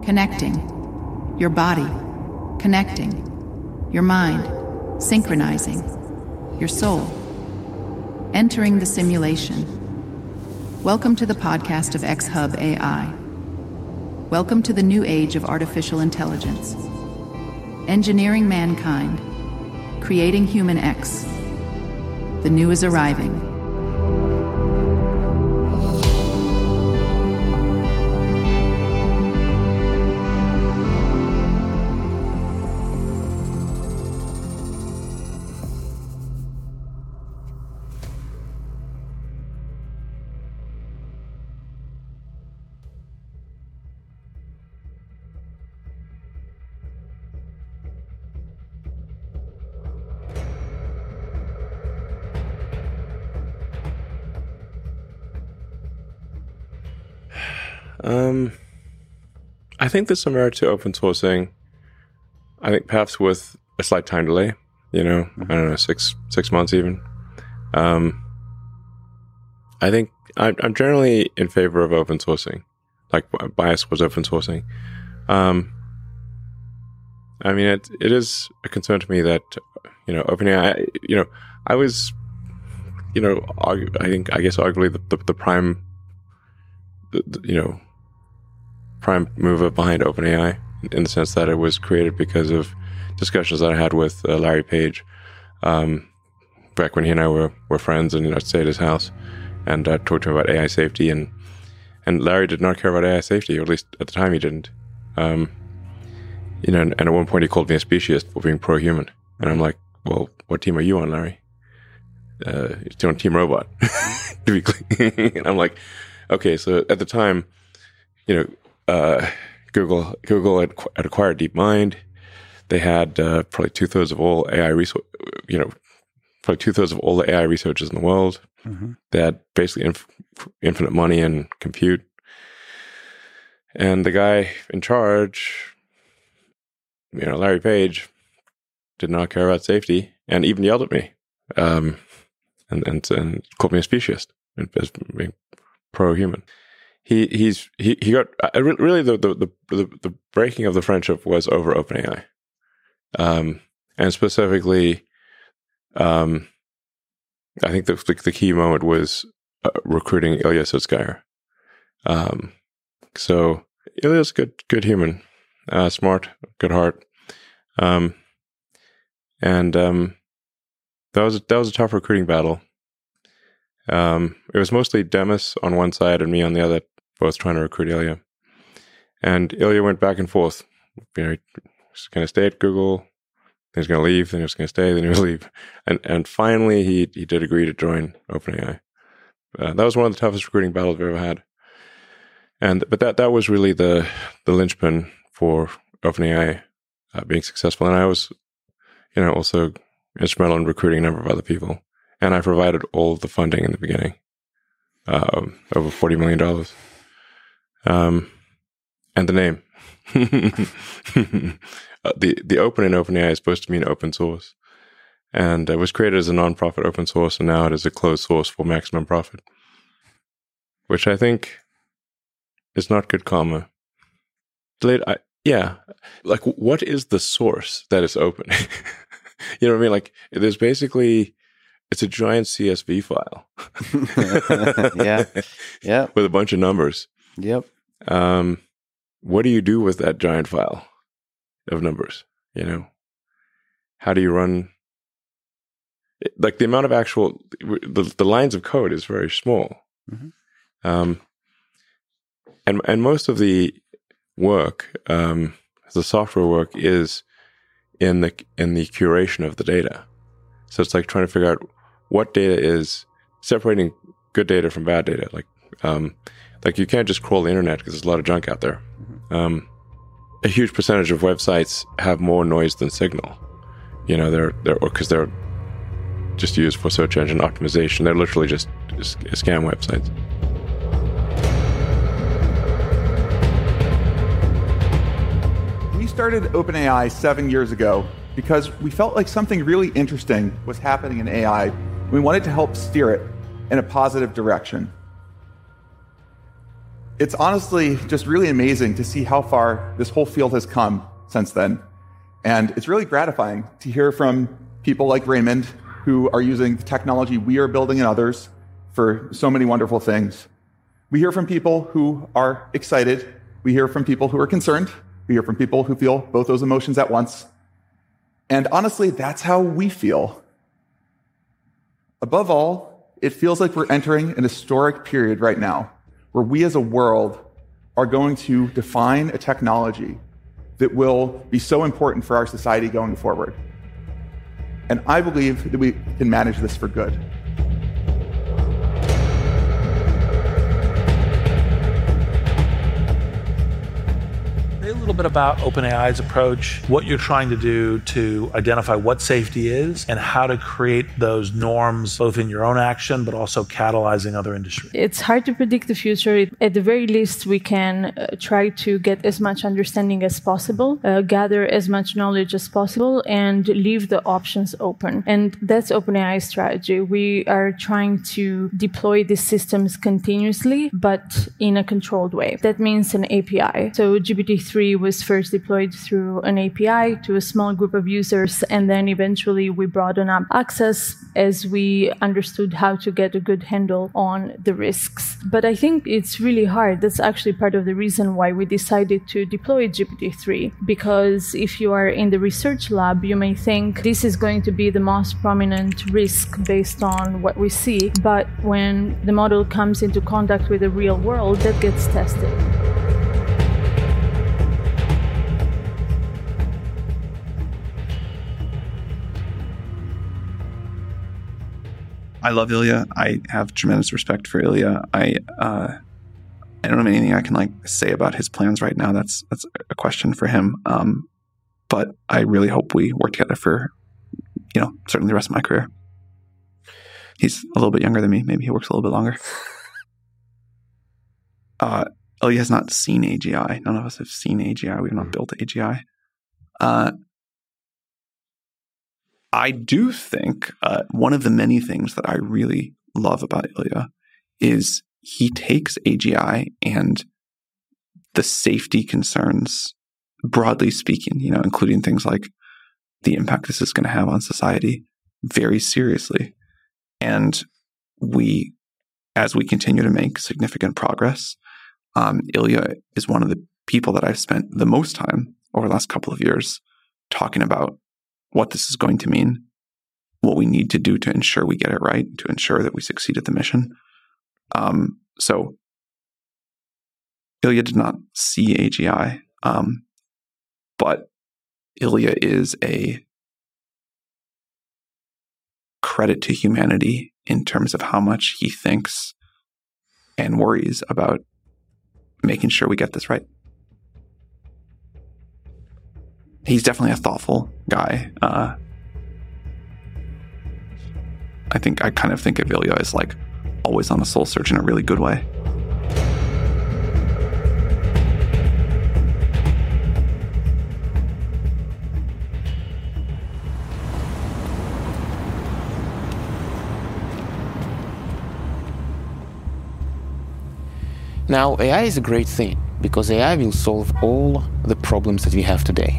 connecting, your body, connecting, your mind, synchronizing, your soul, entering the simulation. Welcome to the podcast of X-Hub AI. Welcome to the new age of artificial intelligence. Engineering mankind, creating human X. The new is arriving. I think there's some merit to open sourcing. I think perhaps with a slight time delay, I don't know, six months even. I think I'm generally in favor of open sourcing, like bias was open sourcing. I mean, it is a concern to me that, OpenAI, I was, I guess arguably the prime, prime mover behind OpenAI in the sense that it was created because of discussions that I had with Larry Page back when he and I were friends, and I'd stay at his house and talk to him about AI safety, and Larry did not care about AI safety, or at least at the time he didn't. And at one point he called me a speciesist for being pro-human, and I'm like, well, what team are you on, Larry? You're on Team Robot, to be clear. And I'm like, okay, so at the time, Google had acquired DeepMind. They had probably 2/3 of all AI research, probably 2/3 of all the AI researchers in the world. Mm-hmm. They had basically infinite money and compute. And the guy in charge, Larry Page, did not care about safety and even yelled at me, and called me a speciesist as being pro-human. He got really the breaking of the friendship was over OpenAI, and specifically, I think the key moment was recruiting Ilya Sutskever. So Ilya's good human, smart, good heart, and that was a tough recruiting battle. It was mostly Demis on one side and me on the other, both trying to recruit Ilya. And Ilya went back and forth. He's going to stay at Google, then he's going to leave, then he was going to stay, then he would leave. And finally, he did agree to join OpenAI. That was one of the toughest recruiting battles we've ever had. But that was really the linchpin for OpenAI being successful. And I was, also instrumental in recruiting a number of other people. And I provided all the funding in the beginning, over $40 million. And the name. The open in OpenAI is supposed to mean open source. And it was created as a non-profit open source, and now it is a closed source for maximum profit, which I think is not good karma. Like, what is the source that is open? You know what I mean? Like, there's basically... It's a giant CSV file. Yeah. With a bunch of numbers. Yep. What do you do with that giant file of numbers? How do you run? Like, the amount of actual, the lines of code is very small. Mm-hmm. And most of the work, the software work, is in the curation of the data. So it's like trying to figure out what data is separating good data from bad data. Like you can't just crawl the internet because there's a lot of junk out there. A huge percentage of websites have more noise than signal. Because they're just used for search engine optimization. They're literally just scam websites. We started OpenAI 7 years ago because we felt like something really interesting was happening in AI. We wanted to help steer it in a positive direction. It's honestly just really amazing to see how far this whole field has come since then. And it's really gratifying to hear from people like Raymond, who are using the technology we are building and others for so many wonderful things. We hear from people who are excited. We hear from people who are concerned. We hear from people who feel both those emotions at once. And honestly, that's how we feel. Above all, it feels like we're entering an historic period right now, where we as a world are going to define a technology that will be so important for our society going forward. And I believe that we can manage this for good. A little bit about OpenAI's approach, what you're trying to do to identify what safety is and how to create those norms both in your own action but also catalyzing other industries. It's hard to predict the future. At the very least, we can try to get as much understanding as possible, gather as much knowledge as possible, and leave the options open. And that's OpenAI's strategy. We are trying to deploy these systems continuously, but in a controlled way. That means an API. So GPT-3 was first deployed through an API to a small group of users, and then eventually we broadened up access as we understood how to get a good handle on the risks. But I think it's really hard. That's actually part of the reason why we decided to deploy GPT-3, because if you are in the research lab, you may think this is going to be the most prominent risk based on what we see, but when the model comes into contact with the real world, that gets tested. I love Ilya. I have tremendous respect for Ilya. I don't have anything I can say about his plans right now. That's a question for him. But I really hope we work together for, certainly the rest of my career. He's a little bit younger than me. Maybe he works a little bit longer. Ilya has not seen AGI. None of us have seen AGI. We've not built AGI. I do think one of the many things that I really love about Ilya is he takes AGI and the safety concerns, broadly speaking, including things like the impact this is going to have on society, very seriously. And as we continue to make significant progress, Ilya is one of the people that I've spent the most time over the last couple of years talking about what this is going to mean, what we need to do to ensure we get it right, to ensure that we succeed at the mission. So Ilya did not see AGI, but Ilya is a credit to humanity in terms of how much he thinks and worries about making sure we get this right. He's definitely a thoughtful guy. I kind of think of Ilya as always on a soul search in a really good way. Now, AI is a great thing because AI will solve all the problems that we have today.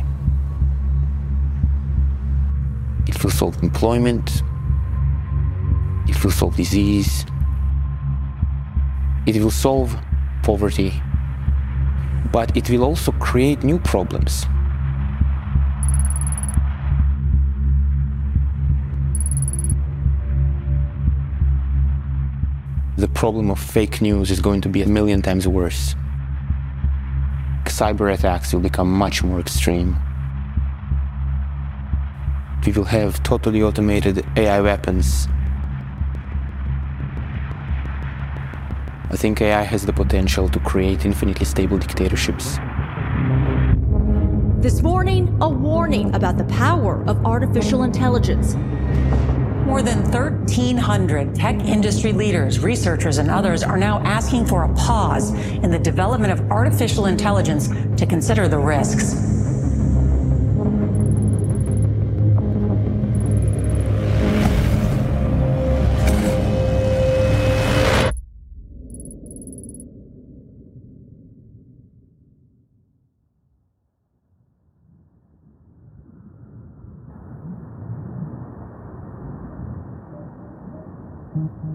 It will solve employment, it will solve disease, it will solve poverty, but it will also create new problems. The problem of fake news is going to be 1,000,000 times worse. Cyber attacks will become much more extreme. We will have totally automated AI weapons. I think AI has the potential to create infinitely stable dictatorships. This morning, a warning about the power of artificial intelligence. More than 1,300 tech industry leaders, researchers, and others are now asking for a pause in the development of artificial intelligence to consider the risks.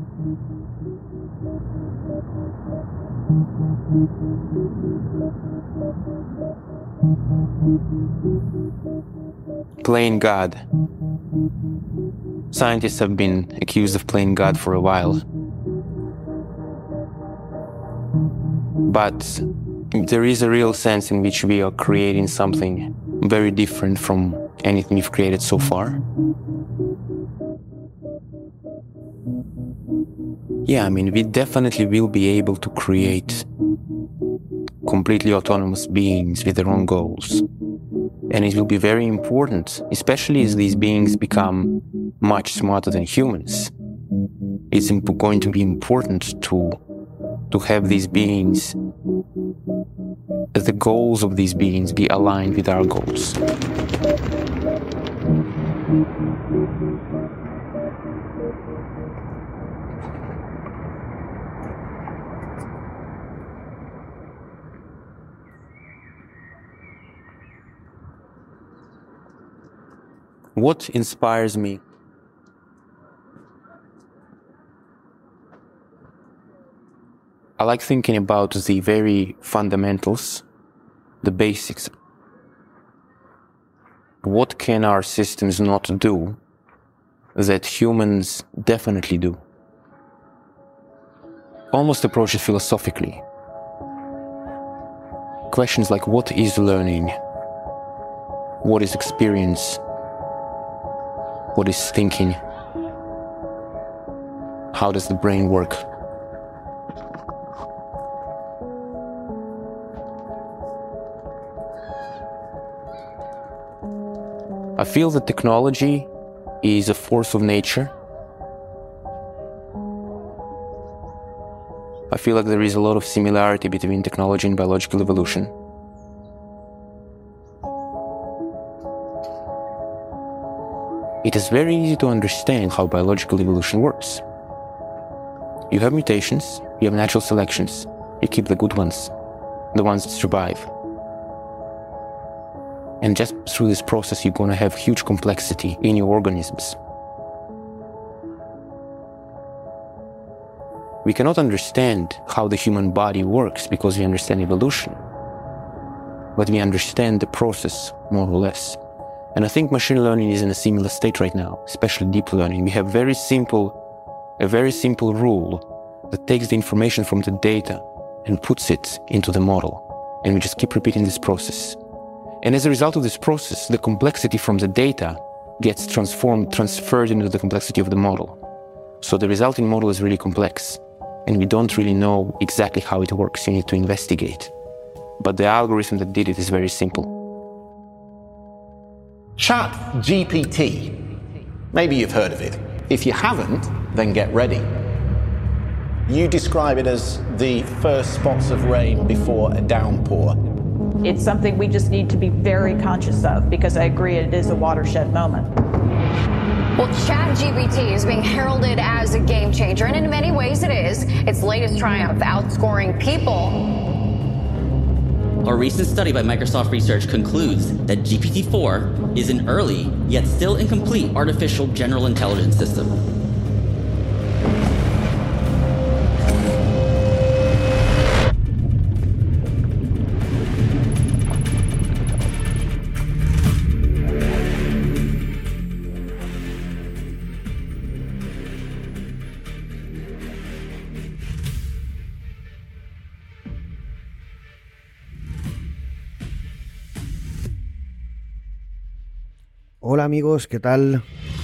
Playing God. Scientists have been accused of playing God for a while. But there is a real sense in which we are creating something very different from anything we've created so far. Yeah, I mean, we definitely will be able to create completely autonomous beings with their own goals. And it will be very important, especially as these beings become much smarter than humans. It's going to be important to have these beings, the goals of these beings be aligned with our goals. What inspires me? I like thinking about the very fundamentals, the basics. What can our systems not do that humans definitely do? Almost approach it philosophically. Questions like, what is learning? What is experience? What is thinking? How does the brain work? I feel that technology is a force of nature. I feel like there is a lot of similarity between technology and biological evolution. It is very easy to understand how biological evolution works. You have mutations, you have natural selections, you keep the good ones, the ones that survive. And just through this process, you're going to have huge complexity in your organisms. We cannot understand how the human body works because we understand evolution, but we understand the process more or less. And I think machine learning is in a similar state right now, especially deep learning. We have a very simple rule that takes the information from the data and puts it into the model. And we just keep repeating this process. And as a result of this process, the complexity from the data gets transferred into the complexity of the model. So the resulting model is really complex. And we don't really know exactly how it works. You need to investigate. But the algorithm that did it is very simple. ChatGPT. Maybe you've heard of it. If you haven't, then get ready. You describe it as the first spots of rain before a downpour. It's something we just need to be very conscious of because I agree it is a watershed moment. Well, ChatGPT is being heralded as a game changer, and in many ways it is. Its latest triumph outscoring people. A recent study by Microsoft Research concludes that GPT-4 is an early, yet still incomplete artificial general intelligence system. Hola amigos, ¿qué tal?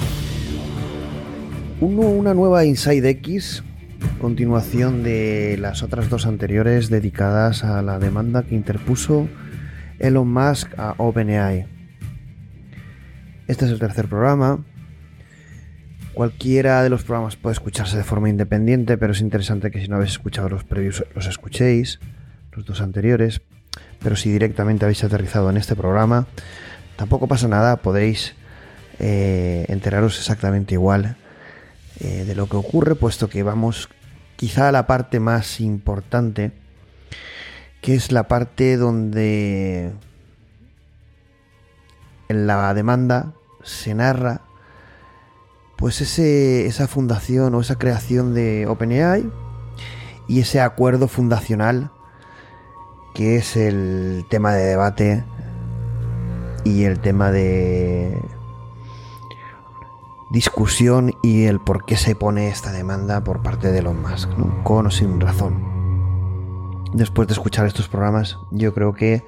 Una nueva Inside X, continuación de las otras dos anteriores dedicadas a la demanda que interpuso Elon Musk a OpenAI. Este es el tercer programa. Cualquiera de los programas puede escucharse de forma independiente, pero es interesante que si no habéis escuchado los previos los escuchéis, los dos anteriores. Pero si directamente habéis aterrizado en este programa, tampoco pasa nada, podéis enteraros exactamente igual de lo que ocurre, puesto que vamos quizá a la parte más importante, que es la parte donde en la demanda se narra pues esa fundación o esa creación de OpenAI y ese acuerdo fundacional que es el tema de debate y el tema de discusión y el por qué se pone esta demanda por parte de Elon Musk, ¿no? Con o sin razón. Después de escuchar estos programas, yo creo que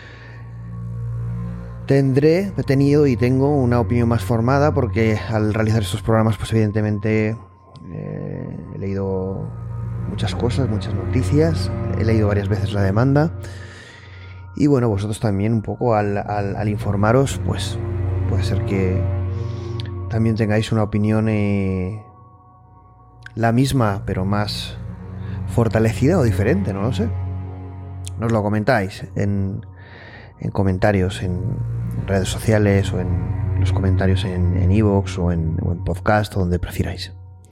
he tenido y tengo una opinión más formada, porque al realizar estos programas, pues evidentemente he leído muchas cosas, muchas noticias, he leído varias veces la demanda y bueno, vosotros también un poco al informaros, pues puede ser que también tengáis una opinión la misma, pero más fortalecida o diferente, no lo sé. Nos lo comentáis en comentarios en redes sociales o en los comentarios en iVoox o en podcast o donde prefiráis.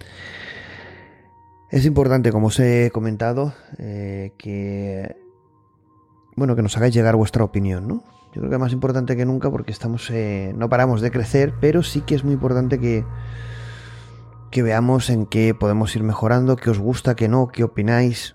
Es importante, como os he comentado, que nos hagáis llegar vuestra opinión, ¿no? Yo creo que es más importante que nunca, porque no paramos de crecer, pero sí que es muy importante que veamos en qué podemos ir mejorando, qué os gusta, qué no, qué opináis.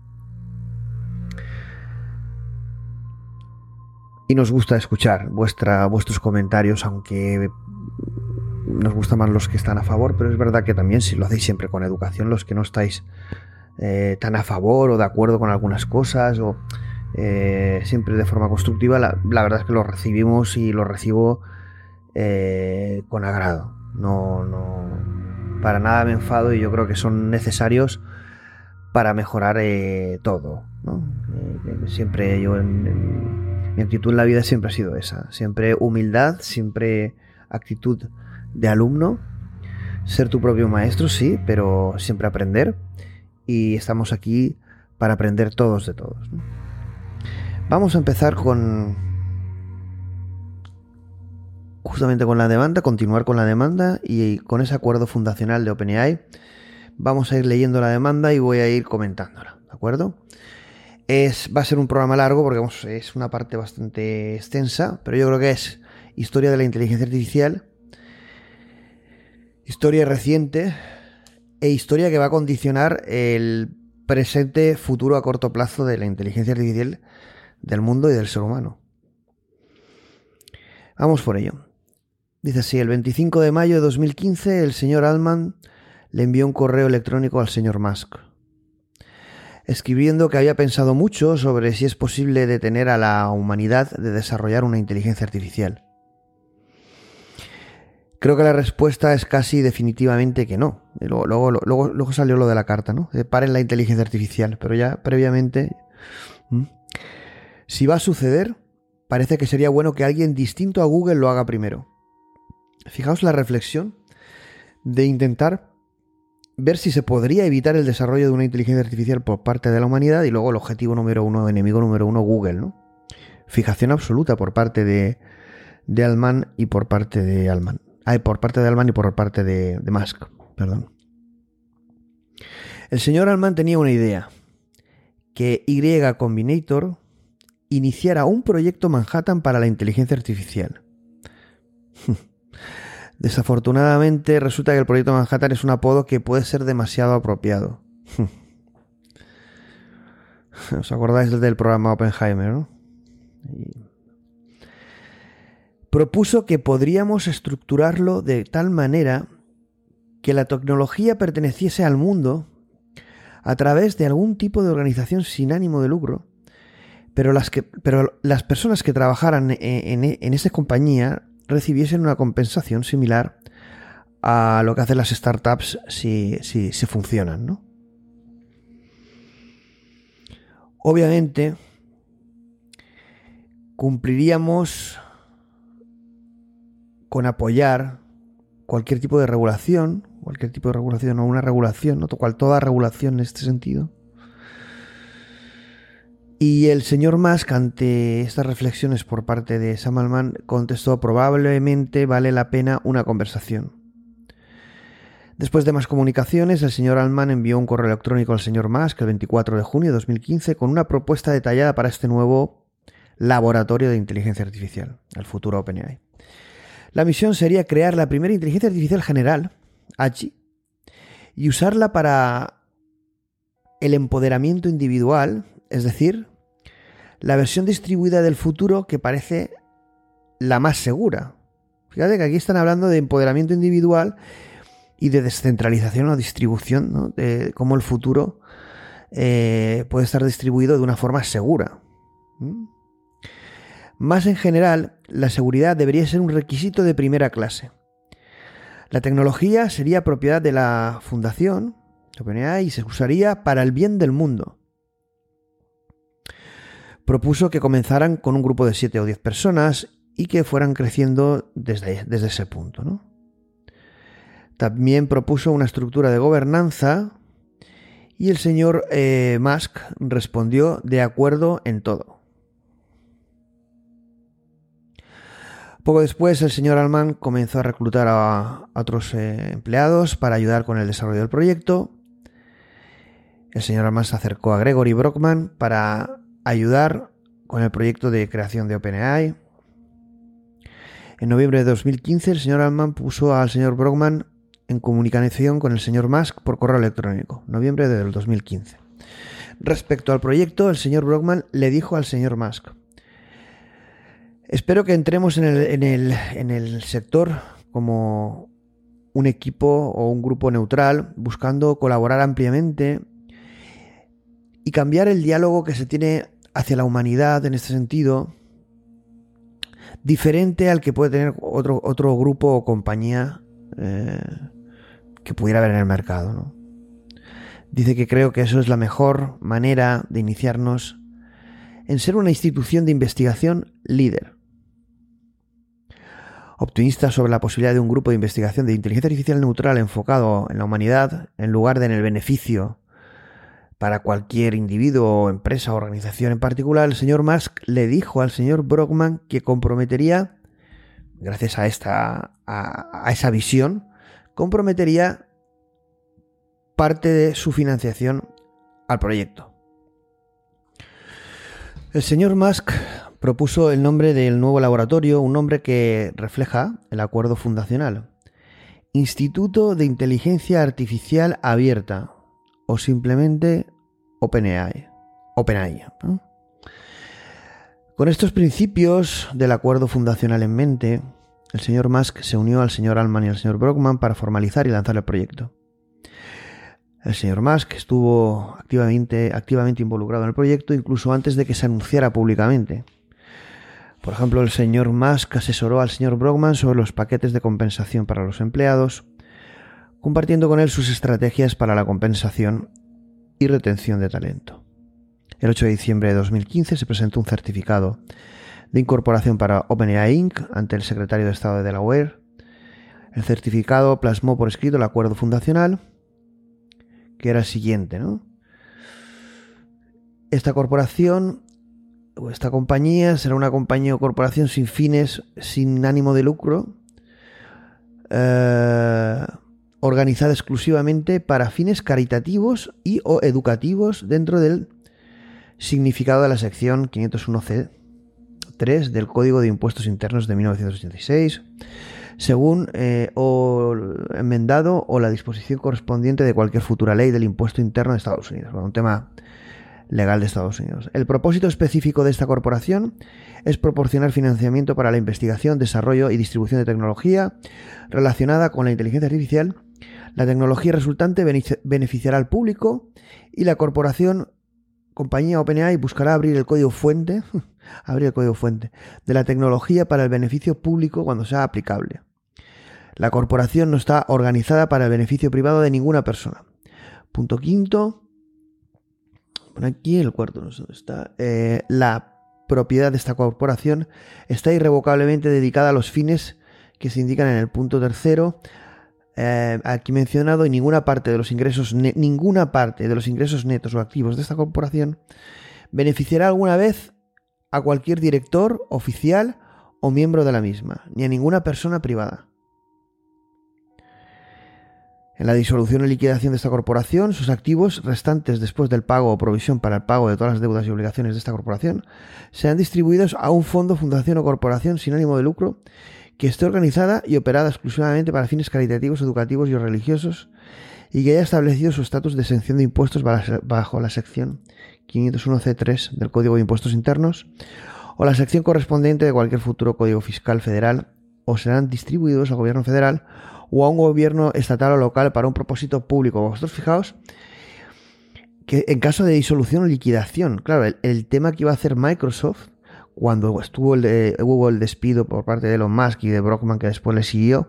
Y nos gusta escuchar vuestros comentarios, aunque nos gustan más los que están a favor, pero es verdad que también, si lo hacéis siempre con educación, los que no estáis tan a favor o de acuerdo con algunas cosas, o siempre de forma constructiva, la verdad es que lo recibimos y lo recibo con agrado. No, para nada me enfado, y yo creo que son necesarios para mejorar todo, ¿no? Siempre yo mi actitud en la vida siempre ha sido esa, siempre humildad, siempre actitud de alumno, ser tu propio maestro, sí, pero siempre aprender, y estamos aquí para aprender todos de todos, ¿no? Vamos a empezar justamente con la demanda, continuar con la demanda y con ese acuerdo fundacional de OpenAI. Vamos a ir leyendo la demanda y voy a ir comentándola, ¿de acuerdo? Va a ser un programa largo porque es una parte bastante extensa, pero yo creo que es historia de la inteligencia artificial, historia reciente e historia que va a condicionar el presente, futuro a corto plazo de la inteligencia artificial, del mundo y del ser humano. Vamos por ello. Dice así: el 25 de mayo de 2015 el señor Altman le envió un correo electrónico al señor Musk, escribiendo que había pensado mucho sobre si es posible detener a la humanidad de desarrollar una inteligencia artificial. Creo que la respuesta es casi definitivamente que no. Y luego salió lo de la carta, ¿no? Paren la inteligencia artificial, pero ya previamente... Si va a suceder, parece que sería bueno que alguien distinto a Google lo haga primero. Fijaos la reflexión de intentar ver si se podría evitar el desarrollo de una inteligencia artificial por parte de la humanidad, y luego el objetivo número uno, enemigo número uno, Google, ¿no? Fijación absoluta por parte de Altman y por parte de Altman. Por parte de Altman y por parte de Musk, perdón. El señor Altman tenía una idea: que Y Combinator iniciara un proyecto Manhattan para la inteligencia artificial. Desafortunadamente resulta que el proyecto Manhattan es un apodo que puede ser demasiado apropiado. ¿Os acordáis del programa Oppenheimer, no? Propuso que podríamos estructurarlo de tal manera que la tecnología perteneciese al mundo a través de algún tipo de organización sin ánimo de lucro, pero las personas que trabajaran en esa compañía recibiesen una compensación similar a lo que hacen las startups si funcionan, ¿no? Obviamente cumpliríamos con apoyar cualquier tipo de regulación o una regulación, ¿no? Toda regulación en este sentido. Y el señor Musk, ante estas reflexiones por parte de Sam Altman, contestó: probablemente vale la pena una conversación. Después de más comunicaciones, el señor Altman envió un correo electrónico al señor Musk el 24 de junio de 2015 con una propuesta detallada para este nuevo laboratorio de inteligencia artificial, el futuro OpenAI. La misión sería crear la primera inteligencia artificial general AGI, y usarla para el empoderamiento individual, es decir, la versión distribuida del futuro que parece la más segura. Fíjate que aquí están hablando de empoderamiento individual y de descentralización o distribución, ¿no? De cómo el futuro puede estar distribuido de una forma segura. Más en general, la seguridad debería ser un requisito de primera clase. La tecnología sería propiedad de la fundación de OpenAI y se usaría para el bien del mundo. Propuso que comenzaran con un grupo de 7 o 10 personas y que fueran creciendo desde ese punto, ¿no? También propuso una estructura de gobernanza y el señor Musk respondió de acuerdo en todo. Poco después, el señor Altman comenzó a reclutar a otros empleados para ayudar con el desarrollo del proyecto. El señor Altman se acercó a Gregory Brockman para ayudar con el proyecto de creación de OpenAI. En noviembre de 2015, el señor Altman puso al señor Brockman en comunicación con el señor Musk por correo electrónico, noviembre del 2015. Respecto al proyecto, el señor Brockman le dijo al señor Musk: espero que entremos en el sector como un equipo o un grupo neutral, buscando colaborar ampliamente y cambiar el diálogo que se tiene hacia la humanidad en este sentido, diferente al que puede tener otro grupo o compañía que pudiera haber en el mercado, ¿no? Dice que creo que eso es la mejor manera de iniciarnos en ser una institución de investigación líder. Optimista sobre la posibilidad de un grupo de investigación de inteligencia artificial neutral enfocado en la humanidad en lugar de en el beneficio para cualquier individuo o empresa o organización en particular, el señor Musk le dijo al señor Brockman que comprometería, gracias a esa visión, comprometería parte de su financiación al proyecto. El señor Musk propuso el nombre del nuevo laboratorio, un nombre que refleja el acuerdo fundacional: Instituto de Inteligencia Artificial Abierta, o simplemente OpenAI, ¿no? Con estos principios del acuerdo fundacional en mente, el señor Musk se unió al señor Altman y al señor Brockman para formalizar y lanzar el proyecto. El señor Musk estuvo activamente involucrado en el proyecto incluso antes de que se anunciara públicamente. Por ejemplo, el señor Musk asesoró al señor Brockman sobre los paquetes de compensación para los empleados, compartiendo con él sus estrategias para la compensación y retención de talento. El 8 de diciembre de 2015 se presentó un certificado de incorporación para OpenAI Inc. ante el secretario de Estado de Delaware. El certificado plasmó por escrito el acuerdo fundacional, que era el siguiente, ¿no? Esta corporación o esta compañía será una compañía o corporación sin fines, sin ánimo de lucro, organizada exclusivamente para fines caritativos y o educativos dentro del significado de la sección 501c3 del Código de Impuestos Internos de 1986, según o enmendado o la disposición correspondiente de cualquier futura ley del impuesto interno de Estados Unidos. Bueno, un tema legal de Estados Unidos. El propósito específico de esta corporación es proporcionar financiamiento para la investigación, desarrollo y distribución de tecnología relacionada con la inteligencia artificial. La tecnología resultante beneficiará al público y la compañía OpenAI buscará abrir el código fuente de la tecnología para el beneficio público cuando sea aplicable. La corporación no está organizada para el beneficio privado de ninguna persona. Punto quinto. Por aquí el cuarto no sé dónde está. La propiedad de esta corporación está irrevocablemente dedicada a los fines que se indican en el punto tercero aquí mencionado, y ninguna parte de los ingresos netos o activos de esta corporación beneficiará alguna vez a cualquier director, oficial o miembro de la misma, ni a ninguna persona privada. En la disolución y liquidación de esta corporación, sus activos restantes después del pago o provisión para el pago de todas las deudas y obligaciones de esta corporación serán distribuidos a un fondo, fundación o corporación sin ánimo de lucro que esté organizada y operada exclusivamente para fines caritativos, educativos y religiosos, y que haya establecido su estatus de exención de impuestos bajo la sección 501C3 del Código de Impuestos Internos o la sección correspondiente de cualquier futuro Código Fiscal Federal, o serán distribuidos al gobierno federal o a un gobierno estatal o local para un propósito público. Vosotros fijaos que en caso de disolución o liquidación, claro, el tema que iba a hacer Microsoft cuando hubo el despido por parte de Elon Musk y de Brockman, que después le siguió,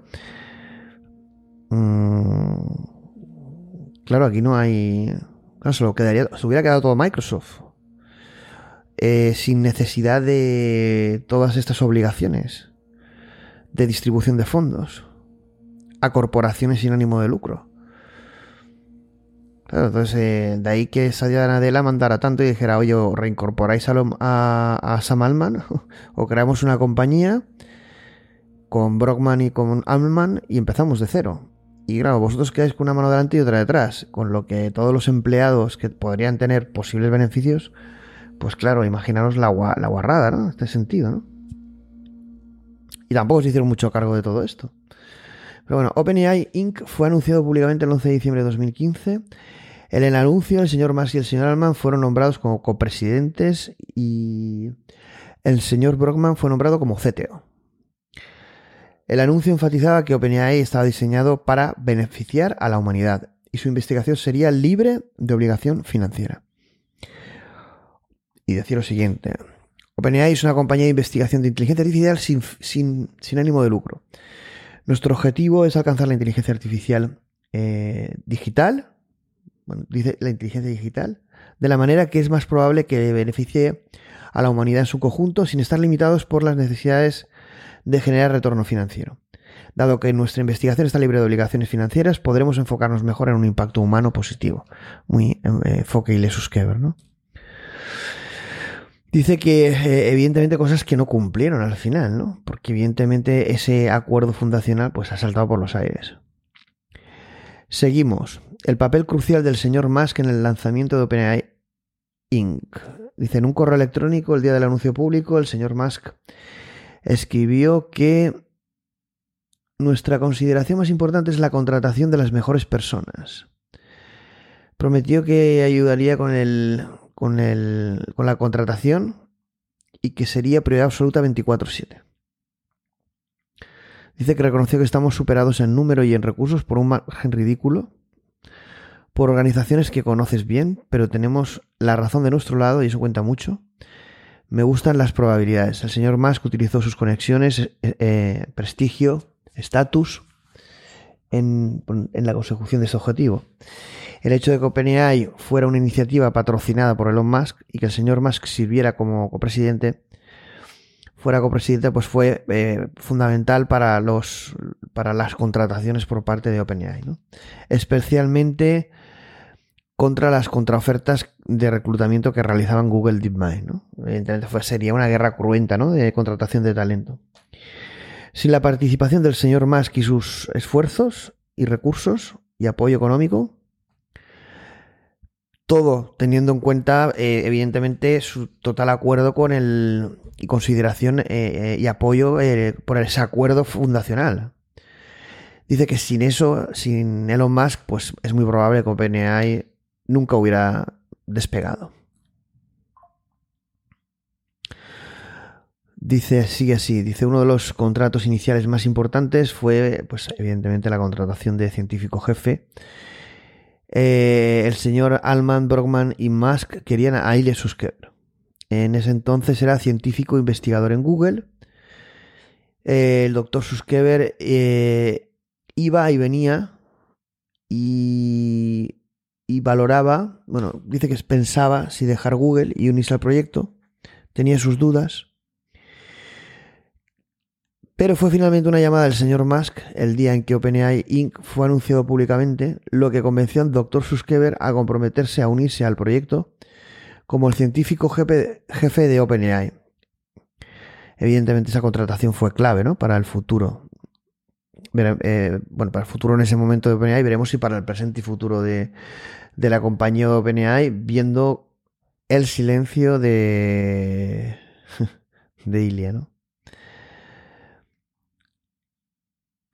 claro, aquí no hay... Claro, se hubiera quedado todo Microsoft, sin necesidad de todas estas obligaciones de distribución de fondos a corporaciones sin ánimo de lucro. Claro, entonces de ahí que Satya Nadella mandara tanto y dijera, oye, o reincorporáis a Sam Altman o creamos una compañía con Brockman y con Altman y empezamos de cero. Y claro, vosotros quedáis con una mano delante y otra detrás, con lo que todos los empleados que podrían tener posibles beneficios, pues claro, imaginaros la guarrada, ¿no? En este sentido, ¿no? Y tampoco se hicieron mucho cargo de todo esto. Pero bueno, OpenAI Inc. fue anunciado públicamente el 11 de diciembre de 2015. En el anuncio, el señor Musk y el señor Altman fueron nombrados como copresidentes y el señor Brockman fue nombrado como CTO. El anuncio enfatizaba que OpenAI estaba diseñado para beneficiar a la humanidad y su investigación sería libre de obligación financiera. Y decir lo siguiente: OpenAI es una compañía de investigación de inteligencia artificial sin ánimo de lucro. Nuestro objetivo es alcanzar la inteligencia artificial digital, bueno, dice la inteligencia digital, de la manera que es más probable que beneficie a la humanidad en su conjunto sin estar limitados por las necesidades de generar retorno financiero. Dado que nuestra investigación está libre de obligaciones financieras, podremos enfocarnos mejor en un impacto humano positivo. Muy enfoque y Suskever, ¿no? Dice que evidentemente cosas que no cumplieron al final, ¿no? Porque evidentemente ese acuerdo fundacional pues ha saltado por los aires. Seguimos. El papel crucial del señor Musk en el lanzamiento de OpenAI Inc. Dice, en un correo electrónico el día del anuncio público, el señor Musk escribió que nuestra consideración más importante es la contratación de las mejores personas. Prometió que ayudaría con la contratación y que sería prioridad absoluta 24/7. Dice que reconoció que estamos superados en número y en recursos por un margen ridículo, por organizaciones que conoces bien, pero tenemos la razón de nuestro lado y eso cuenta mucho. Me gustan las probabilidades. El señor Musk utilizó sus conexiones, prestigio, estatus en la consecución de ese objetivo. El hecho de que OpenAI fuera una iniciativa patrocinada por Elon Musk y que el señor Musk sirviera como copresidente, pues fue fundamental para las contrataciones por parte de OpenAI, ¿no? Especialmente contra las contraofertas de reclutamiento que realizaban Google DeepMind, ¿no? Evidentemente sería una guerra cruenta, ¿no?, de contratación de talento. Sin la participación del señor Musk y sus esfuerzos y recursos y apoyo económico, todo teniendo en cuenta, evidentemente, su total acuerdo con y consideración y apoyo por ese acuerdo fundacional. Dice que sin eso, sin Elon Musk, pues es muy probable que OpenAI nunca hubiera despegado. Sigue así, dice, uno de los contratos iniciales más importantes fue, pues evidentemente, la contratación de científico jefe. El señor Altman, Brockman y Musk querían a Ilya Suskever. En ese entonces era científico investigador en Google. El doctor Suskever iba y venía y valoraba, bueno, dice que pensaba si dejar Google y unirse al proyecto. Tenía sus dudas. Pero fue finalmente una llamada del señor Musk el día en que OpenAI Inc. fue anunciado públicamente, lo que convenció al Dr. Suskever a comprometerse a unirse al proyecto como el científico jefe de OpenAI. Evidentemente esa contratación fue clave, ¿no?, para el futuro. Para el futuro en ese momento de OpenAI, veremos si para el presente y futuro de la compañía de OpenAI, viendo el silencio de Ilya, ¿no?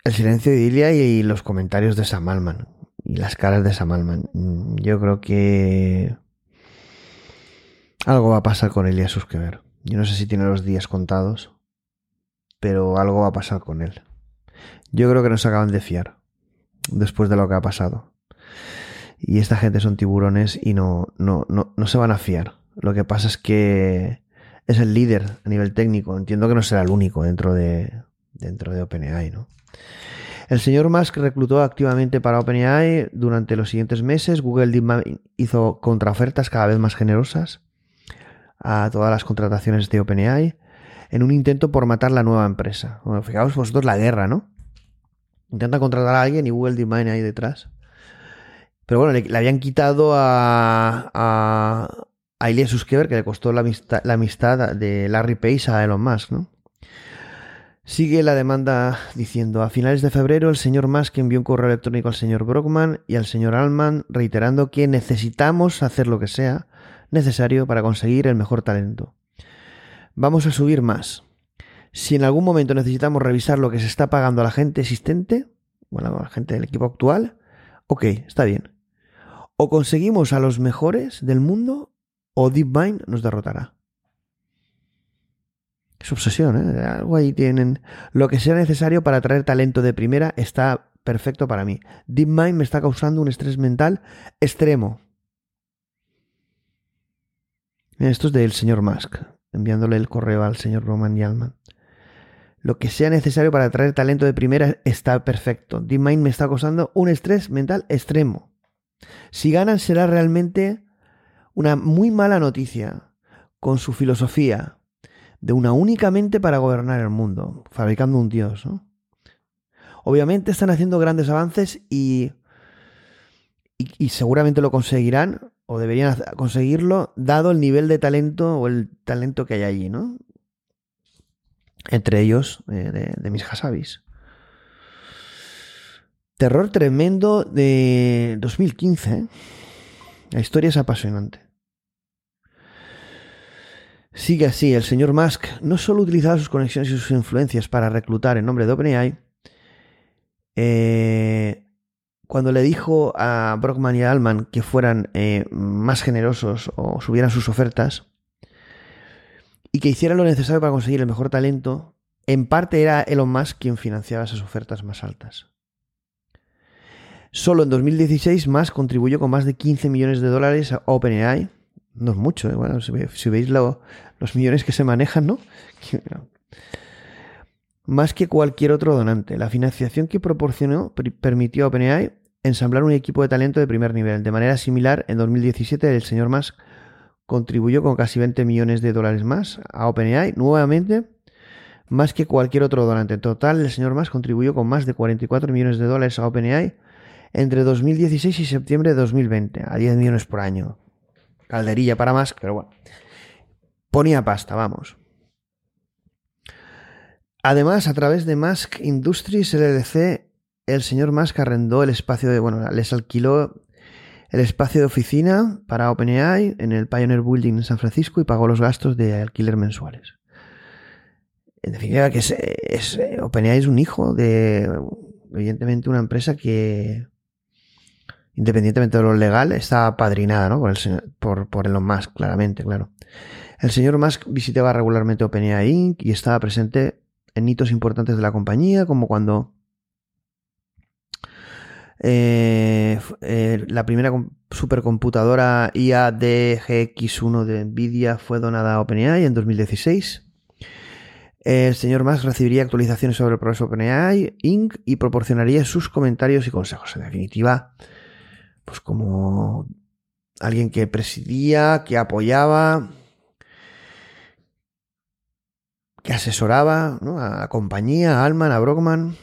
el silencio de Ilya y los comentarios de Sam Altman y las caras de Sam Altman. Yo creo que algo va a pasar con Ilya Sutskever. Yo no sé si tiene los días contados, pero algo va a pasar con él. Yo creo que no se acaban de fiar después de lo que ha pasado. Y esta gente son tiburones y no se van a fiar. Lo que pasa es que es el líder a nivel técnico. Entiendo que no será el único dentro de OpenAI, ¿no? El señor Musk reclutó activamente para OpenAI durante los siguientes meses. Google DeepMind hizo contraofertas cada vez más generosas a todas las contrataciones de OpenAI en un intento por matar la nueva empresa. Bueno, fijaos vosotros la guerra, ¿no? Intenta contratar a alguien y Google DeepMind ahí detrás. Pero bueno, le habían quitado a Ilya Sutskever, que le costó la amistad de Larry Page a Elon Musk, ¿no? Sigue la demanda diciendo: a finales de febrero el señor Musk envió un correo electrónico al señor Brockman y al señor Altman reiterando que necesitamos hacer lo que sea necesario para conseguir el mejor talento. Vamos a subir más. Si en algún momento necesitamos revisar lo que se está pagando a la gente existente, bueno, a la gente del equipo actual, ok, está bien. O conseguimos a los mejores del mundo o DeepMind nos derrotará. Es obsesión, ¿eh? Algo ahí tienen. Lo que sea necesario para atraer talento de primera está perfecto para mí. DeepMind me está causando un estrés mental extremo. Esto es del señor Musk, enviándole el correo al señor Brockman y Altman. Lo que sea necesario para atraer talento de primera está perfecto. DeepMind me está causando un estrés mental extremo. Si ganan será realmente una muy mala noticia con su filosofía de una única mente para gobernar el mundo, fabricando un dios, ¿no? Obviamente están haciendo grandes avances y seguramente lo conseguirán o deberían conseguirlo dado el nivel de talento o el talento que hay allí, ¿no? Entre ellos de mis Hassabis. Terror tremendo de 2015, ¿eh? La historia es apasionante. Sigue así, el señor Musk no solo utilizaba sus conexiones y sus influencias para reclutar en nombre de OpenAI. Cuando le dijo a Brockman y a Altman que fueran más generosos o subieran sus ofertas y que hicieran lo necesario para conseguir el mejor talento, en parte era Elon Musk quien financiaba esas ofertas más altas. Solo en 2016 Musk contribuyó con más de $15 millones a OpenAI. No es mucho, ¿eh? Bueno, si veis los millones que se manejan, ¿no? Más que cualquier otro donante. La financiación que proporcionó permitió a OpenAI ensamblar un equipo de talento de primer nivel. De manera similar, en 2017 el señor Musk contribuyó con casi $20 millones más a OpenAI. Nuevamente, más que cualquier otro donante. En total, el señor Musk contribuyó con más de $44 millones a OpenAI entre 2016 y septiembre de 2020, a 10 millones por año. Calderilla para Musk, pero bueno. Ponía pasta, vamos. Además, a través de Musk Industries LLC, el señor Musk arrendó el espacio les alquiló el espacio de oficina para OpenAI en el Pioneer Building en San Francisco y pagó los gastos de alquiler mensuales. En definitiva, que OpenAI es un hijo de, evidentemente, una empresa que, independientemente de lo legal, está apadrinada, ¿no? por Elon Musk, claramente, claro. El señor Musk visitaba regularmente OpenAI Inc. y estaba presente en hitos importantes de la compañía, como cuando la primera supercomputadora IA DGX1 de Nvidia fue donada a OpenAI en 2016. El señor Musk recibiría actualizaciones sobre el progreso de OpenAI Inc. y proporcionaría sus comentarios y consejos. En definitiva, pues como alguien que presidía, que apoyaba, que asesoraba, ¿no? A la compañía, a Altman, a Brockman.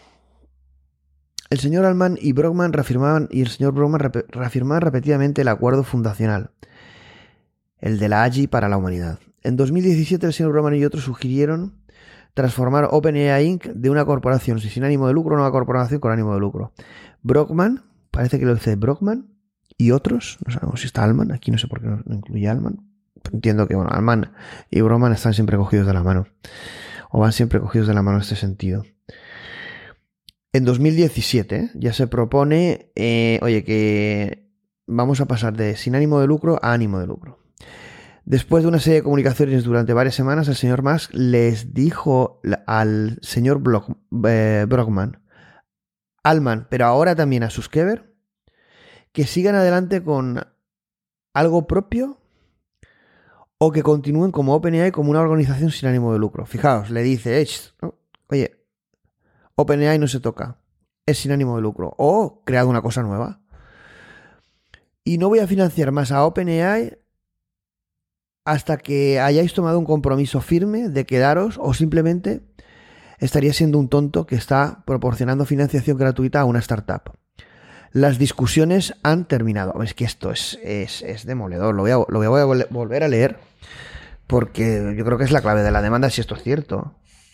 El señor Altman y Brockman el señor Brockman reafirmaban repetidamente el acuerdo fundacional, el de la AGI para la humanidad. En 2017 el señor Brockman y otros sugirieron transformar OpenAI Inc. de una corporación sin ánimo de lucro a una corporación con ánimo de lucro. Brockman, parece que lo dice Brockman, y otros, no sabemos si está Altman, aquí no sé por qué no incluye Altman. Entiendo que Altman y Brockman están siempre cogidos de la mano, o van siempre cogidos de la mano en este sentido. En 2017 ya se propone, oye, que vamos a pasar de sin ánimo de lucro a ánimo de lucro. Después de una serie de comunicaciones durante varias semanas, el señor Musk les dijo al señor Brockman, Allman, pero ahora también a Suskever, que sigan adelante con algo propio o que continúen como OpenAI como una organización sin ánimo de lucro. Fijaos, le dice, oye, OpenAI no se toca, es sin ánimo de lucro, o cread una cosa nueva. Y no voy a financiar más a OpenAI hasta que hayáis tomado un compromiso firme de quedaros, o simplemente estaría siendo un tonto que está proporcionando financiación gratuita a una startup. Las discusiones han terminado. Es que esto es demoledor. Lo voy a volver a leer porque yo creo que es la clave de la demanda, si esto es cierto.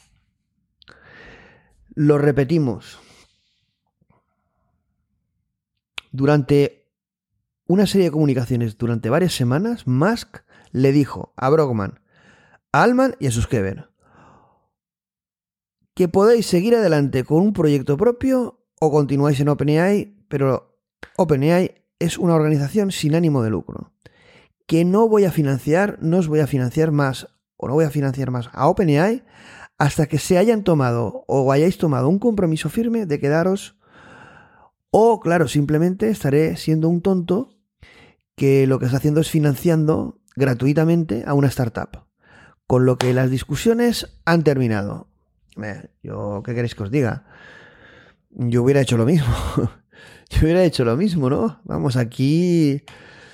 Lo repetimos. Durante una serie de comunicaciones, durante varias semanas, Musk le dijo a Brockman, a Allman y a Suskever que podéis seguir adelante con un proyecto propio o continuáis en OpenAI, pero OpenAI es una organización sin ánimo de lucro. Que no os voy a financiar más a OpenAI hasta que se hayan tomado o hayáis tomado un compromiso firme de quedaros, o claro, simplemente estaré siendo un tonto que lo que está haciendo es financiando gratuitamente a una startup. Con lo que las discusiones han terminado. ¿Qué queréis que os diga? Yo hubiera hecho lo mismo. ¿No? Vamos, aquí...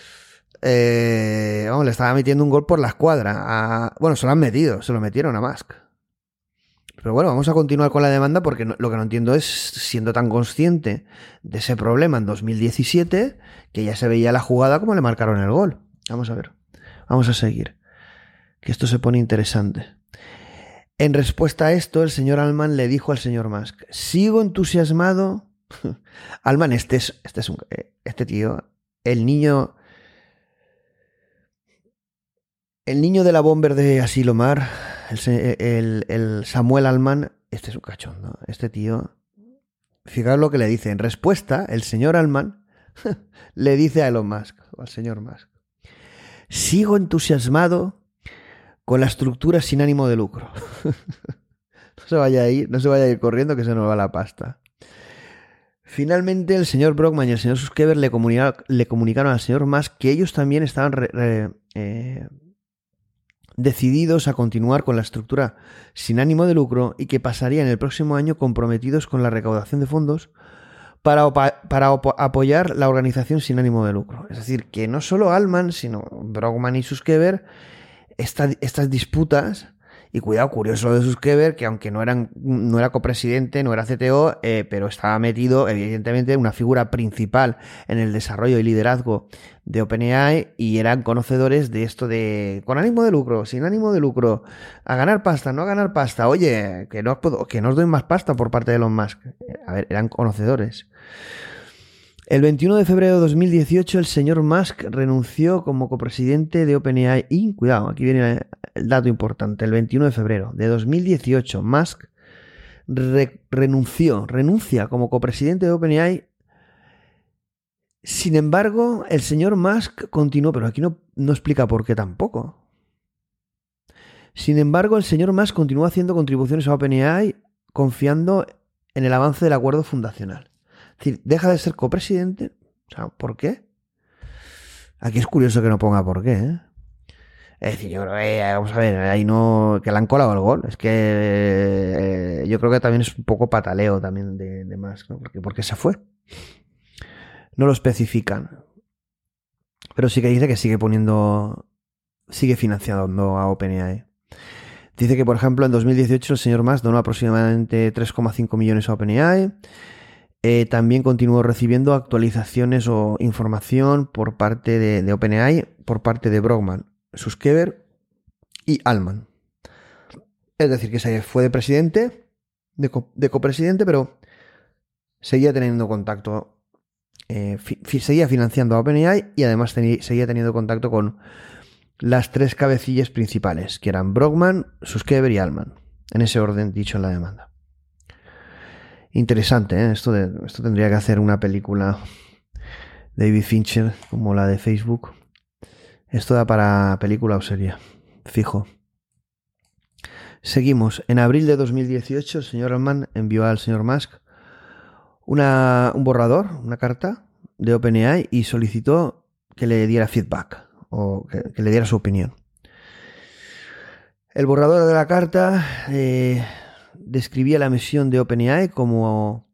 le estaba metiendo un gol por la escuadra. Se lo metieron a Musk. Pero bueno, vamos a continuar con la demanda porque lo que no entiendo es, siendo tan consciente de ese problema en 2017, que ya se veía la jugada, como le marcaron el gol. Vamos a ver. Vamos a seguir. Que esto se pone interesante. En respuesta a esto, el señor Allman le dijo al señor Musk, sigo entusiasmado. Allman, este tío, el niño de la bomber de Asilomar, el Samuel Allman, este es un cachondo. Este tío, fijaos lo que le dice. En respuesta, el señor Allman le dice a Elon Musk, o al señor Musk, sigo entusiasmado con la estructura sin ánimo de lucro. No se vaya a ir corriendo, que se nos va la pasta. Finalmente, el señor Brockman y el señor Suskever le comunicaron al señor Musk que ellos también estaban decididos a continuar con la estructura sin ánimo de lucro y que pasarían el próximo año comprometidos con la recaudación de fondos para apoyar la organización sin ánimo de lucro. Es decir, que no solo Allman, sino Brockman y Suskever, estas disputas, y cuidado, curioso de Suskever, que aunque no era copresidente, no era CTO, pero estaba metido, evidentemente, una figura principal en el desarrollo y liderazgo de OpenAI, y eran conocedores de esto de con ánimo de lucro, sin ánimo de lucro, a ganar pasta, no a ganar pasta, oye, que no os doy más pasta por parte de Elon Musk. A ver, eran conocedores. El 21 de febrero de 2018 el señor Musk renunció como copresidente de OpenAI y, cuidado, aquí viene el dato importante, el 21 de febrero de 2018 Musk renuncia como copresidente de OpenAI. Sin embargo, el señor Musk continuó, pero aquí no explica por qué tampoco. Sin embargo, el señor Musk continuó haciendo contribuciones a OpenAI confiando en el avance del acuerdo fundacional. Es decir, deja de ser copresidente. O sea, ¿por qué? Aquí es curioso que no ponga por qué, ¿eh? Es decir, yo creo que, vamos a ver, ahí no, que le han colado el gol. Es que yo creo que también es un poco pataleo también de Musk, ¿no? ¿Por qué se fue? No lo especifican. Pero sí que dice que sigue financiando a OpenAI. Dice que, por ejemplo, en 2018 el señor Musk donó aproximadamente 3,5 millones a OpenAI. También continuó recibiendo actualizaciones o información por parte de OpenAI, por parte de Brockman, Suskever y Allman. Es decir, que se fue de presidente, de copresidente, pero seguía teniendo contacto, seguía financiando a OpenAI y además seguía teniendo contacto con las tres cabecillas principales, que eran Brockman, Suskever y Allman, en ese orden dicho en la demanda. Interesante, ¿eh? Esto tendría que hacer una película David Fincher como la de Facebook. Esto da para película o serie, fijo. Seguimos. En abril de 2018 el señor Altman envió al señor Musk un borrador, una carta de OpenAI y solicitó que le diera feedback o que le diera su opinión. El borrador de la carta describía la misión de OpenAI como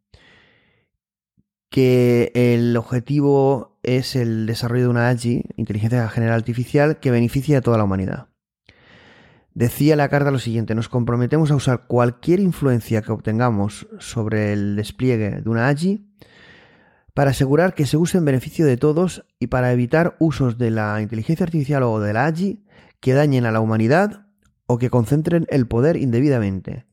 que el objetivo es el desarrollo de una AGI, inteligencia general artificial, que beneficie a toda la humanidad. Decía la carta lo siguiente: nos comprometemos a usar cualquier influencia que obtengamos sobre el despliegue de una AGI para asegurar que se use en beneficio de todos y para evitar usos de la inteligencia artificial o de la AGI que dañen a la humanidad o que concentren el poder indebidamente.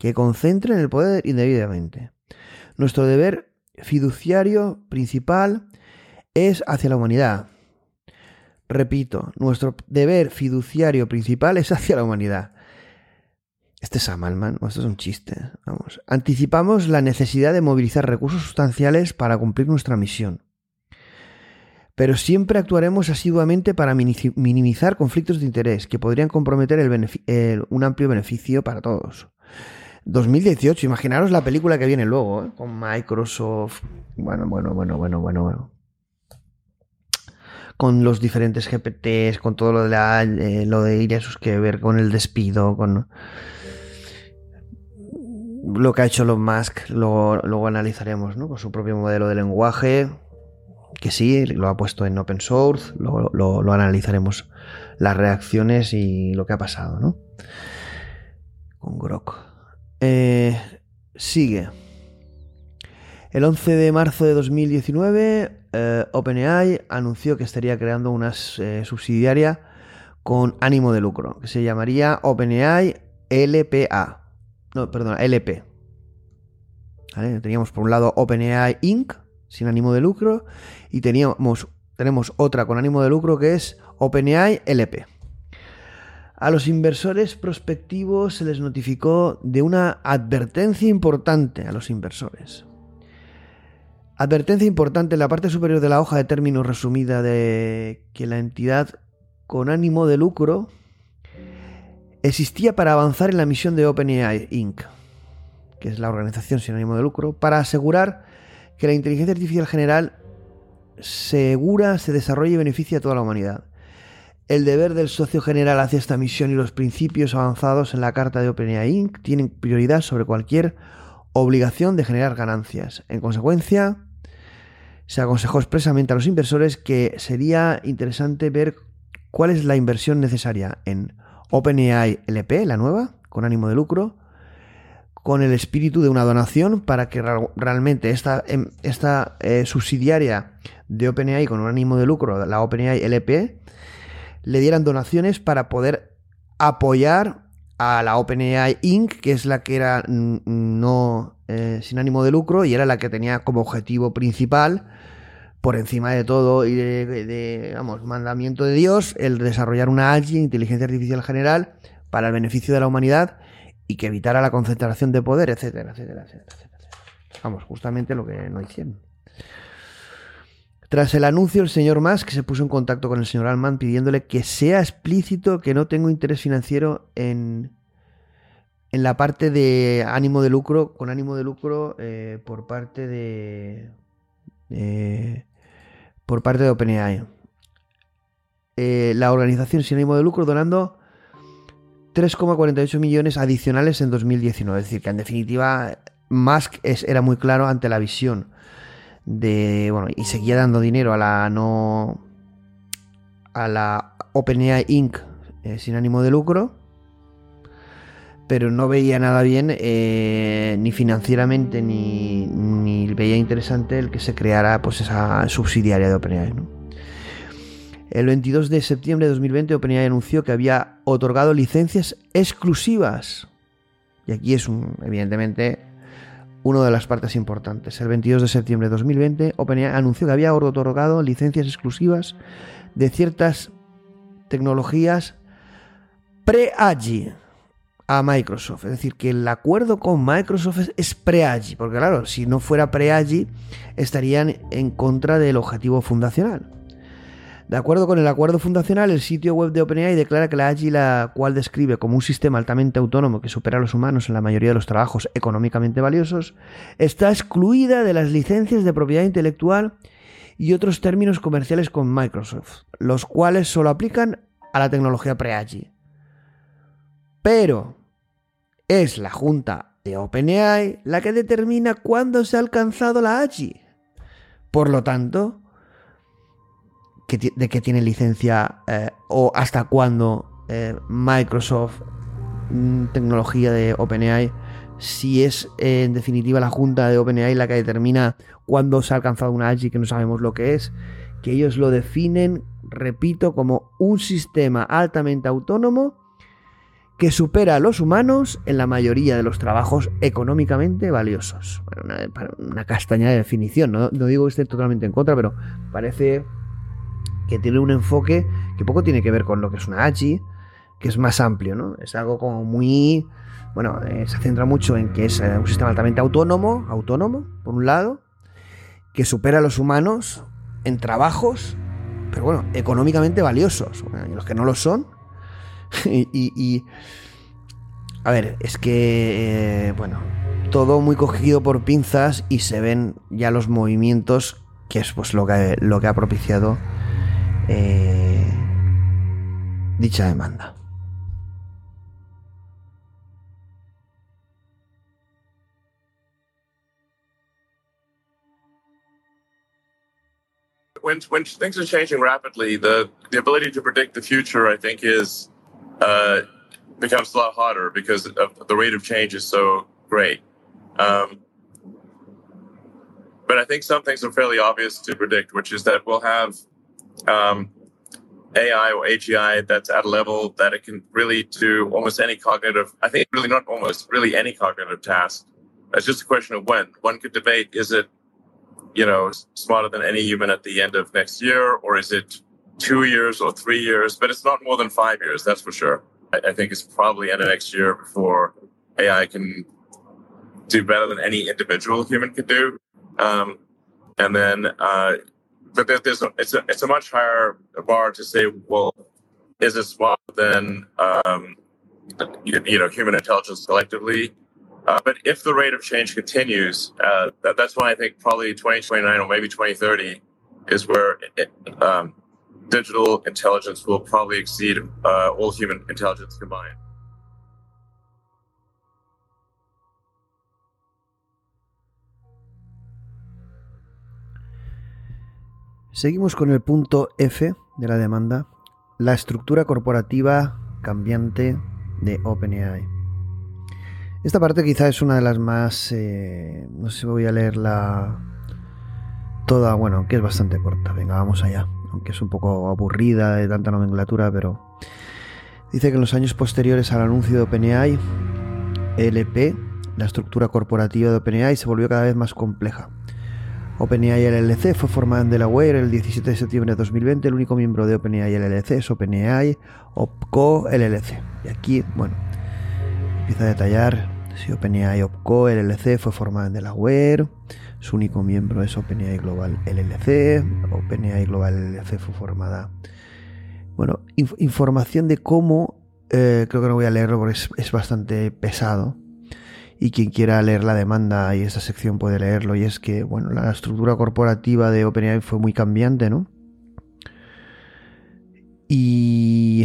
Nuestro deber fiduciario principal es hacia la humanidad. Repito, nuestro deber fiduciario principal es hacia la humanidad. Este es Sam Altman, esto es un chiste. Vamos. Anticipamos la necesidad de movilizar recursos sustanciales para cumplir nuestra misión. Pero siempre actuaremos asiduamente para minimizar conflictos de interés que podrían comprometer un amplio beneficio para todos. 2018, imaginaros la película que viene luego, ¿eh? Con Microsoft. Bueno. Con los diferentes GPTs, con todo lo de Ilya Sutskever, con el despido, con lo que ha hecho Elon Musk, luego analizaremos, ¿no? Con su propio modelo de lenguaje, que sí, lo ha puesto en open source, lo analizaremos, las reacciones y lo que ha pasado, ¿no? Con Grok. Sigue. El 11 de marzo de 2019, OpenAI anunció que estaría creando una subsidiaria con ánimo de lucro, que se llamaría OpenAI LP. ¿Vale? Teníamos por un lado OpenAI Inc., sin ánimo de lucro, y tenemos otra con ánimo de lucro que es OpenAI LP. A los inversores prospectivos se les notificó de una advertencia importante a los inversores. Advertencia importante en la parte superior de la hoja de términos resumida de que la entidad con ánimo de lucro existía para avanzar en la misión de OpenAI Inc., que es la organización sin ánimo de lucro, para asegurar que la inteligencia artificial general segura se desarrolle y beneficie a toda la humanidad. El deber del socio general hacia esta misión y los principios avanzados en la carta de OpenAI Inc. tienen prioridad sobre cualquier obligación de generar ganancias. En consecuencia, se aconsejó expresamente a los inversores que sería interesante ver cuál es la inversión necesaria en OpenAI LP, la nueva, con ánimo de lucro, con el espíritu de una donación para que realmente esta subsidiaria de OpenAI con un ánimo de lucro, la OpenAI LP, le dieran donaciones para poder apoyar a la OpenAI Inc., que es la que era sin ánimo de lucro y era la que tenía como objetivo principal, por encima de todo y mandamiento de Dios, el desarrollar una AGI, inteligencia artificial general, para el beneficio de la humanidad y que evitara la concentración de poder, etcétera. Vamos, justamente lo que no hicieron. Tras el anuncio, el señor Musk se puso en contacto con el señor Altman pidiéndole que sea explícito que no tengo interés financiero en la parte de ánimo de lucro, con ánimo de lucro por parte de OpenAI. La organización sin ánimo de lucro donando 3,48 millones adicionales en 2019. Es decir, que en definitiva Musk era muy claro ante la visión y seguía dando dinero a la OpenAI Inc. Sin ánimo de lucro, pero no veía nada bien ni financieramente ni veía interesante el que se creara pues esa subsidiaria de OpenAI, ¿no? El 22 de septiembre de 2020 OpenAI anunció que había otorgado licencias exclusivas, y aquí es evidentemente una de las partes importantes. El 22 de septiembre de 2020 OpenAI anunció que había otorgado licencias exclusivas de ciertas tecnologías pre-AGI a Microsoft. Es decir, que el acuerdo con Microsoft es pre-AGI, porque claro, si no fuera pre-AGI estarían en contra del objetivo fundacional. De acuerdo con el acuerdo fundacional, el sitio web de OpenAI declara que la AGI, la cual describe como un sistema altamente autónomo que supera a los humanos en la mayoría de los trabajos económicamente valiosos, está excluida de las licencias de propiedad intelectual y otros términos comerciales con Microsoft, los cuales solo aplican a la tecnología pre-AGI. Pero es la junta de OpenAI la que determina cuándo se ha alcanzado la AGI. Por lo tanto, de qué tiene licencia o hasta cuándo Microsoft, tecnología de OpenAI, si es en definitiva la junta de OpenAI la que determina cuándo se ha alcanzado una AGI, que no sabemos lo que es, que ellos lo definen, repito, como un sistema altamente autónomo que supera a los humanos en la mayoría de los trabajos económicamente valiosos. Bueno, una castaña de definición, no digo que esté totalmente en contra, pero parece que tiene un enfoque que poco tiene que ver con lo que es una AGI, que es más amplio, ¿no? Es algo como muy... Bueno, se centra mucho en que es un sistema altamente autónomo, por un lado, que supera a los humanos en trabajos, pero bueno, económicamente valiosos. Bueno, y los que no lo son... a ver, es que bueno, todo muy cogido por pinzas y se ven ya los movimientos, que es pues lo que ha propiciado dicha demanda. When things are changing rapidly, the ability to predict the future, I think, becomes a lot harder because of the rate of change is so great. But I think some things are fairly obvious to predict, which is that we'll have AI or AGI that's at a level that it can really do almost any cognitive, I think really not almost, really any cognitive task. It's just a question of when. One could debate, is it, smarter than any human at the end of next year, or is it 2 years or 3 years? But it's not more than 5 years, that's for sure. I think it's probably end of next year before AI can do better than any individual human could do. But it's a much higher bar to say, well, is it smarter than human intelligence collectively? But if the rate of change continues, that's why I think probably 2029 or maybe 2030 is where digital intelligence will probably exceed all human intelligence combined. Seguimos con el punto F de la demanda, la estructura corporativa cambiante de OpenAI. Esta parte quizá es una de las más... no sé si voy a leerla toda, bueno, aunque es bastante corta. Venga, vamos allá. Aunque es un poco aburrida de tanta nomenclatura, pero... Dice que en los años posteriores al anuncio de OpenAI, LP, la estructura corporativa de OpenAI se volvió cada vez más compleja. OpenAI LLC fue formada en Delaware el 17 de septiembre de 2020. El único miembro de OpenAI LLC es OpenAI OpCo LLC. Y aquí, bueno, empieza a detallar si OpenAI OpCo LLC fue formada en Delaware. Su único miembro es OpenAI Global LLC. OpenAI Global LLC fue formada... Bueno, información de cómo... creo que no voy a leerlo porque es bastante pesado. Y quien quiera leer la demanda y esta sección puede leerlo. Y es que, bueno, la estructura corporativa de OpenAI fue muy cambiante, ¿no? Y...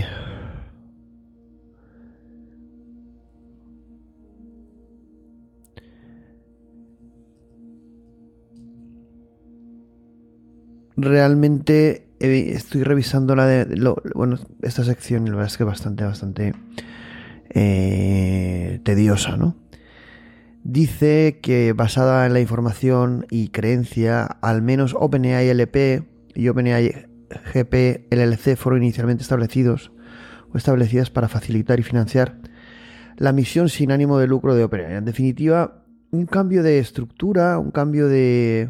realmente estoy revisando esta sección y la verdad es que bastante tediosa, ¿no? Dice que basada en la información y creencia, al menos OpenAI LP y OpenAI GP LLC fueron inicialmente establecidas para facilitar y financiar la misión sin ánimo de lucro de OpenAI. En definitiva, un cambio de estructura, un cambio de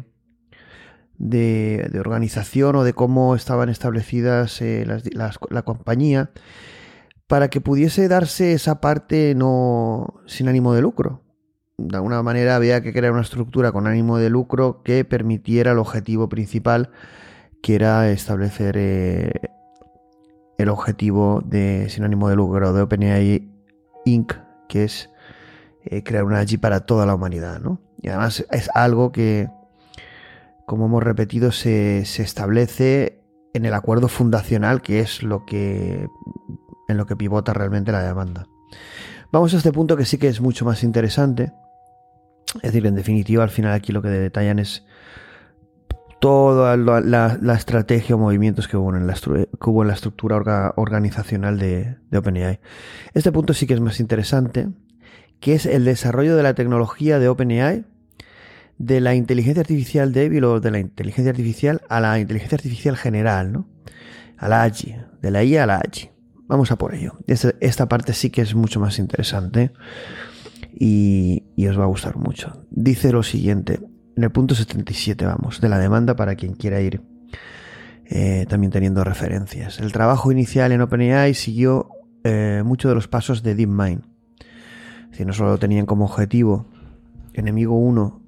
organización o de cómo estaban establecidas la compañía para que pudiese darse esa parte no sin ánimo de lucro. De alguna manera había que crear una estructura con ánimo de lucro que permitiera el objetivo principal, que era establecer el objetivo sin ánimo de lucro de OpenAI Inc., que es crear una AGI para toda la humanidad, ¿no? Y además es algo que, como hemos repetido, se establece en el acuerdo fundacional, que es en lo que pivota realmente la demanda. Vamos a este punto que sí que es mucho más interesante. Es decir, en definitiva, al final aquí lo que detallan es toda la estrategia o movimientos que hubo en la estructura organizacional de OpenAI. Este punto sí que es más interesante, que es el desarrollo de la tecnología de OpenAI, de la inteligencia artificial débil o de la inteligencia artificial a la inteligencia artificial general, ¿no? A la AGI, de la IA a la AGI. Vamos a por ello. Esta parte sí que es mucho más interesante y os va a gustar mucho. Dice lo siguiente, en el punto 77, vamos, de la demanda, para quien quiera ir también teniendo referencias. El trabajo inicial en OpenAI siguió muchos de los pasos de DeepMind. Es decir, no solo tenían como objetivo enemigo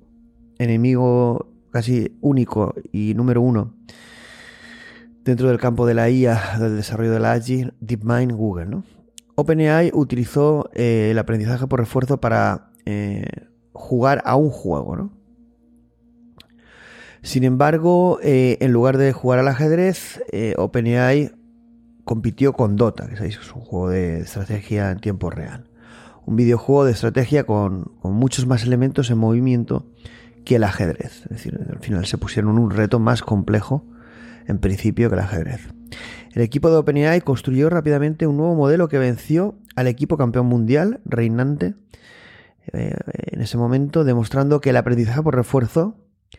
casi único y número uno dentro del campo de la IA, del desarrollo de la AGI, DeepMind, Google, ¿no? OpenAI utilizó el aprendizaje por refuerzo para jugar a un juego, ¿no? Sin embargo, en lugar de jugar al ajedrez, OpenAI compitió con Dota, que sabéis que es un juego de estrategia en tiempo real. Un videojuego de estrategia con muchos más elementos en movimiento que el ajedrez. Es decir, al final se pusieron un reto más complejo en principio que el ajedrez. El equipo de OpenAI construyó rápidamente un nuevo modelo que venció al equipo campeón mundial reinante en ese momento, demostrando que el aprendizaje por refuerzo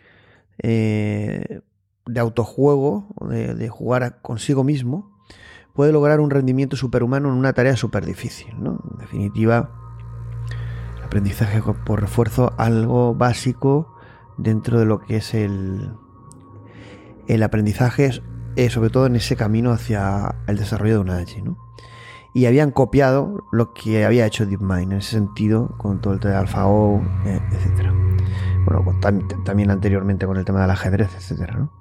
de autojuego, de jugar consigo mismo, puede lograr un rendimiento superhumano en una tarea súper difícil, ¿no? En definitiva, el aprendizaje por refuerzo, algo básico dentro de lo que es el aprendizaje, sobre todo en ese camino hacia el desarrollo de una AGI, ¿no? Y habían copiado lo que había hecho DeepMind en ese sentido, con todo el tema de AlphaGo, etcétera. Bueno, también anteriormente con el tema del ajedrez, etcétera, ¿no?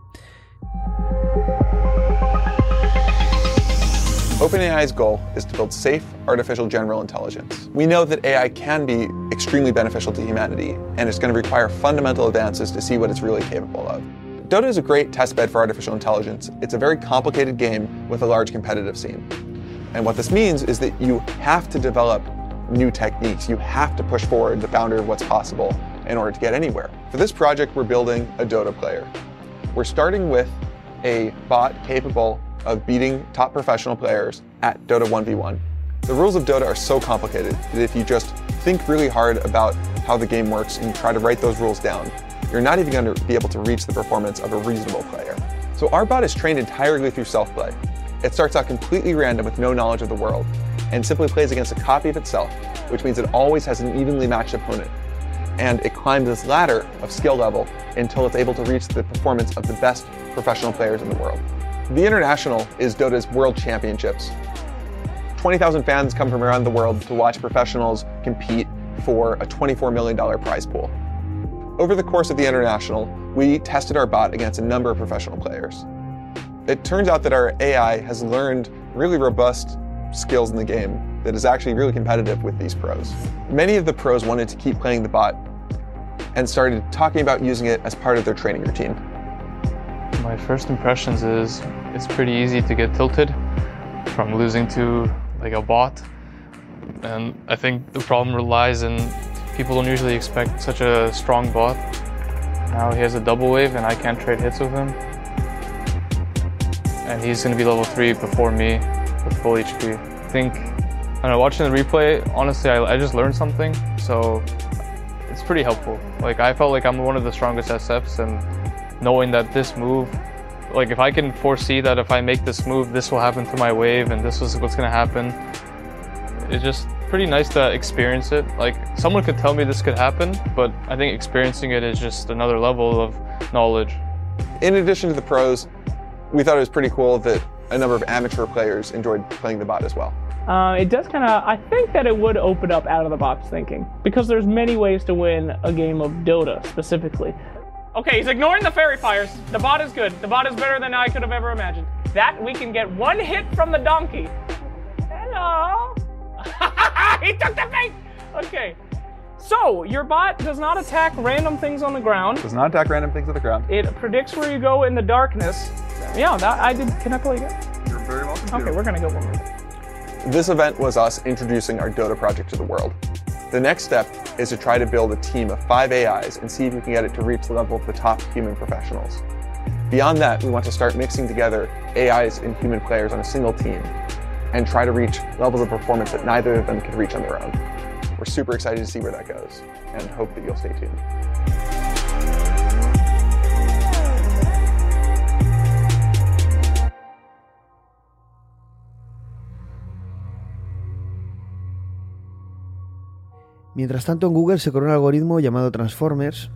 OpenAI's goal is to build safe artificial general intelligence. We know that AI can be extremely beneficial to humanity, and it's going to require fundamental advances to see what it's really capable of. Dota is a great testbed for artificial intelligence. It's a very complicated game with a large competitive scene. And what this means is that you have to develop new techniques. You have to push forward the boundary of what's possible in order to get anywhere. For this project, we're building a Dota player. We're starting with a bot capable of beating top professional players at Dota 1v1. The rules of Dota are so complicated that if you just think really hard about how the game works and you try to write those rules down, you're not even going to be able to reach the performance of a reasonable player. So our bot is trained entirely through self-play. It starts out completely random with no knowledge of the world and simply plays against a copy of itself, which means it always has an evenly matched opponent. And it climbs this ladder of skill level until it's able to reach the performance of the best professional players in the world. The International is Dota's World Championships. 20,000 fans come from around the world to watch professionals compete for a $24 million prize pool. Over the course of the International, we tested our bot against a number of professional players. It turns out that our AI has learned really robust skills in the game that is actually really competitive with these pros. Many of the pros wanted to keep playing the bot and started talking about using it as part of their training routine. My first impressions is it's pretty easy to get tilted from losing to like a bot. And I think the problem lies in people don't usually expect such a strong bot. Now he has a double wave and I can't trade hits with him. And he's going to be level 3 before me with full HP. I think, watching the replay, honestly, I just learned something. So it's pretty helpful. Like, I felt like I'm one of the strongest SFs, and knowing that this move, like if I can foresee that if I make this move, this will happen to my wave and this is what's going to happen. It's just pretty nice to experience it. Like, someone could tell me this could happen, but I think experiencing it is just another level of knowledge. In addition to the pros, we thought it was pretty cool that a number of amateur players enjoyed playing the bot as well. it does kind of, I think that it would open up out-of-the-box thinking, because there's many ways to win a game of Dota, specifically. Okay, he's ignoring the fairy fires. The bot is good. The bot is better than I could have ever imagined. That, we can get one hit from the donkey. Hello? He took the bait! Okay. So, your bot does not attack random things on the ground. Does not attack random things on the ground. It predicts where you go in the darkness. Yeah, that I did. Can I play again? You're very welcome. Okay, we're gonna go one more. This event was us introducing our Dota project to the world. The next step is to try to build a team of 5 AIs and see if we can get it to reach the level of the top human professionals. Beyond that, we want to start mixing together AIs and human players on a single team and try to reach levels of performance that neither of them could reach on their own. We're super excited to see where that goes and hope that you'll stay tuned. Mientras tanto, en Google se creó un algoritmo llamado Transformers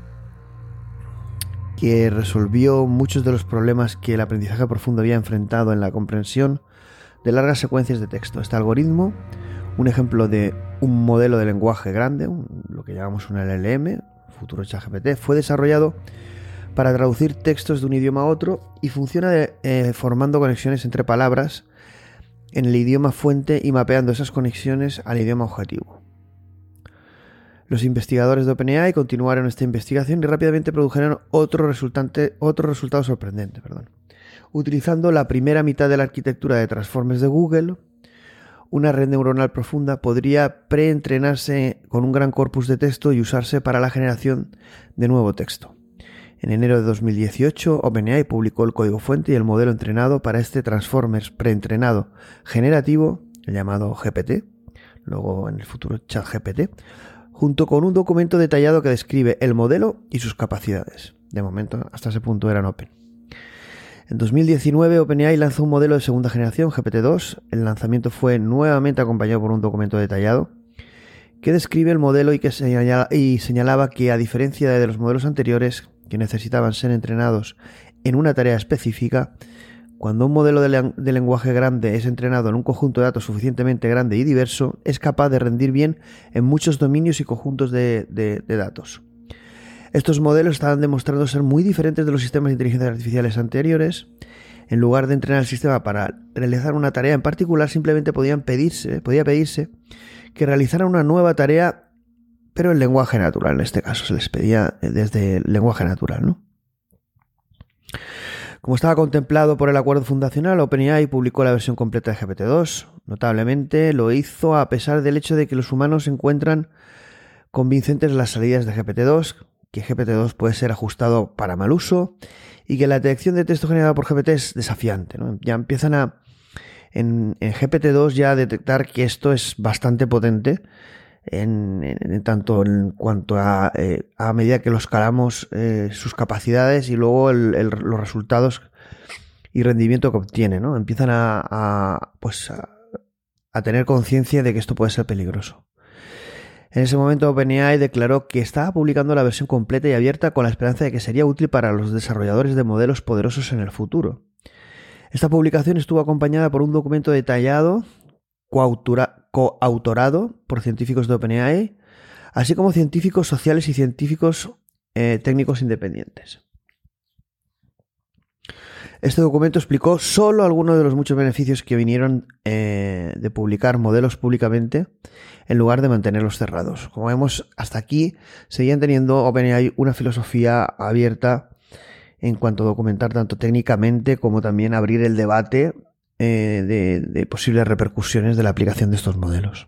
que resolvió muchos de los problemas que el aprendizaje profundo había enfrentado en la comprensión de largas secuencias de texto. Este algoritmo, un ejemplo de un modelo de lenguaje grande, lo que llamamos un LLM, futuro ChatGPT, fue desarrollado para traducir textos de un idioma a otro y funciona formando conexiones entre palabras en el idioma fuente y mapeando esas conexiones al idioma objetivo. Los investigadores de OpenAI continuaron esta investigación y rápidamente produjeron otro resultado sorprendente. Utilizando la primera mitad de la arquitectura de Transformers de Google, una red neuronal profunda podría preentrenarse con un gran corpus de texto y usarse para la generación de nuevo texto. En enero de 2018, OpenAI publicó el código fuente y el modelo entrenado para este Transformers preentrenado generativo, el llamado GPT, luego en el futuro ChatGPT, junto con un documento detallado que describe el modelo y sus capacidades. De momento, hasta ese punto eran open. En 2019, OpenAI lanzó un modelo de segunda generación, GPT-2. El lanzamiento fue nuevamente acompañado por un documento detallado que describe el modelo y señalaba que, a diferencia de los modelos anteriores, que necesitaban ser entrenados en una tarea específica, cuando un modelo de lenguaje grande es entrenado en un conjunto de datos suficientemente grande y diverso, es capaz de rendir bien en muchos dominios y conjuntos de datos. Estos modelos estaban demostrando ser muy diferentes de los sistemas de inteligencia artificiales anteriores. En lugar de entrenar el sistema para realizar una tarea en particular, simplemente podía pedirse que realizaran una nueva tarea, pero en lenguaje natural. En este caso se les pedía desde el lenguaje natural, ¿no? Como estaba contemplado por el acuerdo fundacional, OpenAI publicó la versión completa de GPT-2. Notablemente lo hizo a pesar del hecho de que los humanos encuentran convincentes las salidas de GPT-2, que GPT-2 puede ser ajustado para mal uso y que la detección de texto generado por GPT es desafiante, ¿no? Ya empiezan en GPT-2 ya a detectar que esto es bastante potente tanto en cuanto a medida que lo escalamos sus capacidades y luego los resultados y rendimiento que obtiene, ¿no? Empiezan a tener conciencia de que esto puede ser peligroso. En ese momento OpenAI declaró que estaba publicando la versión completa y abierta con la esperanza de que sería útil para los desarrolladores de modelos poderosos en el futuro. Esta publicación estuvo acompañada por un documento detallado coautorado por científicos de OpenAI, así como científicos sociales y científicos técnicos independientes. Este documento explicó solo algunos de los muchos beneficios que vinieron de publicar modelos públicamente en lugar de mantenerlos cerrados. Como vemos, hasta aquí seguían teniendo OpenAI una filosofía abierta en cuanto a documentar tanto técnicamente como también abrir el debate de posibles repercusiones de la aplicación de estos modelos.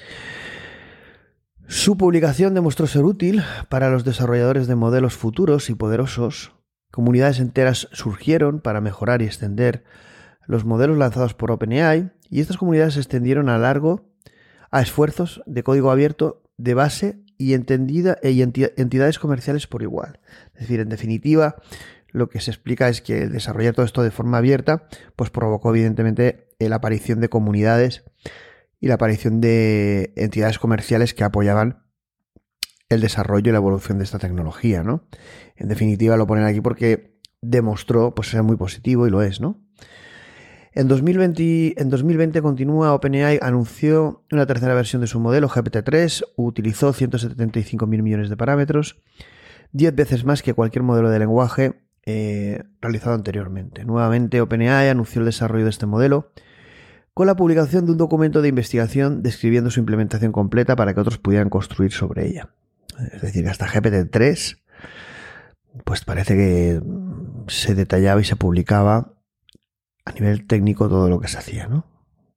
Su publicación demostró ser útil para los desarrolladores de modelos futuros y poderosos. Comunidades enteras surgieron para mejorar y extender los modelos lanzados por OpenAI, y estas comunidades se extendieron a esfuerzos de código abierto de base y entidades comerciales por igual. Es decir, en definitiva, lo que se explica es que desarrollar todo esto de forma abierta pues provocó evidentemente la aparición de comunidades y la aparición de entidades comerciales que apoyaban el desarrollo y la evolución de esta tecnología, ¿no? En definitiva lo ponen aquí porque demostró pues ser muy positivo y lo es, ¿no? En 2020 continúa. OpenAI anunció una tercera versión de su modelo GPT-3, utilizó 175.000 millones de parámetros, 10 veces más que cualquier modelo de lenguaje realizado anteriormente. Nuevamente, OpenAI anunció el desarrollo de este modelo con la publicación de un documento de investigación describiendo su implementación completa para que otros pudieran construir sobre ella. Es decir, hasta GPT-3, pues parece que se detallaba y se publicaba a nivel técnico todo lo que se hacía, ¿no?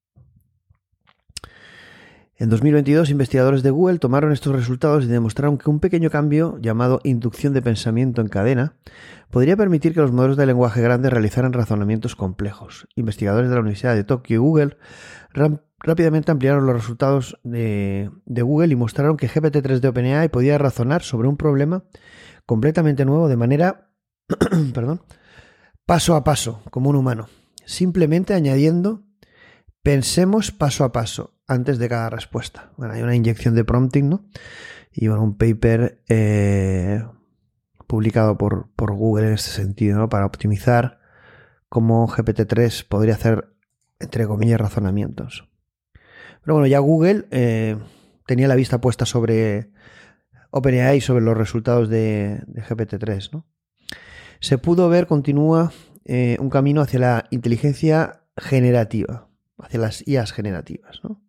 En 2022, investigadores de Google tomaron estos resultados y demostraron que un pequeño cambio llamado inducción de pensamiento en cadena podría permitir que los modelos de lenguaje grande realizaran razonamientos complejos. Investigadores de la Universidad de Tokio y Google rápidamente ampliaron los resultados de Google y mostraron que GPT-3 de OpenAI podía razonar sobre un problema completamente nuevo de manera paso a paso, como un humano, simplemente añadiendo pensemos paso a paso antes de cada respuesta. Bueno, hay una inyección de prompting, ¿no? Y bueno, un paper publicado por Google en este sentido, ¿no? Para optimizar cómo GPT-3 podría hacer, entre comillas, razonamientos. Pero bueno, ya Google tenía la vista puesta sobre OpenAI, sobre los resultados de GPT-3, ¿no? Se pudo ver, continúa, un camino hacia la inteligencia generativa, hacia las IAs generativas, ¿no?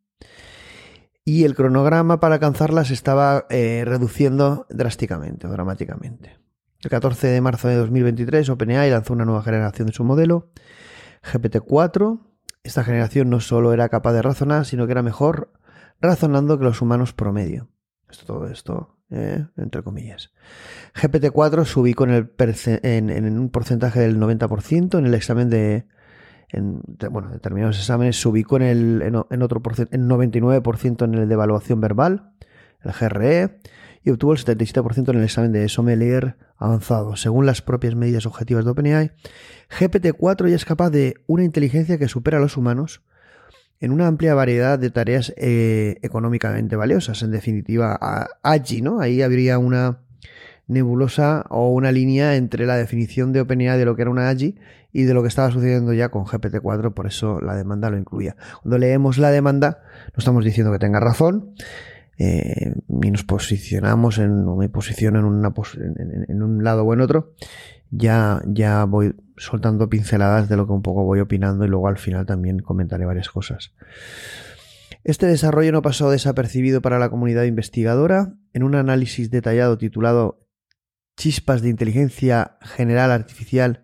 Y el cronograma para alcanzarlas estaba reduciendo drásticamente o dramáticamente. El 14 de marzo de 2023, OpenAI lanzó una nueva generación de su modelo, GPT-4. Esta generación no solo era capaz de razonar, sino que era mejor razonando que los humanos promedio. Todo esto, entre comillas. GPT-4 se ubicó en un porcentaje del 90% en el examen determinados exámenes se ubicó en 99% en el de evaluación verbal, el GRE, y obtuvo el 77% en el examen de sommelier avanzado. Según las propias medidas objetivas de OpenAI, GPT-4 ya es capaz de una inteligencia que supera a los humanos en una amplia variedad de tareas económicamente valiosas. En definitiva, AGI, ¿no? Ahí habría una nebulosa o una línea entre la definición de OpenAI de lo que era una AGI y de lo que estaba sucediendo ya con GPT-4, por eso la demanda lo incluía. Cuando leemos la demanda, no estamos diciendo que tenga razón, ni nos posicionamos o me posiciono en un lado o en otro. Ya voy soltando pinceladas de lo que un poco voy opinando y luego al final también comentaré varias cosas. Este desarrollo no pasó desapercibido para la comunidad investigadora. En un análisis detallado titulado Chispas de inteligencia general artificial,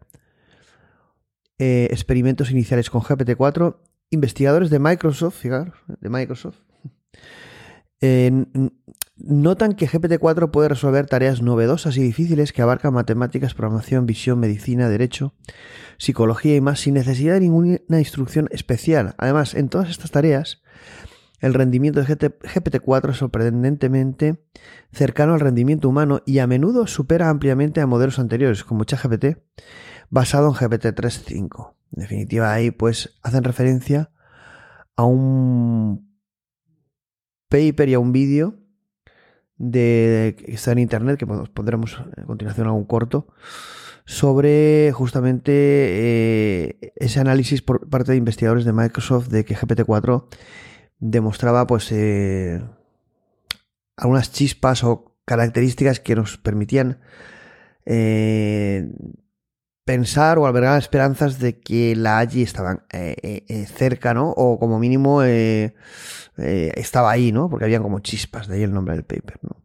experimentos iniciales con GPT-4, investigadores de Microsoft, notan que GPT-4 puede resolver tareas novedosas y difíciles que abarcan matemáticas, programación, visión, medicina, derecho, psicología y más, sin necesidad de ninguna instrucción especial. Además, en todas estas tareas, el rendimiento de GPT-4 es sorprendentemente cercano al rendimiento humano y a menudo supera ampliamente a modelos anteriores, como ChatGPT, basado en GPT-3.5. En definitiva, ahí pues hacen referencia a un paper y a un vídeo que está en internet, que pondremos a continuación algún corto, sobre justamente ese análisis por parte de investigadores de Microsoft de que GPT-4 demostraba pues algunas chispas o características que nos permitían pensar o albergar esperanzas de que la AGI estaba cerca, ¿no? O como mínimo estaba ahí, ¿no? Porque habían como chispas, de ahí el nombre del paper, ¿no?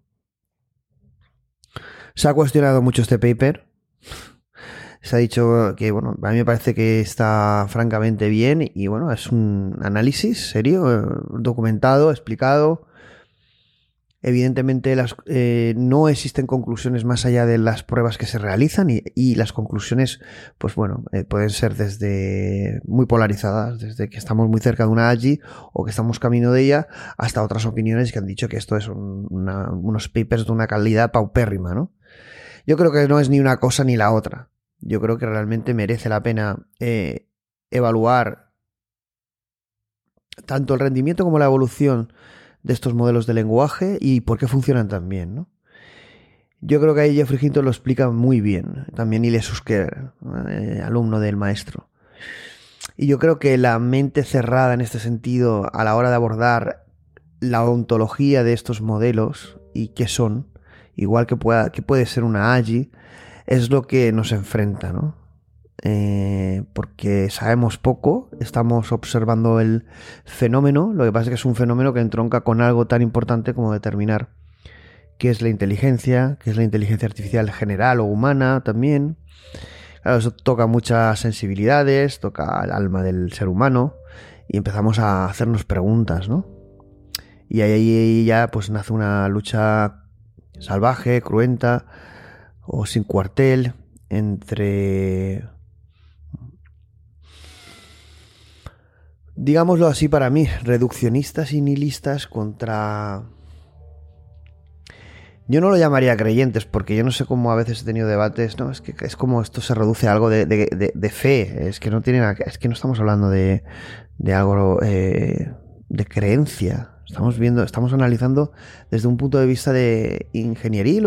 Se ha cuestionado mucho este paper. Se ha dicho que, bueno, a mí me parece que está francamente bien y, bueno, es un análisis serio, documentado, explicado. Evidentemente no existen conclusiones más allá de las pruebas que se realizan y las conclusiones, pues bueno, pueden ser desde muy polarizadas, desde que estamos muy cerca de una AGI o que estamos camino de ella, hasta otras opiniones que han dicho que esto es unos papers de una calidad paupérrima, ¿no? Yo creo que no es ni una cosa ni la otra. Yo creo que realmente merece la pena evaluar tanto el rendimiento como la evolución de estos modelos de lenguaje y por qué funcionan tan bien, ¿no? Yo creo que ahí Geoffrey Hinton lo explica muy bien. También Ile Susker, alumno del maestro. Y yo creo que la mente cerrada en este sentido a la hora de abordar la ontología de estos modelos y qué son, igual que puede ser una AGI, es lo que nos enfrenta, ¿no? Porque sabemos poco, estamos observando el fenómeno, lo que pasa es que es un fenómeno que entronca con algo tan importante como determinar qué es la inteligencia artificial general o humana también. Claro, eso toca muchas sensibilidades, toca el alma del ser humano y empezamos a hacernos preguntas, ¿no? Y ahí ya pues nace una lucha salvaje, cruenta o sin cuartel entre, digámoslo así para mí, reduccionistas y nihilistas contra... Yo no lo llamaría creyentes, porque yo no sé cómo a veces he tenido debates, ¿no? Es que es como esto se reduce a algo de fe, es que no tiene nada, es que no estamos hablando de algo de creencia. Estamos analizando desde un punto de vista de ingeniería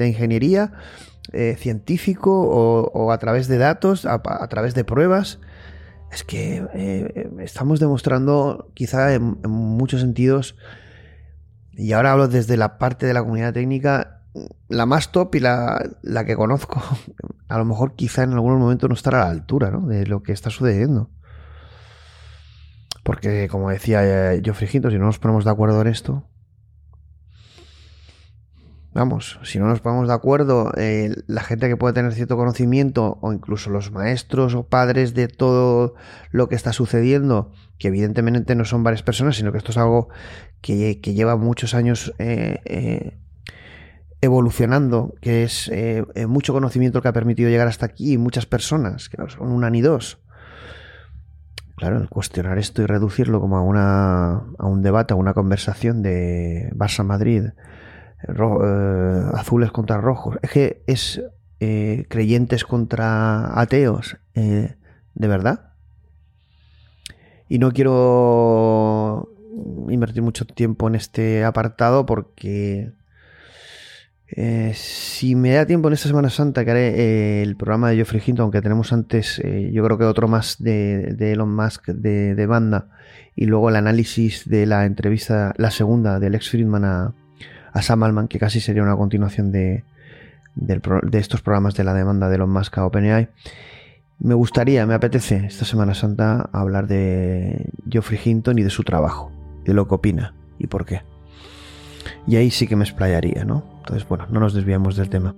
científico o a través de datos, a través de pruebas. Es que estamos demostrando quizá en muchos sentidos, y ahora hablo desde la parte de la comunidad técnica, la más top y la que conozco, a lo mejor quizá en algunos momentos no estará a la altura, ¿no?, de lo que está sucediendo. Porque, como decía Geoffrey Hinton, si no nos ponemos de acuerdo en esto, si no nos ponemos de acuerdo, la gente que puede tener cierto conocimiento, o incluso los maestros o padres de todo lo que está sucediendo, que evidentemente no son varias personas, sino que esto es algo que lleva muchos años evolucionando, que es mucho conocimiento que ha permitido llegar hasta aquí, y muchas personas, que no son una ni dos. Claro, el cuestionar esto y reducirlo como a un debate, a una conversación de Barça-Madrid, azules contra rojos, es que es creyentes contra ateos, ¿de verdad? Y no quiero invertir mucho tiempo en este apartado porque si me da tiempo en esta Semana Santa, que haré el programa de Geoffrey Hinton, aunque tenemos antes yo creo que otro más de Elon Musk de banda, y luego el análisis de la entrevista, la segunda del ex Friedman a Sam Altman, que casi sería una continuación de estos programas de la demanda de Elon Musk a OpenAI. Me apetece esta Semana Santa hablar de Geoffrey Hinton y de su trabajo, de lo que opina y por qué. Y ahí sí que me explayaría, ¿no? Entonces, bueno, no nos desviamos del tema.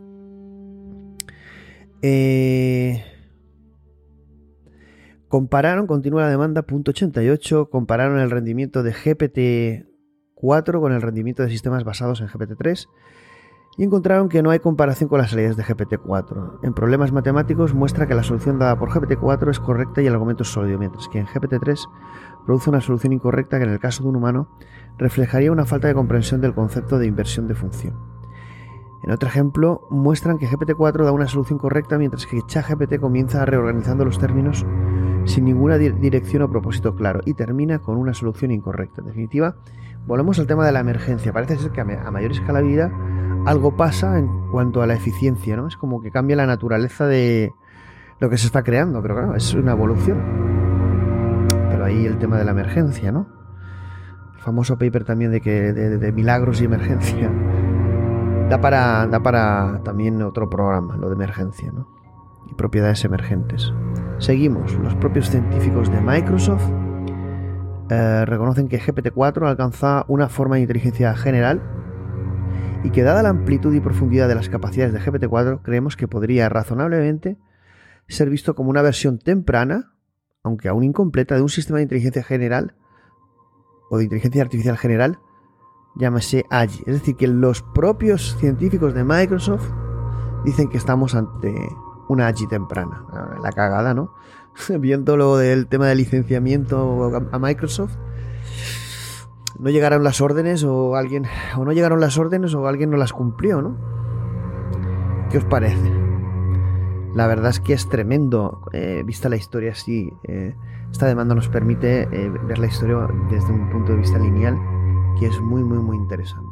Continúa la demanda, punto 88, compararon el rendimiento de GPT-4 con el rendimiento de sistemas basados en GPT-3 y encontraron que no hay comparación con las salidas de GPT-4. En problemas matemáticos muestra que la solución dada por GPT-4 es correcta y el argumento es sólido, mientras que en GPT-3 produce una solución incorrecta que en el caso de un humano reflejaría una falta de comprensión del concepto de inversión de función. En otro ejemplo, muestran que GPT-4 da una solución correcta, mientras que ChatGPT comienza reorganizando los términos sin ninguna dirección o propósito claro y termina con una solución incorrecta. En definitiva, volvemos al tema de la emergencia. Parece ser que a mayor escalabilidad algo pasa en cuanto a la eficiencia, ¿no? Es como que cambia la naturaleza de lo que se está creando, pero claro, es una evolución. Pero ahí el tema de la emergencia, ¿no? El famoso paper también de milagros y emergencia. Da para también otro programa, lo de emergencia, ¿no? Y propiedades emergentes. Seguimos. Los propios científicos de Microsoft reconocen que GPT-4 alcanza una forma de inteligencia general y que, dada la amplitud y profundidad de las capacidades de GPT-4, creemos que podría razonablemente ser visto como una versión temprana, aunque aún incompleta, de un sistema de inteligencia general o de inteligencia artificial general, llámese AGI. Es decir, que los propios científicos de Microsoft dicen que estamos ante una AGI temprana. La cagada, ¿no? Viendo lo del tema del licenciamiento a Microsoft, no llegaron las órdenes o no llegaron las órdenes o alguien no las cumplió, ¿no? ¿Qué os parece? La verdad es que es tremendo, vista la historia así. Esta demanda nos permite ver la historia desde un punto de vista lineal, que es muy, muy, muy interesante.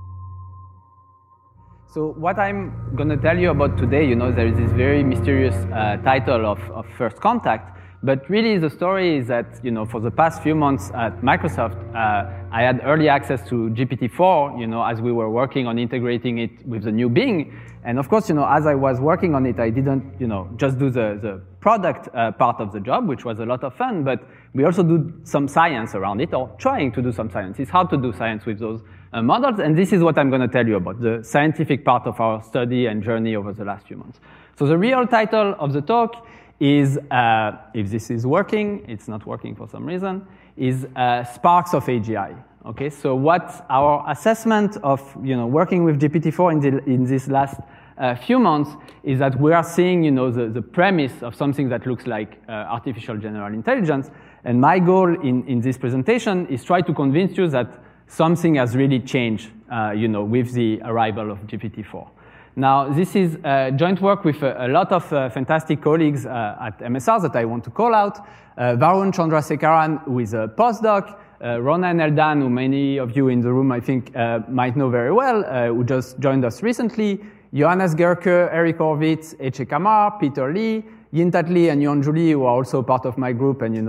So what I'm going to tell you about today, there is this very mysterious title of First Contact, But really, the story is that, for the past few months at Microsoft, I had early access to GPT-4, as we were working on integrating it with the new Bing. And of course, as I was working on it, I didn't, just do the product part of the job, which was a lot of fun, but we also do some science around it, or trying to do some science. It's hard to do science with those models, and this is what I'm going to tell you about, the scientific part of our study and journey over the last few months. So the real title of the talk is, if this is working, it's not working for some reason, is Sparks of AGI. Okay, so what our assessment of working with GPT-4 in this last few months is that we are seeing the premise of something that looks like artificial general intelligence. And my goal in this presentation is try to convince you that something has really changed with the arrival of GPT-4. Now, this is joint work with a lot of fantastic colleagues at MSR that I want to call out. Varun Chandrasekaran, who is a postdoc, Ronen Eldan, who many of you in the room, I think, might know very well, who just joined us recently, Johannes Gerke, Eric Horvitz, Eche Kamar, Peter Lee, Yintat Lee, and Yuan Julie, who are also part of my group, and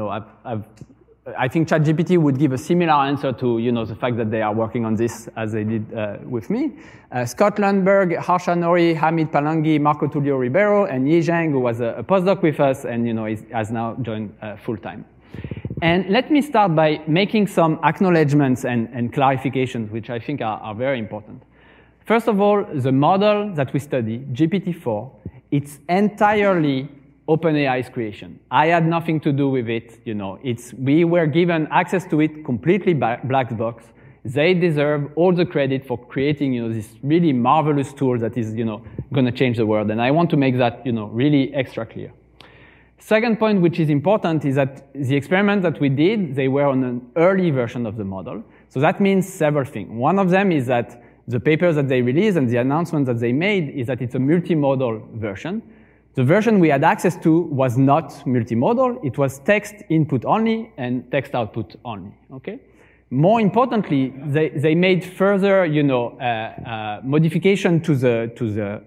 I think ChatGPT would give a similar answer to the fact that they are working on this as they did with me. Scott Lundberg, Harsha Nori, Hamid Palangi, Marco Tullio Ribeiro, and Yi Zhang, who was a postdoc with us and has now joined full-time. And let me start by making some acknowledgements and clarifications, which I think are very important. First of all, the model that we study, GPT-4, it's entirely OpenAI's creation. I had nothing to do with it. We were given access to it completely black box. They deserve all the credit for creating, this really marvelous tool that is, going to change the world. And I want to make that, really extra clear. Second point, which is important, is that the experiments that we did, they were on an early version of the model. So that means several things. One of them is that the papers that they released and the announcement that they made is that it's a multimodal version. The version we had access to was not multimodal. It was text input only and text output only. Okay. More importantly, they made further, modification to the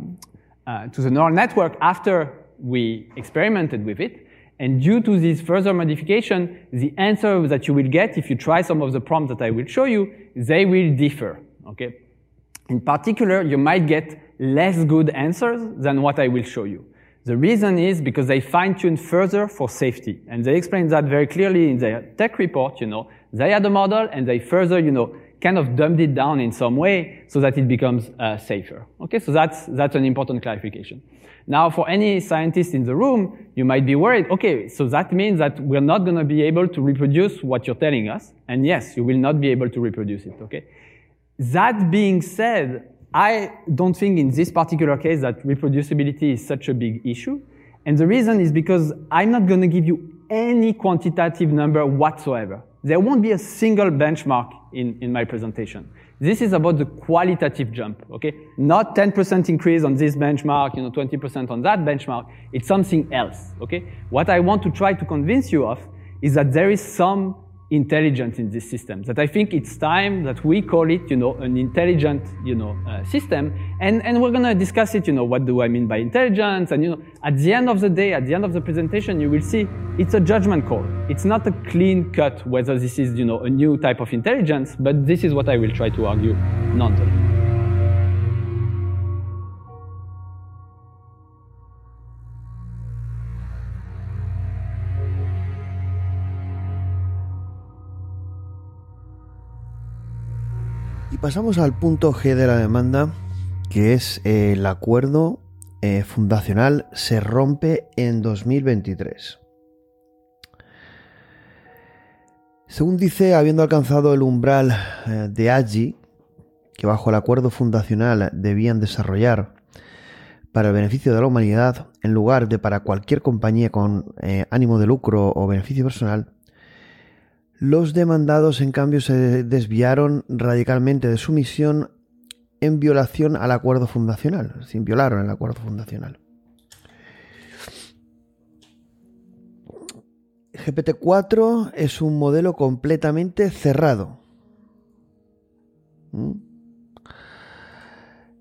neural network after we experimented with it. And due to this further modification, the answer that you will get if you try some of the prompts that I will show you, they will differ. Okay. In particular, you might get less good answers than what I will show you. The reason is because they fine-tuned further for safety. And they explained that very clearly in their tech report, They had a model and they further, kind of dumbed it down in some way so that it becomes safer. Okay, so that's an important clarification. Now, for any scientist in the room, you might be worried, okay, so that means that we're not going to be able to reproduce what you're telling us. And yes, you will not be able to reproduce it, okay? That being said, I don't think in this particular case that reproducibility is such a big issue. And the reason is because I'm not going to give you any quantitative number whatsoever. There won't be a single benchmark in my presentation. This is about the qualitative jump, okay? Not 10% increase on this benchmark, 20% on that benchmark. It's something else, okay? What I want to try to convince you of is that there is some intelligence in this system, that I think it's time that we call it, an intelligent, system. And we're going to discuss it, what do I mean by intelligence? And, at the end of the day, at the end of the presentation, you will see it's a judgment call. It's not a clean cut whether this is, a new type of intelligence, but this is what I will try to argue nonetheless. Y pasamos al punto G de la demanda, que es el acuerdo fundacional se rompe en 2023. Según dice, habiendo alcanzado el umbral de AGI, que bajo el acuerdo fundacional debían desarrollar para el beneficio de la humanidad, en lugar de para cualquier compañía con ánimo de lucro o beneficio personal, los demandados, en cambio, se desviaron radicalmente de su misión en violación al acuerdo fundacional, sin violaron el acuerdo fundacional. GPT-4 es un modelo completamente cerrado.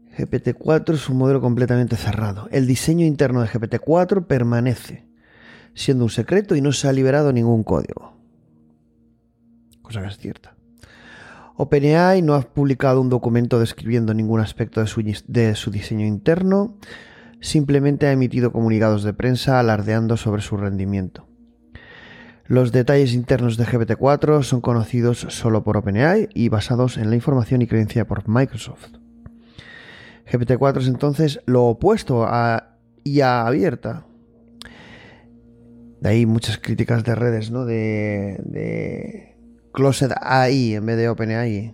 GPT-4 es un modelo completamente cerrado. El diseño interno de GPT-4 permanece. siendo un secreto y no se ha liberado ningún código. Cosa que es cierta. OpenAI no ha publicado un documento describiendo ningún aspecto de su diseño interno, simplemente ha emitido comunicados de prensa alardeando sobre su rendimiento. Los detalles internos de GPT-4 son conocidos solo por OpenAI y basados en la información y creencia por Microsoft. GPT-4 es entonces lo opuesto a IA abierta. De ahí muchas críticas de redes, ¿no? De Closed AI en vez de OpenAI.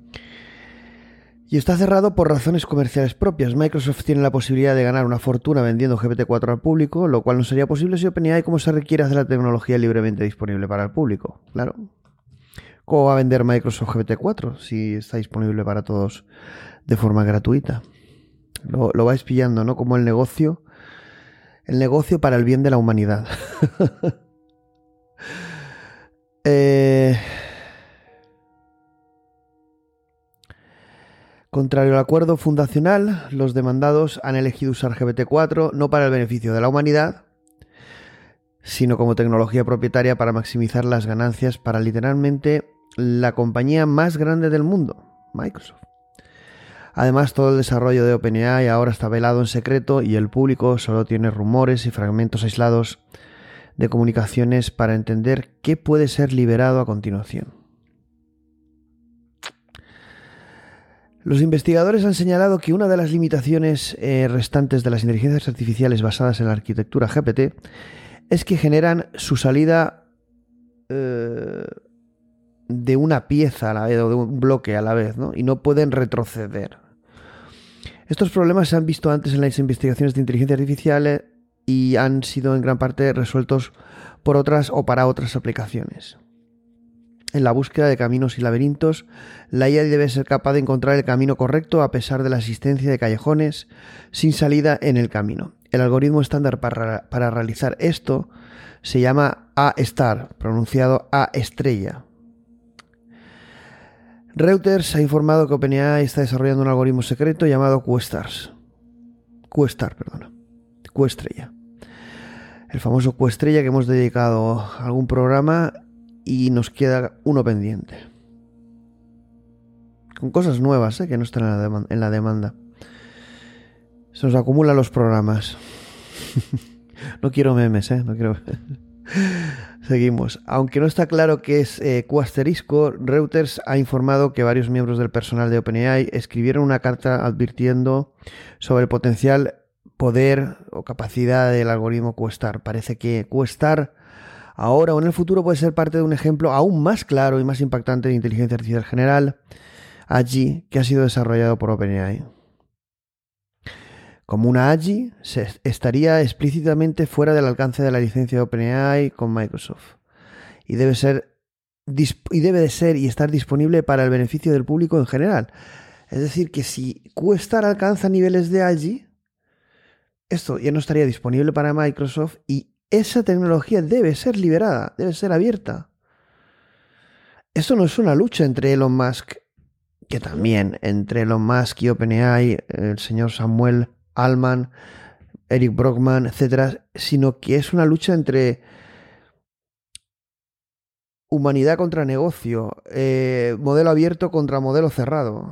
Y está cerrado por razones comerciales propias. Microsoft tiene la posibilidad de ganar una fortuna vendiendo GPT-4 al público, lo cual no sería posible si OpenAI, como se requiere, hace la tecnología libremente disponible para el público. Claro. ¿Cómo va a vender Microsoft GPT-4 si está disponible para todos de forma gratuita? Lo vais pillando, ¿no? Como el negocio para el bien de la humanidad. Contrario al acuerdo fundacional, los demandados han elegido usar GPT-4 no para el beneficio de la humanidad, sino como tecnología propietaria para maximizar las ganancias para literalmente la compañía más grande del mundo, Microsoft. Además, todo el desarrollo de OpenAI ahora está velado en secreto y el público solo tiene rumores y fragmentos aislados de comunicaciones para entender qué puede ser liberado a continuación. Los investigadores han señalado que una de las limitaciones restantes de las inteligencias artificiales basadas en la arquitectura GPT es que generan su salida de una pieza a la vez o de un bloque a la vez, ¿no? Y no pueden retroceder. Estos problemas se han visto antes en las investigaciones de inteligencia artificial y han sido en gran parte resueltos por otras o para otras aplicaciones. En la búsqueda de caminos y laberintos, la IA debe ser capaz de encontrar el camino correcto a pesar de la existencia de callejones sin salida en el camino. El algoritmo estándar para realizar esto se llama A*, pronunciado A estrella. Reuters ha informado que OpenAI está desarrollando un algoritmo secreto llamado Q*Estrella. El famoso Q*Estrella que hemos dedicado a algún programa y nos queda uno pendiente. Con cosas nuevas, que no están en la demanda. Se nos acumulan los programas. No quiero memes, no quiero... Seguimos. Aunque no está claro qué es Q*, Reuters ha informado que varios miembros del personal de OpenAI escribieron una carta advirtiendo sobre el potencial poder o capacidad del algoritmo Q*. Parece que Q*, ahora o en el futuro, puede ser parte de un ejemplo aún más claro y más impactante de inteligencia artificial general, AGI, que ha sido desarrollado por OpenAI. Como una AGI, estaría explícitamente fuera del alcance de la licencia de OpenAI con Microsoft y debe de ser y estar disponible para el beneficio del público en general. Es decir, que si Q* alcanza niveles de AGI, esto ya no estaría disponible para Microsoft y esa tecnología debe ser liberada, debe ser abierta. Esto no es una lucha entre Elon Musk, que también entre Elon Musk y OpenAI, el señor Samuel Altman, Eric Brockman, etcétera, sino que es una lucha entre humanidad contra negocio, modelo abierto contra modelo cerrado.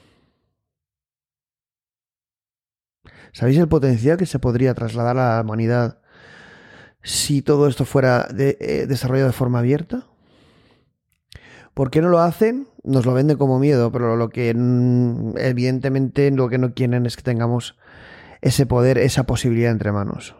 ¿Sabéis el potencial que se podría trasladar a la humanidad si todo esto fuera desarrollado de forma abierta? ¿Por qué no lo hacen? Nos lo venden como miedo, pero lo que evidentemente lo que no quieren es que tengamos ese poder, esa posibilidad entre manos.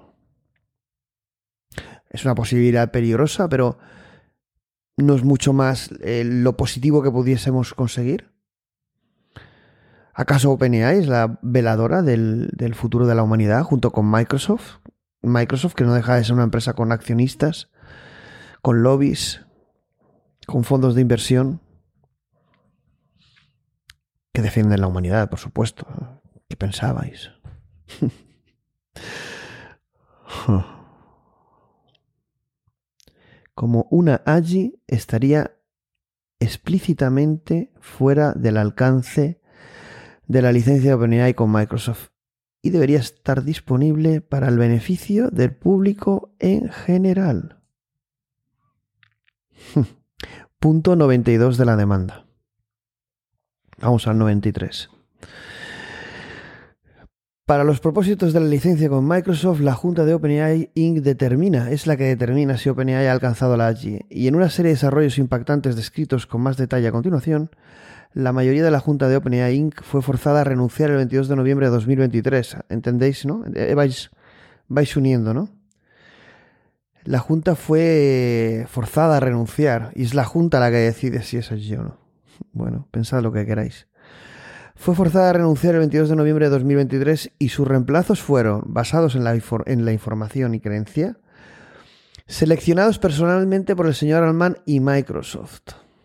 Es una posibilidad peligrosa, pero no es mucho más lo positivo que pudiésemos conseguir. ¿Acaso OpenAI es la veladora del futuro de la humanidad junto con Microsoft? Microsoft, que no deja de ser una empresa con accionistas, con lobbies, con fondos de inversión que defienden la humanidad, por supuesto. ¿Qué pensabais? Como una AGI estaría explícitamente fuera del alcance de la licencia de OpenAI con Microsoft. y debería estar disponible para el beneficio del público en general. Punto 92 de la demanda. Vamos al 93. Para los propósitos de la licencia con Microsoft, la Junta de OpenAI Inc. es la que determina si OpenAI ha alcanzado la AGI, y en una serie de desarrollos impactantes descritos con más detalle a continuación, la mayoría de la Junta de OpenAI Inc. fue forzada a renunciar el 22 de noviembre de 2023. ¿Entendéis, no? Vais uniendo, ¿no? La Junta fue forzada a renunciar, y es la Junta la que decide si es AGI o no. Bueno, pensad lo que queráis. Fue forzada a renunciar el 22 de noviembre de 2023 y sus reemplazos fueron, basados en la información y creencia, seleccionados personalmente por el señor Altman y Microsoft.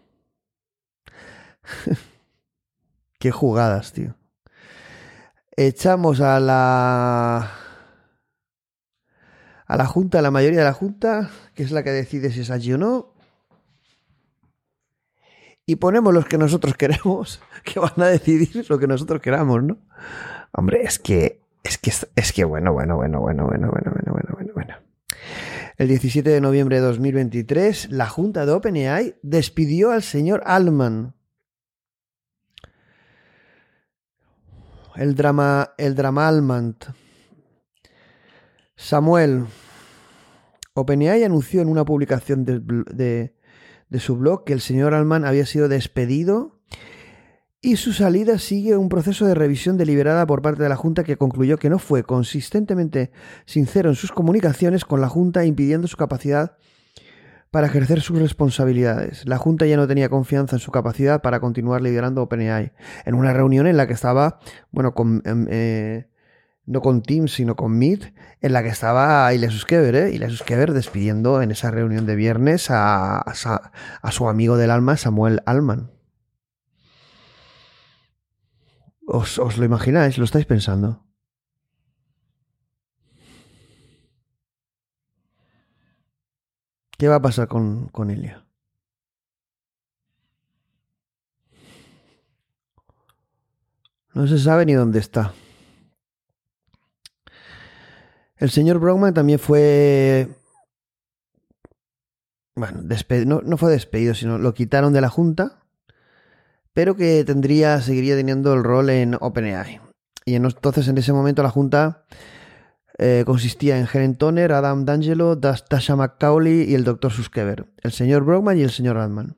Qué jugadas, tío. Echamos a la Junta, a la mayoría de la Junta, que es la que decide si es allí o no, y ponemos los que nosotros queremos, que van a decidir lo que nosotros queramos, ¿no? Hombre, es que bueno. El 17 de noviembre de 2023, la Junta de OpenAI despidió al señor Altman. El drama Altman. Samuel. OpenAI anunció en una publicación de su blog que el señor Altman había sido despedido y su salida sigue un proceso de revisión deliberada por parte de la Junta que concluyó que no fue consistentemente sincero en sus comunicaciones con la Junta, impidiendo su capacidad para ejercer sus responsabilidades. La Junta ya no tenía confianza en su capacidad para continuar liderando OpenAI. En una reunión en la que estaba, bueno, no con Teams, sino con Meet, en la que estaba Ilya Sutskever, Ilya Sutskever despidiendo en esa reunión de viernes a su amigo del alma, Samuel Altman. ¿Os lo imagináis? ¿Lo estáis pensando? ¿Qué va a pasar con Ilya? No se sabe ni dónde está. El señor Brockman también fue... Bueno, no fue despedido, sino lo quitaron de la Junta, pero que seguiría teniendo el rol en OpenAI. Y entonces, en ese momento, la Junta consistía en Helen Toner, Adam D'Angelo, Tasha McCauley y el Dr. Sutskever, el señor Brockman y el señor Altman.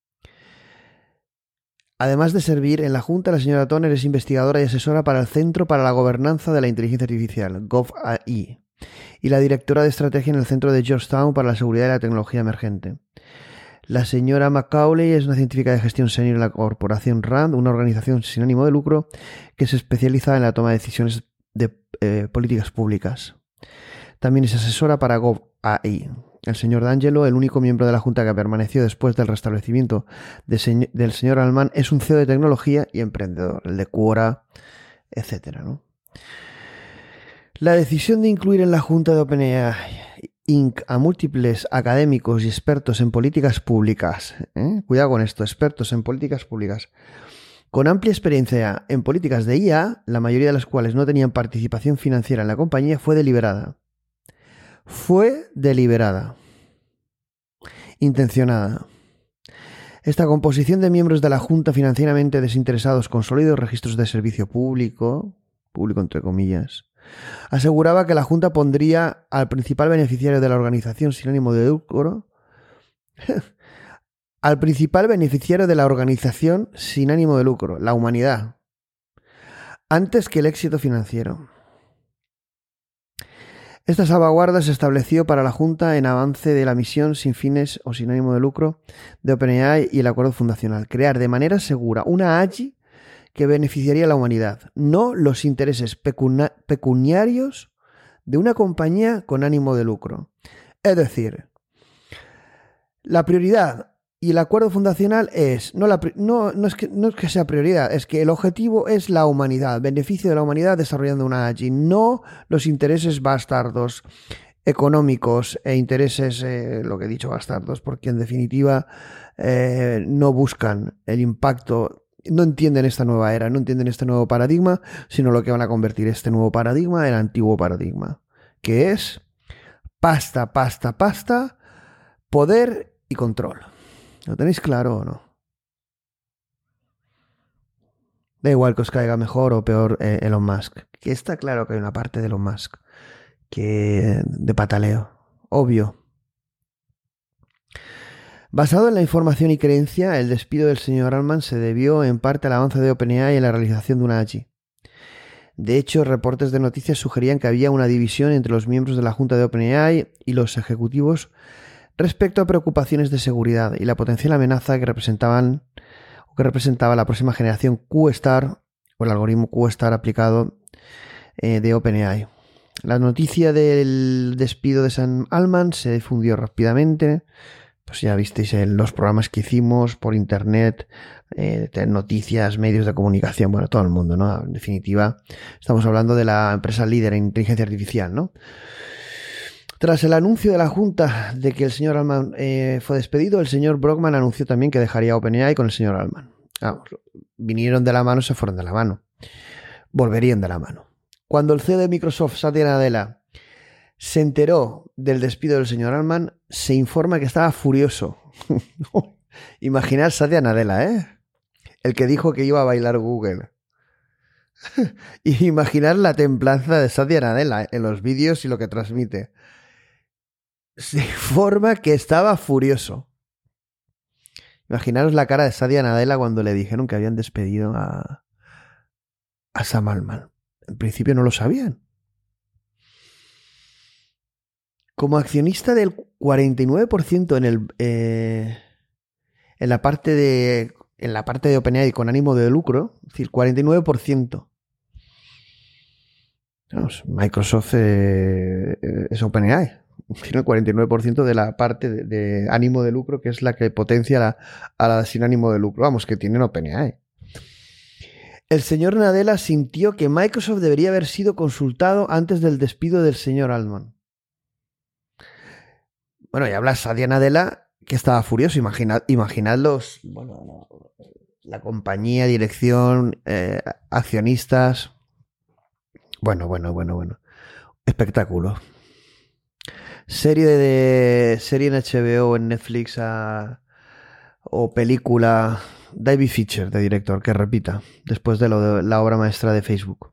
Además de servir en la Junta, la señora Toner es investigadora y asesora para el Centro para la Gobernanza de la Inteligencia Artificial, GovAI, y la directora de estrategia en el Centro de Georgetown para la Seguridad y la Tecnología Emergente. La señora McCauley es una científica de gestión senior en la corporación RAND, una organización sin ánimo de lucro que se especializa en la toma de decisiones de políticas públicas. También es asesora para GovAI. El señor D'Angelo, el único miembro de la Junta que permaneció después del restablecimiento del señor Altman, es un CEO de tecnología y emprendedor, el de Quora, etc., ¿no? La decisión de incluir en la Junta de OpenAI Inc. a múltiples académicos y expertos en políticas públicas, cuidado con esto, expertos en políticas públicas, con amplia experiencia en políticas de IA, la mayoría de las cuales no tenían participación financiera en la compañía, fue deliberada. Intencionada. Esta composición de miembros de la Junta financieramente desinteresados con sólidos registros de servicio público entre comillas, aseguraba que la Junta pondría al principal beneficiario de la organización sin ánimo de lucro la humanidad, antes que el éxito financiero. Esta salvaguarda se estableció para la Junta en avance de la misión sin fines o sin ánimo de lucro de OpenAI y el acuerdo fundacional: crear de manera segura una AGI que beneficiaría a la humanidad, no los intereses pecuniarios de una compañía con ánimo de lucro. Es decir, la prioridad y el acuerdo fundacional no es que sea prioridad, es que el objetivo es la humanidad, beneficio de la humanidad desarrollando una AGI, no los intereses bastardos económicos e intereses, lo que he dicho, bastardos, porque en definitiva no buscan el impacto no entienden esta nueva era, no entienden este nuevo paradigma, sino lo que van a convertir este nuevo paradigma en el antiguo paradigma, que es pasta, pasta, pasta, poder y control. ¿Lo tenéis claro o no? Da igual que os caiga mejor o peor Elon Musk, que está claro que hay una parte de Elon Musk que de pataleo, obvio. Basado en la información y creencia, el despido del señor Altman se debió en parte al avance de OpenAI en la realización de una AGI. De hecho, reportes de noticias sugerían que había una división entre los miembros de la junta de OpenAI y los ejecutivos respecto a preocupaciones de seguridad y la potencial amenaza que representaba la próxima generación Q-Star o el algoritmo Q-Star aplicado de OpenAI. La noticia del despido de Sam Altman se difundió rápidamente. Pues ya visteis en los programas que hicimos por internet, noticias, medios de comunicación, bueno, todo el mundo, ¿no? En definitiva, estamos hablando de la empresa líder en inteligencia artificial, ¿no? Tras el anuncio de la Junta de que el señor Altman fue despedido, el señor Brockman anunció también que dejaría OpenAI con el señor Altman. Vamos, vinieron de la mano, se fueron de la mano. Volverían de la mano. Cuando el CEO de Microsoft, Satya Nadella, se enteró del despido del señor Altman, se informa que estaba furioso. Imaginad Satya Nadella, ¿eh? El que dijo que iba a bailar Google. Y imaginad la templanza de Satya Nadella en los vídeos y lo que transmite. Se informa que estaba furioso. Imaginaros la cara de Satya Nadella cuando le dijeron que habían despedido a Sam Altman. En principio no lo sabían. Como accionista del 49% en la parte de OpenAI con ánimo de lucro, es decir, 49%. Vamos, Microsoft es OpenAI. Tiene el 49% de la parte de ánimo de lucro, que es la que potencia a la sin ánimo de lucro. Vamos, que tienen OpenAI. El señor Nadella sintió que Microsoft debería haber sido consultado antes del despido del señor Altman. Bueno, y habla Satya Nadella, que estaba furioso. Imaginad la compañía, dirección, accionistas. Bueno. Espectáculo. Serie en HBO o en Netflix o película David Fincher de director, que repita, después de la obra maestra de Facebook.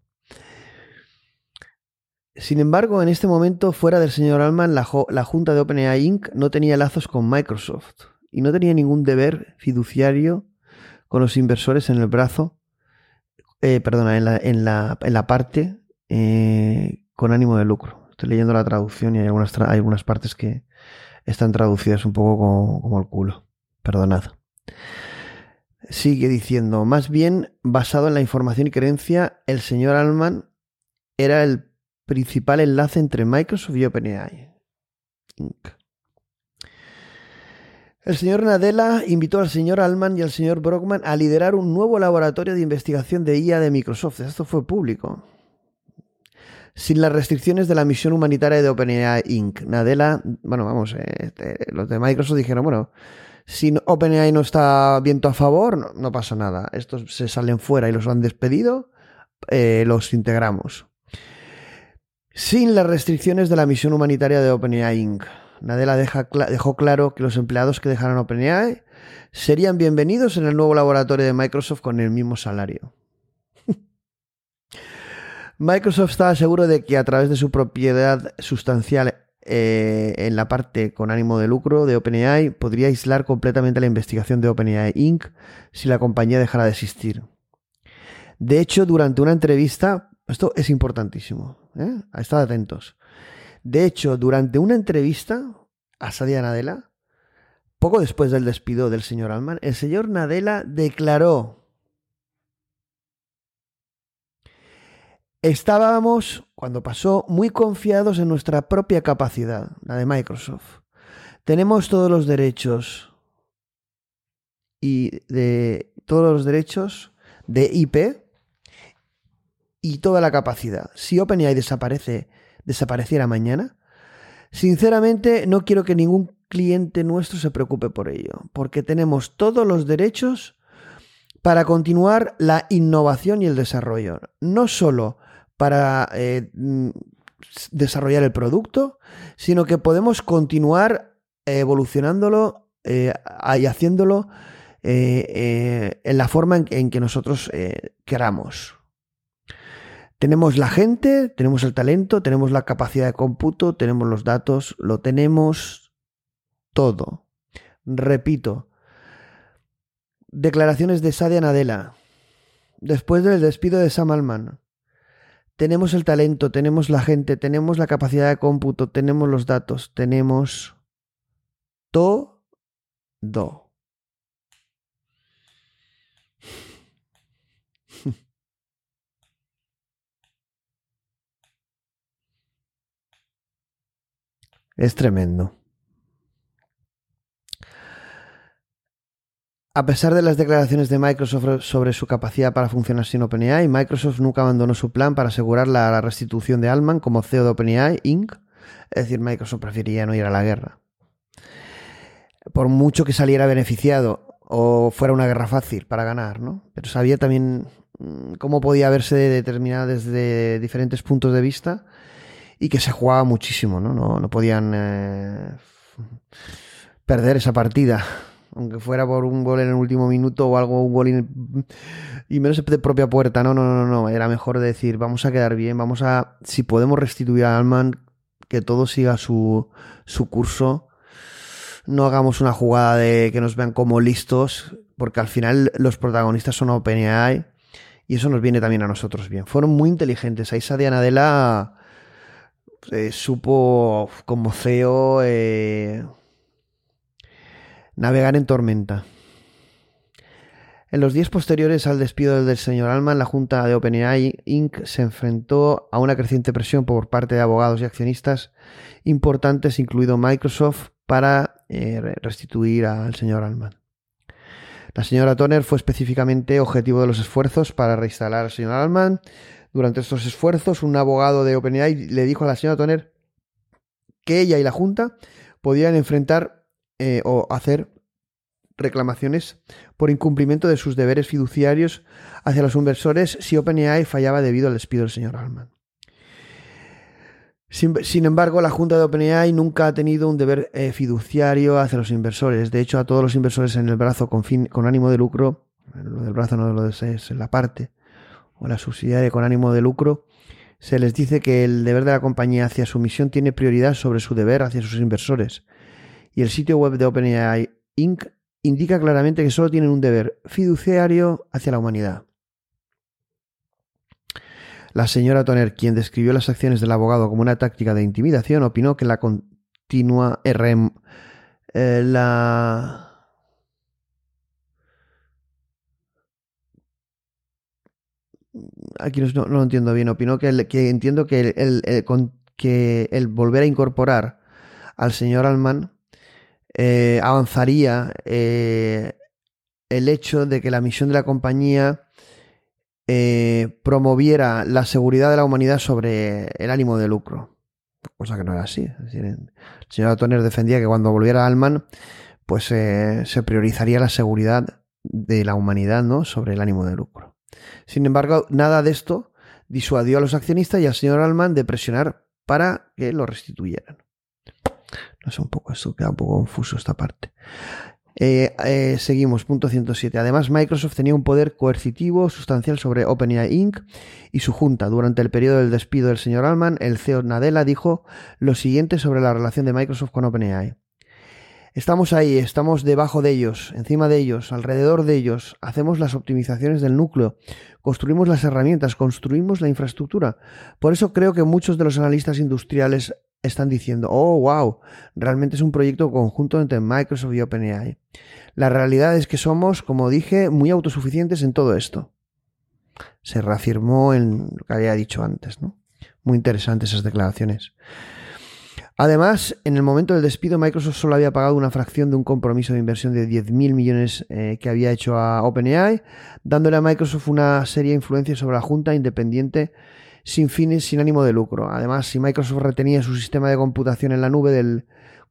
Sin embargo, en este momento, fuera del señor Altman, la junta de OpenAI Inc. no tenía lazos con Microsoft y no tenía ningún deber fiduciario con los inversores en el brazo, en la parte con ánimo de lucro. Estoy leyendo la traducción y hay algunas partes que están traducidas un poco como el culo. Perdonad. Sigue diciendo, más bien, basado en la información y creencia, el señor Altman era el principal enlace entre Microsoft y OpenAI Inc. El señor Nadella invitó al señor Altman y al señor Brockman a liderar un nuevo laboratorio de investigación de IA de Microsoft. Esto fue público. Sin las restricciones de la misión humanitaria de OpenAI Inc. Nadella, los de Microsoft dijeron, si OpenAI no está viento a favor, no pasa nada. Estos se salen fuera y los han despedido, los integramos. Sin las restricciones de la misión humanitaria de OpenAI Inc. Nadella dejó claro que los empleados que dejaran OpenAI serían bienvenidos en el nuevo laboratorio de Microsoft con el mismo salario. Microsoft estaba seguro de que a través de su propiedad sustancial en la parte con ánimo de lucro de OpenAI podría aislar completamente la investigación de OpenAI Inc. si la compañía dejara de existir. De hecho, durante una entrevista, esto es importantísimo, estad atentos. De hecho, durante una entrevista a Satya Nadella, poco después del despido del señor Altman, el señor Nadella declaró: estábamos, cuando pasó, muy confiados en nuestra propia capacidad, la de Microsoft. Tenemos todos los derechos de IP y toda la capacidad. Si OpenAI desapareciera mañana, sinceramente no quiero que ningún cliente nuestro se preocupe por ello, porque tenemos todos los derechos para continuar la innovación y el desarrollo. No solo para desarrollar el producto, sino que podemos continuar evolucionándolo y haciéndolo en la forma en que nosotros queramos. Tenemos la gente, tenemos el talento, tenemos la capacidad de cómputo, tenemos los datos, lo tenemos todo. Repito, declaraciones de Satya Nadella después del despido de Sam Altman. Tenemos el talento, tenemos la gente, tenemos la capacidad de cómputo, tenemos los datos, tenemos todo. Es tremendo. A pesar de las declaraciones de Microsoft sobre su capacidad para funcionar sin OpenAI, Microsoft nunca abandonó su plan para asegurar la restitución de Altman como CEO de OpenAI Inc. Es decir, Microsoft prefería no ir a la guerra. Por mucho que saliera beneficiado o fuera una guerra fácil para ganar, ¿no? Pero sabía también cómo podía verse determinada desde diferentes puntos de vista y que se jugaba muchísimo, ¿no? No podían perder esa partida, aunque fuera por un gol en el último minuto o algo, un gol y menos de propia puerta. No. Era mejor decir, vamos a quedar bien, si podemos restituir a Altman, que todo siga su curso. No hagamos una jugada de que nos vean como listos, porque al final los protagonistas son OpenAI y eso nos viene también a nosotros bien. Fueron muy inteligentes. Ahí Satya Nadella supo, como CEO, navegar en tormenta. En los días posteriores al despido del señor Altman, la junta de OpenAI Inc. se enfrentó a una creciente presión por parte de abogados y accionistas importantes, incluido Microsoft, para restituir al señor Altman. La señora Toner fue específicamente objetivo de los esfuerzos para reinstalar al señor Altman. Durante estos esfuerzos, un abogado de OpenAI le dijo a la señora Toner que ella y la junta podían enfrentar o hacer reclamaciones por incumplimiento de sus deberes fiduciarios hacia los inversores si OpenAI fallaba debido al despido del señor Altman. Sin embargo, la junta de OpenAI nunca ha tenido un deber fiduciario hacia los inversores. De hecho, a todos los inversores en el brazo con ánimo de lucro, lo del brazo no lo es en la parte, o la subsidiaria con ánimo de lucro, se les dice que el deber de la compañía hacia su misión tiene prioridad sobre su deber hacia sus inversores. Y el sitio web de OpenAI Inc. indica claramente que solo tienen un deber fiduciario hacia la humanidad. La señora Toner, quien describió las acciones del abogado como una táctica de intimidación, opinó que la continua Aquí no lo entiendo bien. Opinó que entiendo que el volver a incorporar al señor Altman avanzaría el hecho de que la misión de la compañía promoviera la seguridad de la humanidad sobre el ánimo de lucro, cosa que no era así. Es decir, el señor Toner defendía que cuando volviera Altman, pues se priorizaría la seguridad de la humanidad, ¿no?, sobre el ánimo de lucro. Sin embargo, nada de esto disuadió a los accionistas y al señor Altman de presionar para que lo restituyeran. No sé, esto queda un poco confuso esta parte. Seguimos, punto 107. Además, Microsoft tenía un poder coercitivo sustancial sobre OpenAI Inc. y su junta. Durante el periodo del despido del señor Altman, el CEO Nadella dijo lo siguiente sobre la relación de Microsoft con OpenAI. Estamos ahí, estamos debajo de ellos, encima de ellos, alrededor de ellos, hacemos las optimizaciones del núcleo, construimos las herramientas, construimos la infraestructura. Por eso creo que muchos de los analistas industriales están diciendo, oh, wow, realmente es un proyecto conjunto entre Microsoft y OpenAI. La realidad es que somos, como dije, muy autosuficientes en todo esto. Se reafirmó en lo que había dicho antes, ¿no? Muy interesantes esas declaraciones. Además, en el momento del despido, Microsoft solo había pagado una fracción de un compromiso de inversión de 10.000 millones que había hecho a OpenAI, dándole a Microsoft una seria influencia sobre la junta independiente sin fines, sin ánimo de lucro. Además, si Microsoft retenía su sistema de computación en la nube del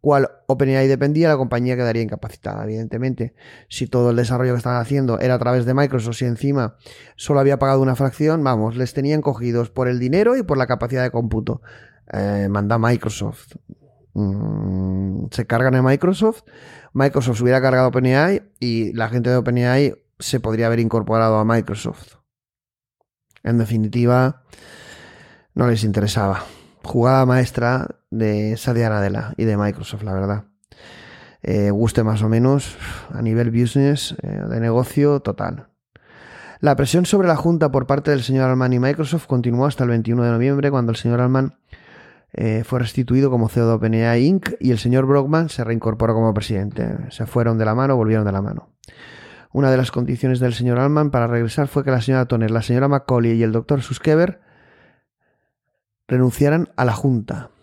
cual OpenAI dependía, la compañía quedaría incapacitada. Evidentemente, si todo el desarrollo que estaban haciendo era a través de Microsoft y encima solo había pagado una fracción, vamos, les tenían cogidos por el dinero y por la capacidad de cómputo. Manda Microsoft. Se cargan en Microsoft se hubiera cargado OpenAI y la gente de OpenAI se podría haber incorporado a Microsoft. En definitiva, no les interesaba. Jugada maestra de Satya Nadella y de Microsoft, la verdad. Guste más o menos, a nivel business, de negocio total. La presión sobre la Junta por parte del señor Altman y Microsoft continuó hasta el 21 de noviembre, cuando el señor Altman fue restituido como CEO de OpenAI Inc. y el señor Brockman se reincorporó como presidente. Se fueron de la mano, volvieron de la mano. Una de las condiciones del señor Altman para regresar fue que la señora Toner, la señora Macaulay y el doctor Suskever renunciaran a la Junta.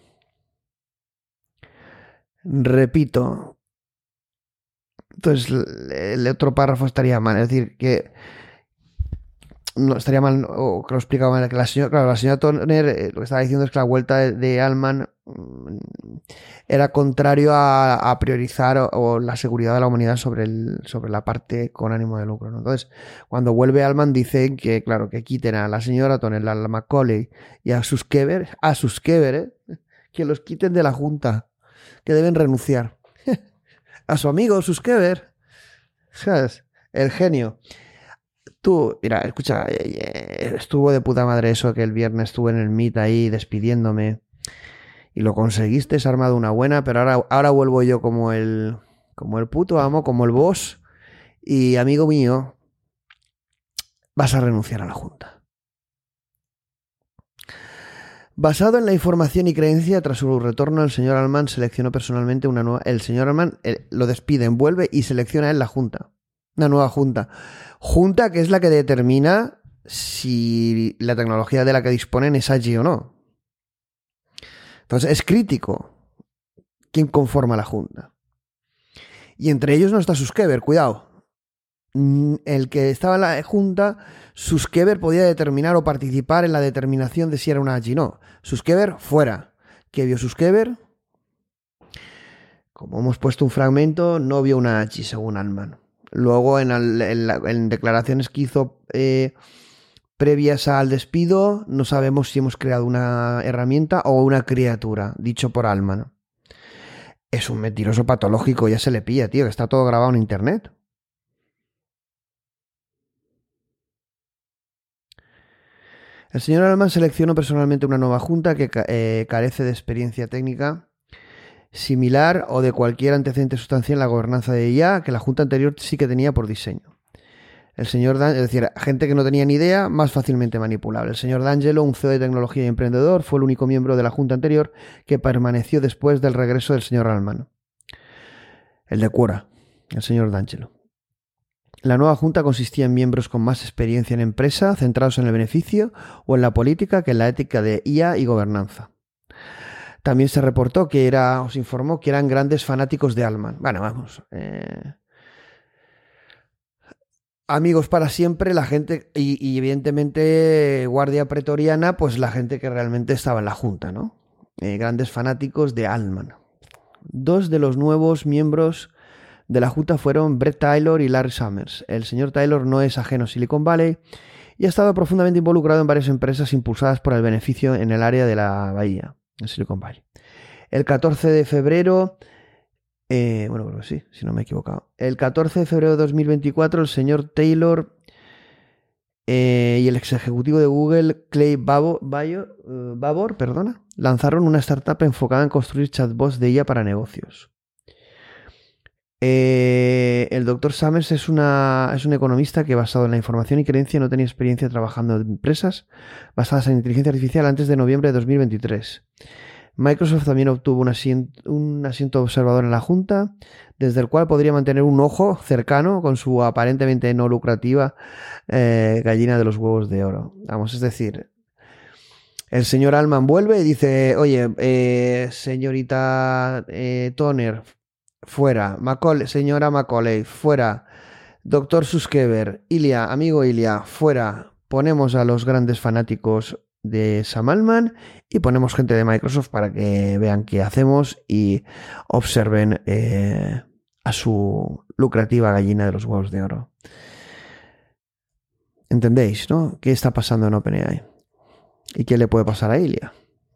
Repito. Entonces, el otro párrafo estaría mal. Es decir, que no estaría mal, o que lo explicaba mal, que la señora Toner lo que estaba diciendo es que la vuelta de Altman era contrario a priorizar o la seguridad de la humanidad sobre la parte con ánimo de lucro, ¿no? Entonces, cuando vuelve Altman dicen que, claro, que quiten a la señora Toner, a la Macaulay y a Suskever, que los quiten de la Junta, que deben renunciar. A su amigo Suskever, ¿sabes? El genio. Tú, mira, escucha, estuvo de puta madre eso que el viernes estuve en el Meet ahí despidiéndome y lo conseguiste, has armado una buena, pero ahora vuelvo yo como el puto amo, como el boss, y amigo mío, vas a renunciar a la Junta. Basado en la información y creencia, tras su retorno, el señor Altman seleccionó personalmente una nueva... El señor Altman lo despide, envuelve y selecciona en la Junta. Una nueva Junta. Junta que es la que determina si la tecnología de la que disponen es allí o no. Entonces es crítico quién conforma la Junta. Y entre ellos no está Suskever, cuidado. El que estaba en la Junta, Suskever podía determinar o participar en la determinación de si era una allí o no. Suskever, fuera. ¿Qué vio Suskever? Como hemos puesto un fragmento, no vio una allí según Altman. Luego, en declaraciones que hizo previas al despido, no sabemos si hemos creado una herramienta o una criatura, dicho por Altman. Es un mentiroso patológico, ya se le pilla, tío, que está todo grabado en internet. El señor Altman seleccionó personalmente una nueva junta que carece de experiencia técnica similar o de cualquier antecedente sustancial en la gobernanza de IA que la junta anterior sí que tenía por diseño. El señor es decir, gente que no tenía ni idea, más fácilmente manipulable. El señor D'Angelo, un CEO de tecnología y emprendedor, fue el único miembro de la junta anterior que permaneció después del regreso del señor Altman. El de Quora, el señor D'Angelo. La nueva junta consistía en miembros con más experiencia en empresa, centrados en el beneficio o en la política que en la ética de IA y gobernanza. También se reportó que os informó que eran grandes fanáticos de Altman. Bueno, vamos. Amigos para siempre, la gente, y evidentemente guardia pretoriana, pues la gente que realmente estaba en la junta, ¿no? Grandes fanáticos de Altman. Dos de los nuevos miembros de la junta fueron Brett Taylor y Larry Summers. El señor Taylor no es ajeno a Silicon Valley y ha estado profundamente involucrado en varias empresas impulsadas por el beneficio en el área de la bahía, en Silicon Valley. El 14 de febrero... bueno, creo que sí, si no me he equivocado. El 14 de febrero de 2024, el señor Taylor y el ex ejecutivo de Google, Clay Babor, lanzaron una startup enfocada en construir chatbots de IA para negocios. El Dr. Summers es un economista que, basado en la información y creencia, no tenía experiencia trabajando en empresas basadas en inteligencia artificial antes de noviembre de 2023. Microsoft también obtuvo un asiento observador en la junta, desde el cual podría mantener un ojo cercano con su aparentemente no lucrativa gallina de los huevos de oro. Vamos, es decir, el señor Altman vuelve y dice, oye, señorita Toner, fuera, señora Macaulay, fuera, doctor Suskever, amigo Ilya, fuera, ponemos a los grandes fanáticos de Sam Altman y ponemos gente de Microsoft para que vean qué hacemos y observen a su lucrativa gallina de los huevos de oro. ¿Entendéis, no? ¿Qué está pasando en OpenAI? ¿Y qué le puede pasar a Ilya?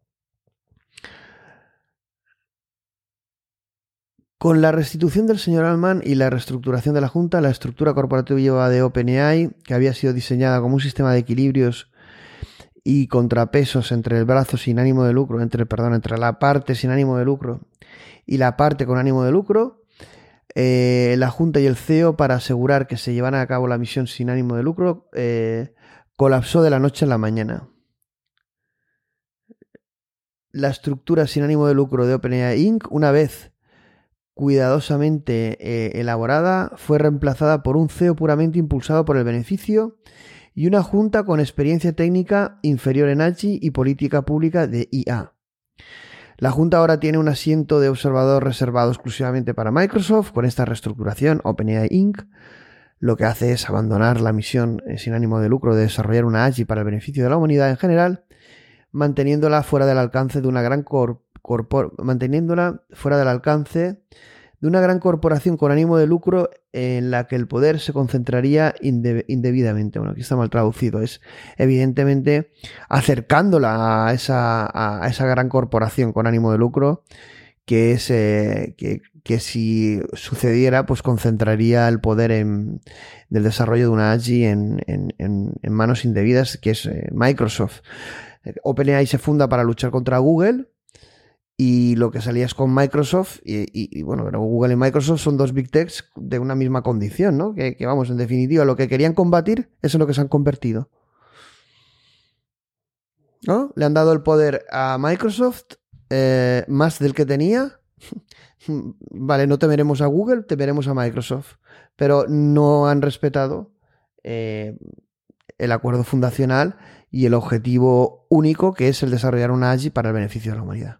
Con la restitución del señor Altman y la reestructuración de la Junta, la estructura corporativa de OpenAI, que había sido diseñada como un sistema de equilibrios y contrapesos entre el brazo sin ánimo de lucro, entre la parte sin ánimo de lucro y la parte con ánimo de lucro, la Junta y el CEO, para asegurar que se llevara a cabo la misión sin ánimo de lucro, colapsó de la noche a la mañana. La estructura sin ánimo de lucro de OpenAI Inc., una vez cuidadosamente elaborada, fue reemplazada por un CEO puramente impulsado por el beneficio y una junta con experiencia técnica inferior en AGI y política pública de IA. La junta ahora tiene un asiento de observador reservado exclusivamente para Microsoft. Con esta reestructuración, OpenAI Inc. lo que hace es abandonar la misión sin ánimo de lucro de desarrollar una AGI para el beneficio de la humanidad en general, manteniéndola fuera del alcance de una gran corporación con ánimo de lucro en la que el poder se concentraría indebidamente. Bueno, aquí está mal traducido. Es evidentemente acercándola a esa gran corporación con ánimo de lucro que es que si sucediera, pues concentraría el poder del desarrollo de una AGI en manos indebidas, que es Microsoft. OpenAI se funda para luchar contra Google. Y lo que salía es con Microsoft y bueno, pero Google y Microsoft son dos Big Techs de una misma condición, ¿no? Que vamos, en definitiva, lo que querían combatir es en lo que se han convertido, ¿no? Le han dado el poder a Microsoft, más del que tenía. Vale, no temeremos a Google, temeremos a Microsoft. Pero no han respetado el acuerdo fundacional y el objetivo único, que es el desarrollar una AGI para el beneficio de la humanidad.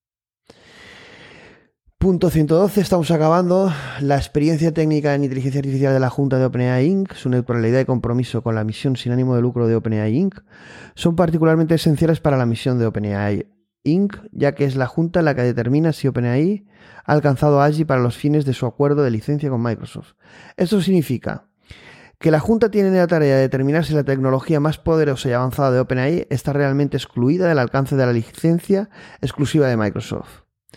Punto 112, estamos acabando. La experiencia técnica en inteligencia artificial de la Junta de OpenAI Inc., su neutralidad y compromiso con la misión sin ánimo de lucro de OpenAI Inc. son particularmente esenciales para la misión de OpenAI Inc., ya que es la Junta la que determina si OpenAI ha alcanzado AGI para los fines de su acuerdo de licencia con Microsoft. Esto significa que la Junta tiene la tarea de determinar si la tecnología más poderosa y avanzada de OpenAI está realmente excluida del alcance de la licencia exclusiva de Microsoft.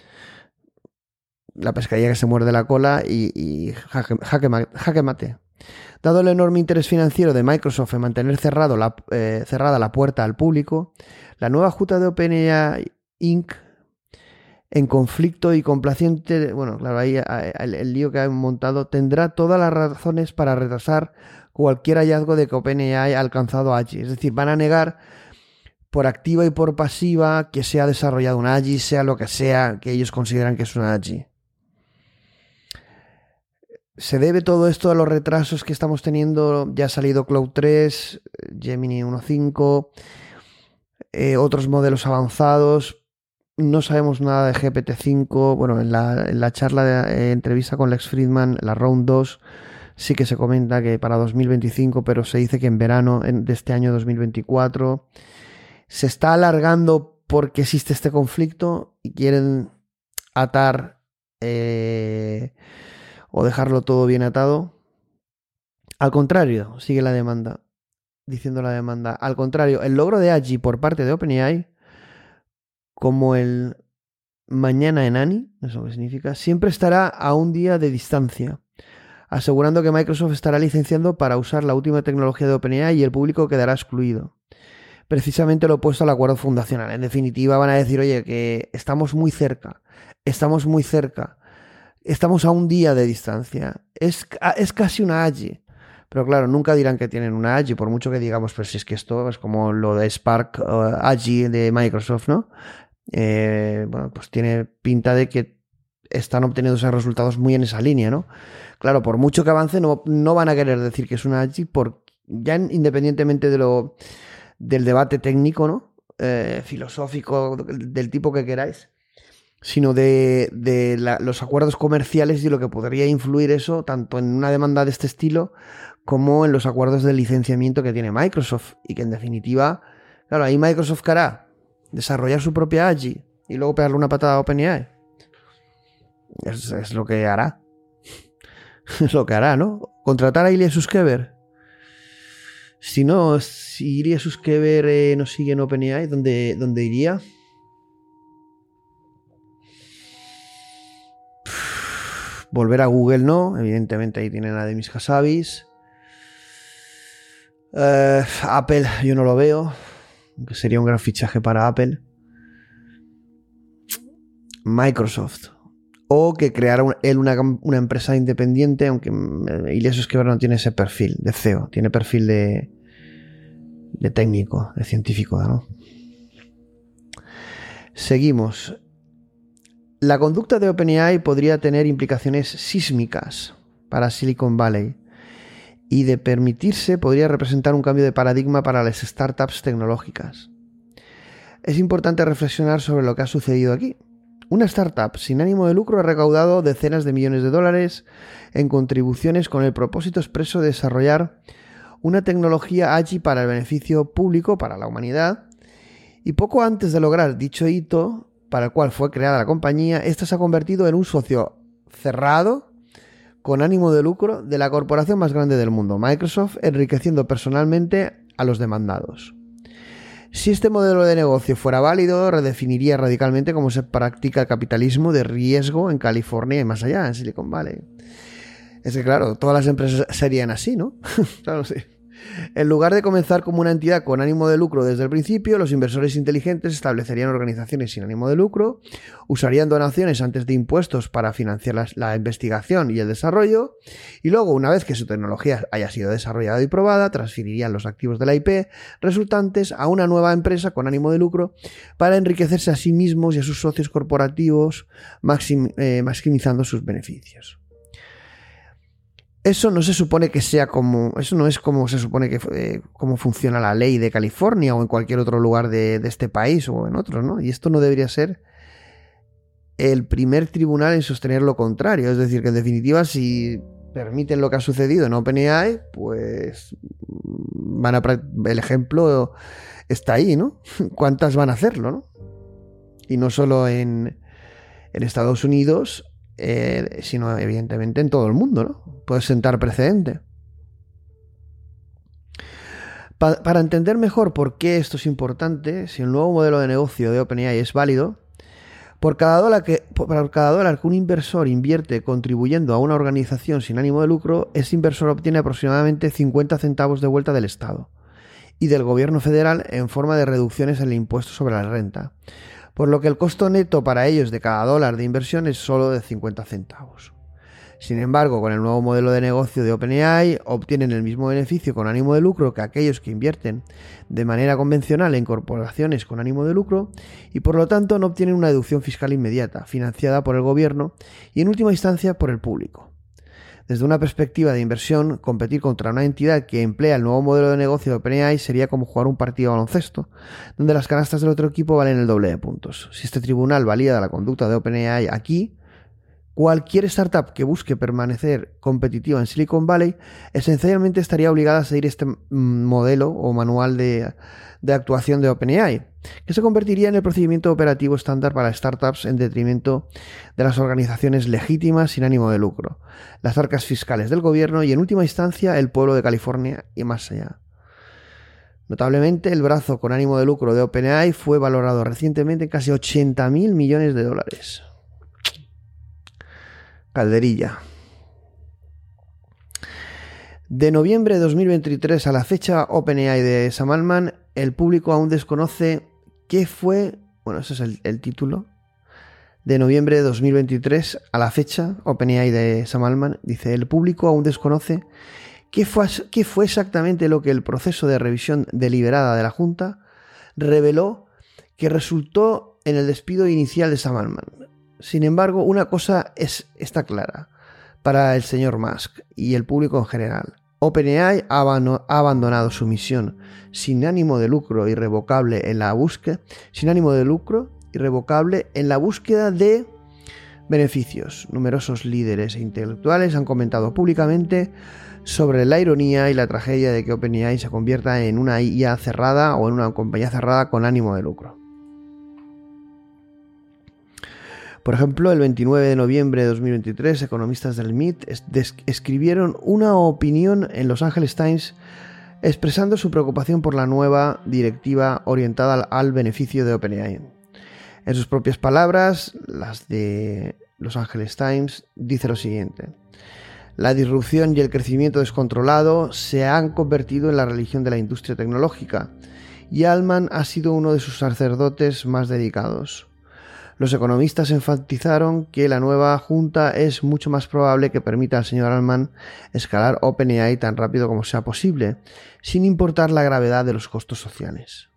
La pescadilla que se muerde la cola y jaque mate. Dado el enorme interés financiero de Microsoft en mantener cerrada la puerta al público, la nueva Junta de OpenAI Inc., en conflicto y complaciente, bueno, claro, ahí el lío que han montado, tendrá todas las razones para retrasar cualquier hallazgo de que OpenAI ha alcanzado AGI. Es decir, van a negar por activa y por pasiva que se ha desarrollado una AGI, sea lo que sea que ellos consideran que es una AGI. Se debe todo esto a los retrasos que estamos teniendo. Ya ha salido Cloud 3, Gemini 1.5, otros modelos avanzados. No sabemos nada de GPT-5. Bueno, en la charla de entrevista con Lex Fridman, la Round 2, sí que se comenta que para 2025, pero se dice que en verano de este año 2024. Se está alargando porque existe este conflicto y quieren atar o dejarlo todo bien atado. Al contrario, sigue la demanda, diciendo la demanda. Al contrario, el logro de AGI por parte de OpenAI, como el mañana en ANI, eso que significa, siempre estará a un día de distancia, asegurando que Microsoft estará licenciando para usar la última tecnología de OpenAI y el público quedará excluido. Precisamente lo opuesto al acuerdo fundacional. En definitiva, van a decir, oye, que estamos muy cerca, estamos a un día de distancia. Es casi una AGI. Pero claro, nunca dirán que tienen una AGI, por mucho que digamos, pero si es que esto es como lo de Spark AGI de Microsoft, ¿no? Bueno, pues tiene pinta de que están obteniendo esos resultados muy en esa línea, ¿no? Claro, por mucho que avance, no van a querer decir que es una AGI, ya independientemente del debate técnico, ¿no? Filosófico, del tipo que queráis, sino de los acuerdos comerciales y lo que podría influir eso tanto en una demanda de este estilo como en los acuerdos de licenciamiento que tiene Microsoft, y que en definitiva Claro, ahí Microsoft ¿qué hará? Desarrollar su propia AGI y luego pegarle una patada a OpenAI. Es lo que hará. Es lo que hará, ¿no? Contratar a Ilya Sutskever. Si no, si Ilya Sutskever no sigue en OpenAI, ¿dónde iría? Volver a Google no, evidentemente ahí tienen a Demis Hassabis. Apple yo no lo veo, aunque sería un gran fichaje para Apple. Microsoft, o que creara él una empresa independiente, aunque Ilya Sutskever no tiene ese perfil de CEO, tiene perfil de técnico, de científico, ¿no? Seguimos. La conducta de OpenAI podría tener implicaciones sísmicas para Silicon Valley y, de permitirse, podría representar un cambio de paradigma para las startups tecnológicas. Es importante reflexionar sobre lo que ha sucedido aquí. Una startup sin ánimo de lucro ha recaudado decenas de millones de dólares en contribuciones con el propósito expreso de desarrollar una tecnología AGI para el beneficio público, para la humanidad, y poco antes de lograr dicho hito, para el cual fue creada la compañía, esta se ha convertido en un socio cerrado con ánimo de lucro de la corporación más grande del mundo, Microsoft, enriqueciendo personalmente a los demandados. Si este modelo de negocio fuera válido, redefiniría radicalmente cómo se practica el capitalismo de riesgo en California y más allá, en Silicon Valley. Es que claro, todas las empresas serían así, ¿no? Claro, sí. En lugar de comenzar como una entidad con ánimo de lucro desde el principio, los inversores inteligentes establecerían organizaciones sin ánimo de lucro, usarían donaciones antes de impuestos para financiar la investigación y el desarrollo, y luego, una vez que su tecnología haya sido desarrollada y probada, transferirían los activos de la IP resultantes a una nueva empresa con ánimo de lucro para enriquecerse a sí mismos y a sus socios corporativos, maximizando sus beneficios. Eso no se supone que sea como... Eso no es como se supone que... cómo funciona la ley de California o en cualquier otro lugar de este país o en otros, ¿no? Y esto no debería ser el primer tribunal en sostener lo contrario. Es decir, que en definitiva, si permiten lo que ha sucedido en OpenAI, pues el ejemplo está ahí, ¿no? ¿Cuántas van a hacerlo, no? Y no solo en Estados Unidos, sino evidentemente en todo el mundo, ¿no? Puede sentar precedente. Para entender mejor por qué esto es importante, si el nuevo modelo de negocio de OpenAI es válido, por cada dólar que un inversor invierte contribuyendo a una organización sin ánimo de lucro, ese inversor obtiene aproximadamente 50 centavos de vuelta del Estado y del gobierno federal en forma de reducciones en el impuesto sobre la renta, por lo que el costo neto para ellos de cada dólar de inversión es solo de 50 centavos. Sin embargo, con el nuevo modelo de negocio de OpenAI obtienen el mismo beneficio con ánimo de lucro que aquellos que invierten de manera convencional en corporaciones con ánimo de lucro y por lo tanto no obtienen una deducción fiscal inmediata, financiada por el gobierno y en última instancia por el público. Desde una perspectiva de inversión, competir contra una entidad que emplea el nuevo modelo de negocio de OpenAI sería como jugar un partido de baloncesto, donde las canastas del otro equipo valen el doble de puntos. Si este tribunal valida la conducta de OpenAI aquí, cualquier startup que busque permanecer competitiva en Silicon Valley esencialmente estaría obligada a seguir este modelo o manual de actuación de OpenAI, que se convertiría en el procedimiento operativo estándar para startups en detrimento de las organizaciones legítimas sin ánimo de lucro, las arcas fiscales del gobierno y en última instancia el pueblo de California y más allá. Notablemente, el brazo con ánimo de lucro de OpenAI fue valorado recientemente en casi 80.000 millones de dólares. Calderilla. De noviembre de 2023 a la fecha OpenAI de Sam Altman, el público aún desconoce qué fue... Bueno, ese es el título. De noviembre de 2023 a la fecha OpenAI de Sam Altman, dice, el público aún desconoce qué fue exactamente lo que el proceso de revisión deliberada de la Junta reveló que resultó en el despido inicial de Sam Altman. Sin embargo, una cosa está clara para el señor Musk y el público en general. OpenAI ha abandonado su misión sin ánimo de lucro irrevocable en la búsqueda, de beneficios. Numerosos líderes e intelectuales han comentado públicamente sobre la ironía y la tragedia de que OpenAI se convierta en una IA cerrada o en una compañía cerrada con ánimo de lucro. Por ejemplo, el 29 de noviembre de 2023, economistas del MIT escribieron una opinión en Los Angeles Times expresando su preocupación por la nueva directiva orientada al beneficio de OpenAI. En sus propias palabras, las de Los Angeles Times, dice lo siguiente: la disrupción y el crecimiento descontrolado se han convertido en la religión de la industria tecnológica, y Altman ha sido uno de sus sacerdotes más dedicados. Los economistas enfatizaron que la nueva junta es mucho más probable que permita al señor Altman escalar OpenAI tan rápido como sea posible, sin importar la gravedad de los costos sociales.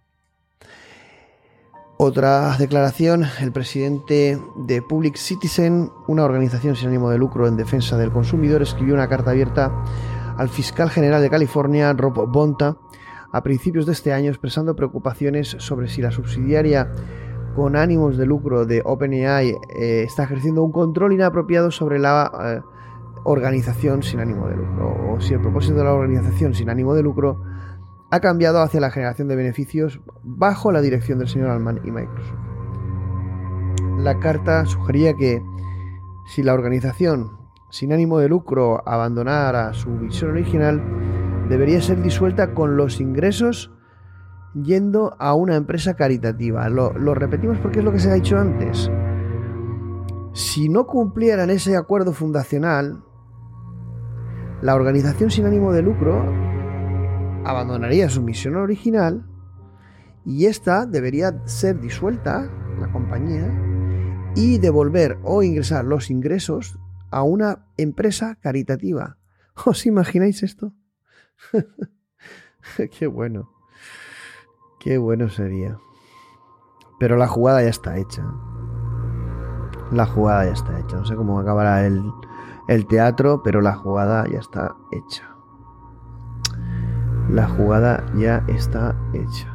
Otra declaración: el presidente de Public Citizen, una organización sin ánimo de lucro en defensa del consumidor, escribió una carta abierta al fiscal general de California, Rob Bonta, a principios de este año, expresando preocupaciones sobre si la subsidiaria con ánimos de lucro de OpenAI está ejerciendo un control inapropiado sobre la organización sin ánimo de lucro, o si el propósito de la organización sin ánimo de lucro ha cambiado hacia la generación de beneficios bajo la dirección del señor Altman y Microsoft. La carta sugería que si la organización sin ánimo de lucro abandonara su visión original, debería ser disuelta con los ingresos yendo a una empresa caritativa. Lo repetimos porque es lo que se ha dicho antes. Si no cumplieran ese acuerdo fundacional, la organización sin ánimo de lucro abandonaría su misión original y esta debería ser disuelta, la compañía, y devolver o ingresar los ingresos a una empresa caritativa. ¿Os imagináis esto? Qué bueno. Qué bueno sería. Pero la jugada ya está hecha. La jugada ya está hecha. No sé cómo acabará el teatro, pero la jugada ya está hecha. La jugada ya está hecha.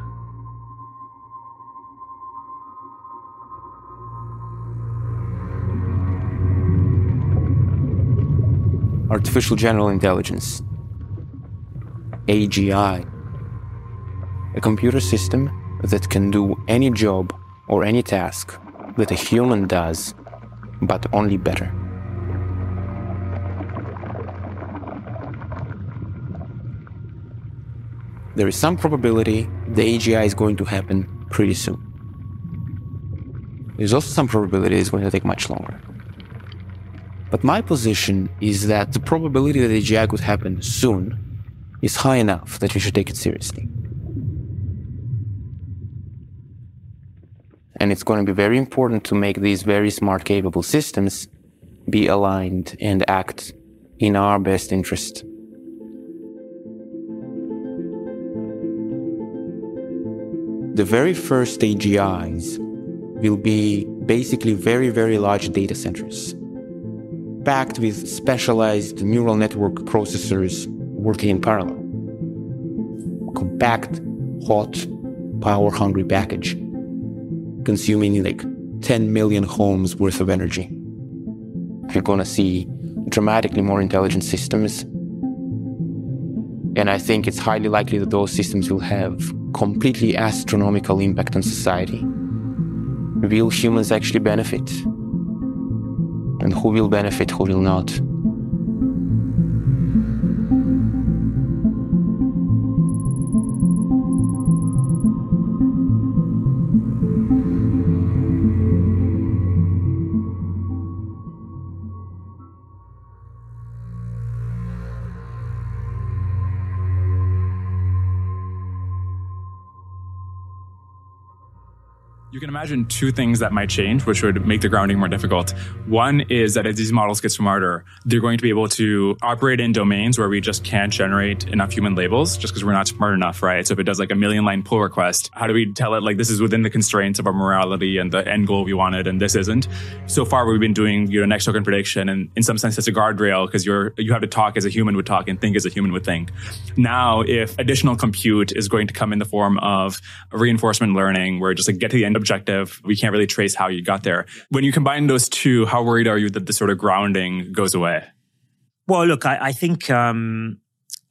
Artificial General Intelligence, AGI, a computer system that can do any job or any task that a human does, but only better. There is some probability the AGI is going to happen pretty soon. There's also some probability it's going to take much longer. But my position is that the probability that AGI could happen soon is high enough that we should take it seriously. And it's going to be very important to make these very smart, capable systems be aligned and act in our best interest. The very first AGIs will be basically very, very large data centers, packed with specialized neural network processors working in parallel. Compact, hot, power-hungry package, consuming like 10 million homes worth of energy. You're gonna see dramatically more intelligent systems. And I think it's highly likely that those systems will have completely astronomical impact on society. Will humans actually benefit? And who will benefit, who will not? You can imagine two things that might change, which would make the grounding more difficult. One is that as these models get smarter, they're going to be able to operate in domains where we just can't generate enough human labels just because we're not smart enough, right? So if it does like a 1,000,000-line pull request, how do we tell it like this is within the constraints of our morality and the end goal we wanted and this isn't? So far, we've been doing next token prediction, and in some sense, it's a guardrail because you have to talk as a human would talk and think as a human would think. Now, if additional compute is going to come in the form of reinforcement learning, where just like get to the end objective, we can't really trace how you got there. When you combine those two, how worried are you that the sort of grounding goes away? Well, look, I think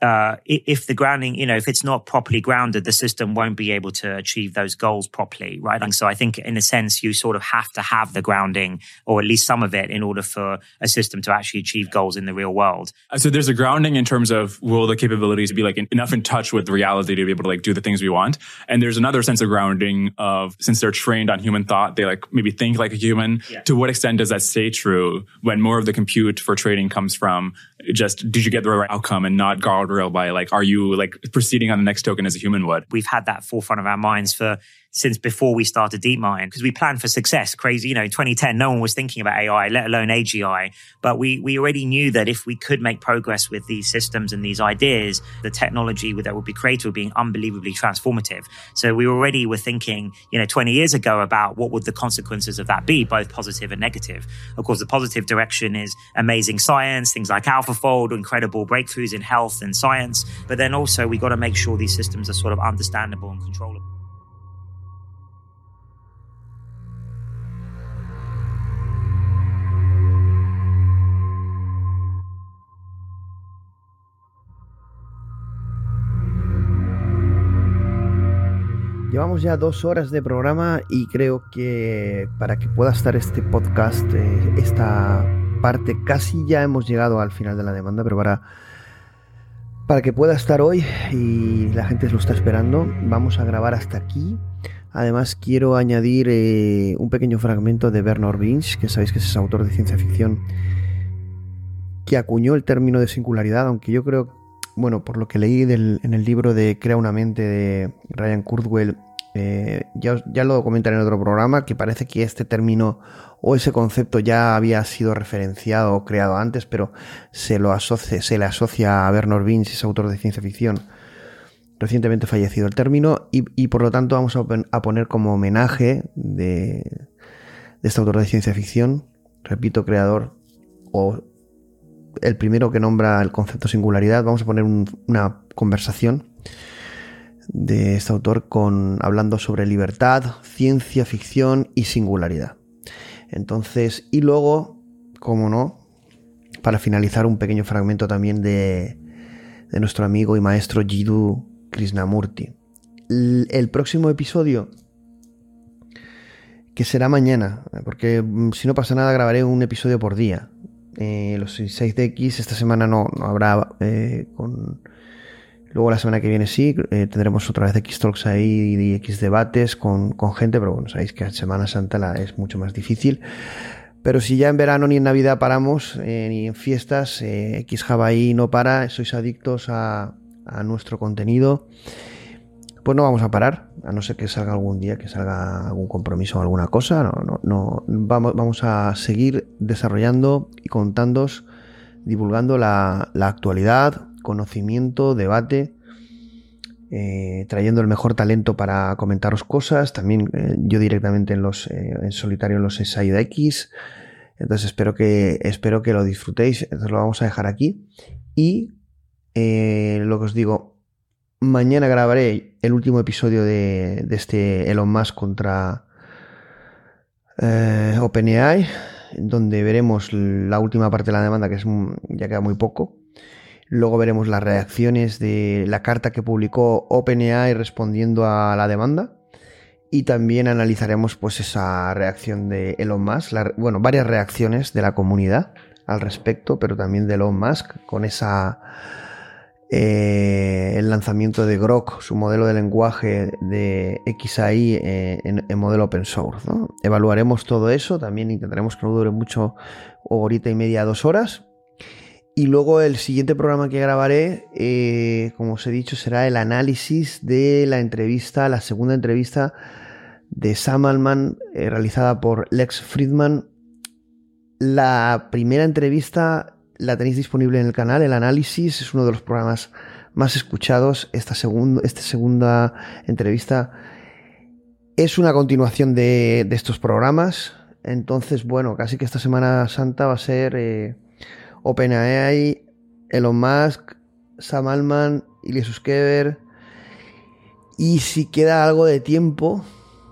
if the grounding, if it's not properly grounded, the system won't be able to achieve those goals properly, right? And so I think in a sense, you sort of have to have the grounding, or at least some of it, in order for a system to actually achieve goals in the real world. So there's a grounding in terms of, will the capabilities be like enough in touch with reality to be able to like do the things we want? And there's another sense of grounding of, since they're trained on human thought, they like maybe think like a human. Yeah. To what extent does that stay true when more of the compute for trading comes from just, did you get the right outcome, and not guardrail by like, are you like proceeding on the next token as a human would? We've had that forefront of our minds since before we started DeepMind, because we planned for success. Crazy, in 2010, no one was thinking about AI, let alone AGI. But we already knew that if we could make progress with these systems and these ideas, the technology that would be created would be unbelievably transformative. So we already were thinking, 20 years ago about what would the consequences of that be, both positive and negative. Of course, the positive direction is amazing science, things like AlphaFold, incredible breakthroughs in health and science. But then also we got to make sure these systems are sort of understandable and controllable. Llevamos ya 2 horas de programa y creo que para que pueda estar este podcast, esta parte, casi ya hemos llegado al final de la demanda, pero para que pueda estar hoy y la gente lo está esperando, vamos a grabar hasta aquí. Además quiero añadir un pequeño fragmento de Bernard Winch, que sabéis que es ese autor de ciencia ficción que acuñó el término de singularidad, aunque yo creo, bueno, por lo que leí en el libro de Crea una mente de Ryan Kurzweil, ya lo comentaré en otro programa, que parece que este término o ese concepto ya había sido referenciado o creado antes, pero se le asocia a Bernard Winch, ese autor de ciencia ficción recientemente fallecido el término, y por lo tanto vamos a poner como homenaje de este autor de ciencia ficción, repito, creador o el primero que nombra el concepto singularidad. Vamos a poner una conversación de este autor hablando sobre libertad, ciencia ficción y singularidad. Entonces, y luego, como no, para finalizar, un pequeño fragmento también de nuestro amigo y maestro Jiddu Krishnamurti. El próximo episodio, que será mañana, porque si no pasa nada grabaré un episodio por día. Los 6DX esta semana no habrá, luego la semana que viene sí, tendremos otra vez X-Talks ahí y X-Debates con gente, pero bueno, sabéis que en Semana Santa es mucho más difícil. Pero si ya en verano ni en Navidad paramos, ni en fiestas, X-Hub ahí no para, sois adictos a nuestro contenido, pues no vamos a parar, a no ser que salga algún día, que salga algún compromiso o alguna cosa. No, vamos a seguir desarrollando y contándoos, divulgando la actualidad, conocimiento, debate, trayendo el mejor talento para comentaros cosas, también yo directamente en solitario en los Inside X. Entonces espero que lo disfrutéis. Entonces lo vamos a dejar aquí y lo que os digo, mañana grabaré el último episodio de este Elon Musk contra OpenAI, donde veremos la última parte de la demanda, que ya queda muy poco. Luego veremos las reacciones de la carta que publicó OpenAI respondiendo a la demanda. Y también analizaremos pues esa reacción de Elon Musk, varias reacciones de la comunidad al respecto, pero también de Elon Musk con el lanzamiento de Grok, su modelo de lenguaje de XAI en modelo open source, ¿no? Evaluaremos todo eso, también intentaremos que no dure mucho, horita y media, 2 horas. Y luego el siguiente programa que grabaré, como os he dicho, será el análisis de la segunda entrevista de Sam Altman, realizada por Lex Fridman. La primera entrevista la tenéis disponible en el canal. El análisis es uno de los programas más escuchados. Esta segunda entrevista es una continuación de estos programas. Entonces, bueno, casi que esta Semana Santa va a ser OpenAI, Elon Musk, Sam Altman, Ilya Sutskever. Y si queda algo de tiempo,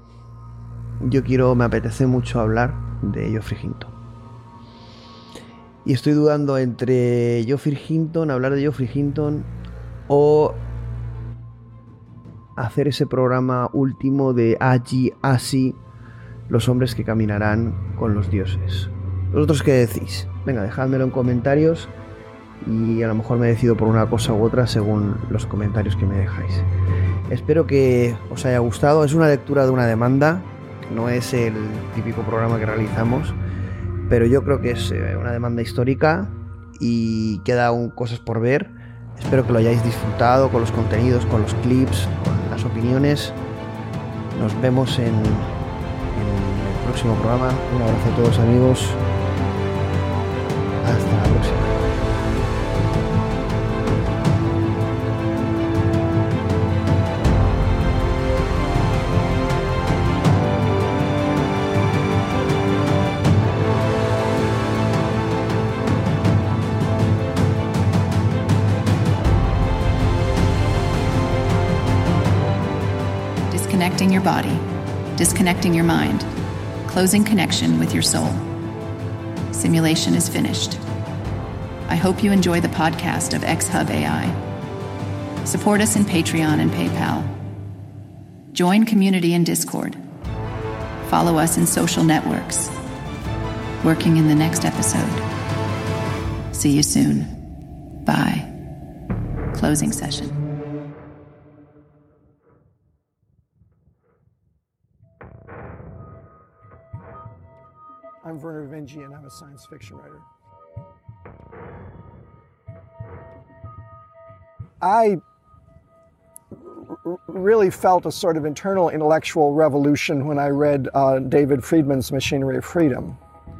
me apetece mucho hablar de Geoffrey Hinton. Y estoy dudando entre hablar de Geoffrey Hinton o hacer ese programa último de Allí, así, los hombres que caminarán con los dioses. ¿Vosotros qué decís? Venga, dejádmelo en comentarios y a lo mejor me decido por una cosa u otra según los comentarios que me dejáis. Espero que os haya gustado. Es una lectura de una demanda, no es el típico programa que realizamos, pero yo creo que es una demanda histórica y queda aún cosas por ver. Espero que lo hayáis disfrutado con los contenidos, con los clips, con las opiniones. Nos vemos en el próximo programa. Un abrazo a todos, amigos. Hasta la próxima. Disconnecting your body, disconnecting your mind, closing connection with your soul. Simulation is finished. I hope you enjoy the podcast of X-Hub AI. Support us in Patreon and PayPal. Join community in Discord. Follow us in social networks. Working in the next episode. See you soon. Bye. Closing session. I'm Werner Vinge, and I'm a science fiction writer. I really felt a sort of internal intellectual revolution when I read David Friedman's Machinery of Freedom.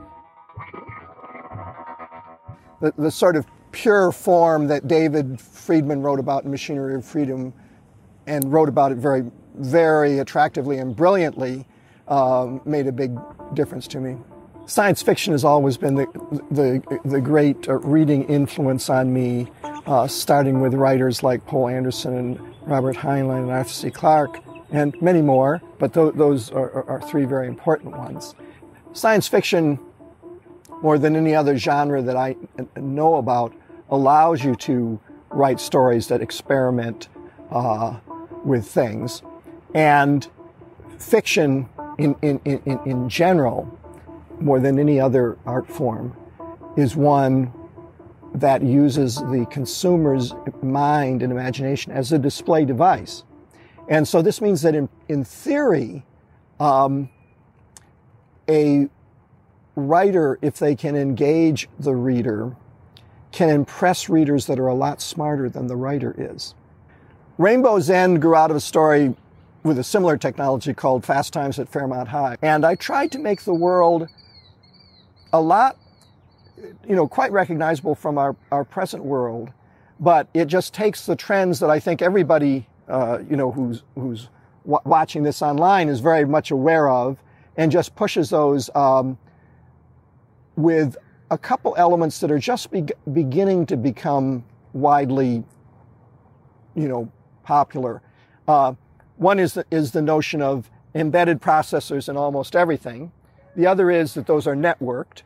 The sort of pure form that David Friedman wrote about in Machinery of Freedom, and wrote about it very, very attractively and brilliantly, made a big difference to me. Science fiction has always been the great reading influence on me, starting with writers like Poul Anderson and Robert Heinlein and Arthur C. Clarke, and many more, but those are three very important ones. Science fiction, more than any other genre that I know about, allows you to write stories that experiment with things. And fiction in general, more than any other art form, is one that uses the consumer's mind and imagination as a display device. And so this means that in theory, a writer, if they can engage the reader, can impress readers that are a lot smarter than the writer is. Rainbow's End grew out of a story with a similar technology called Fast Times at Fairmount High. And I tried to make the world a lot, quite recognizable from our present world, but it just takes the trends that I think everybody, who's watching this online is very much aware of, and just pushes those with a couple elements that are just beginning to become widely, popular. One is the notion of embedded processors in almost everything. The other is that those are networked.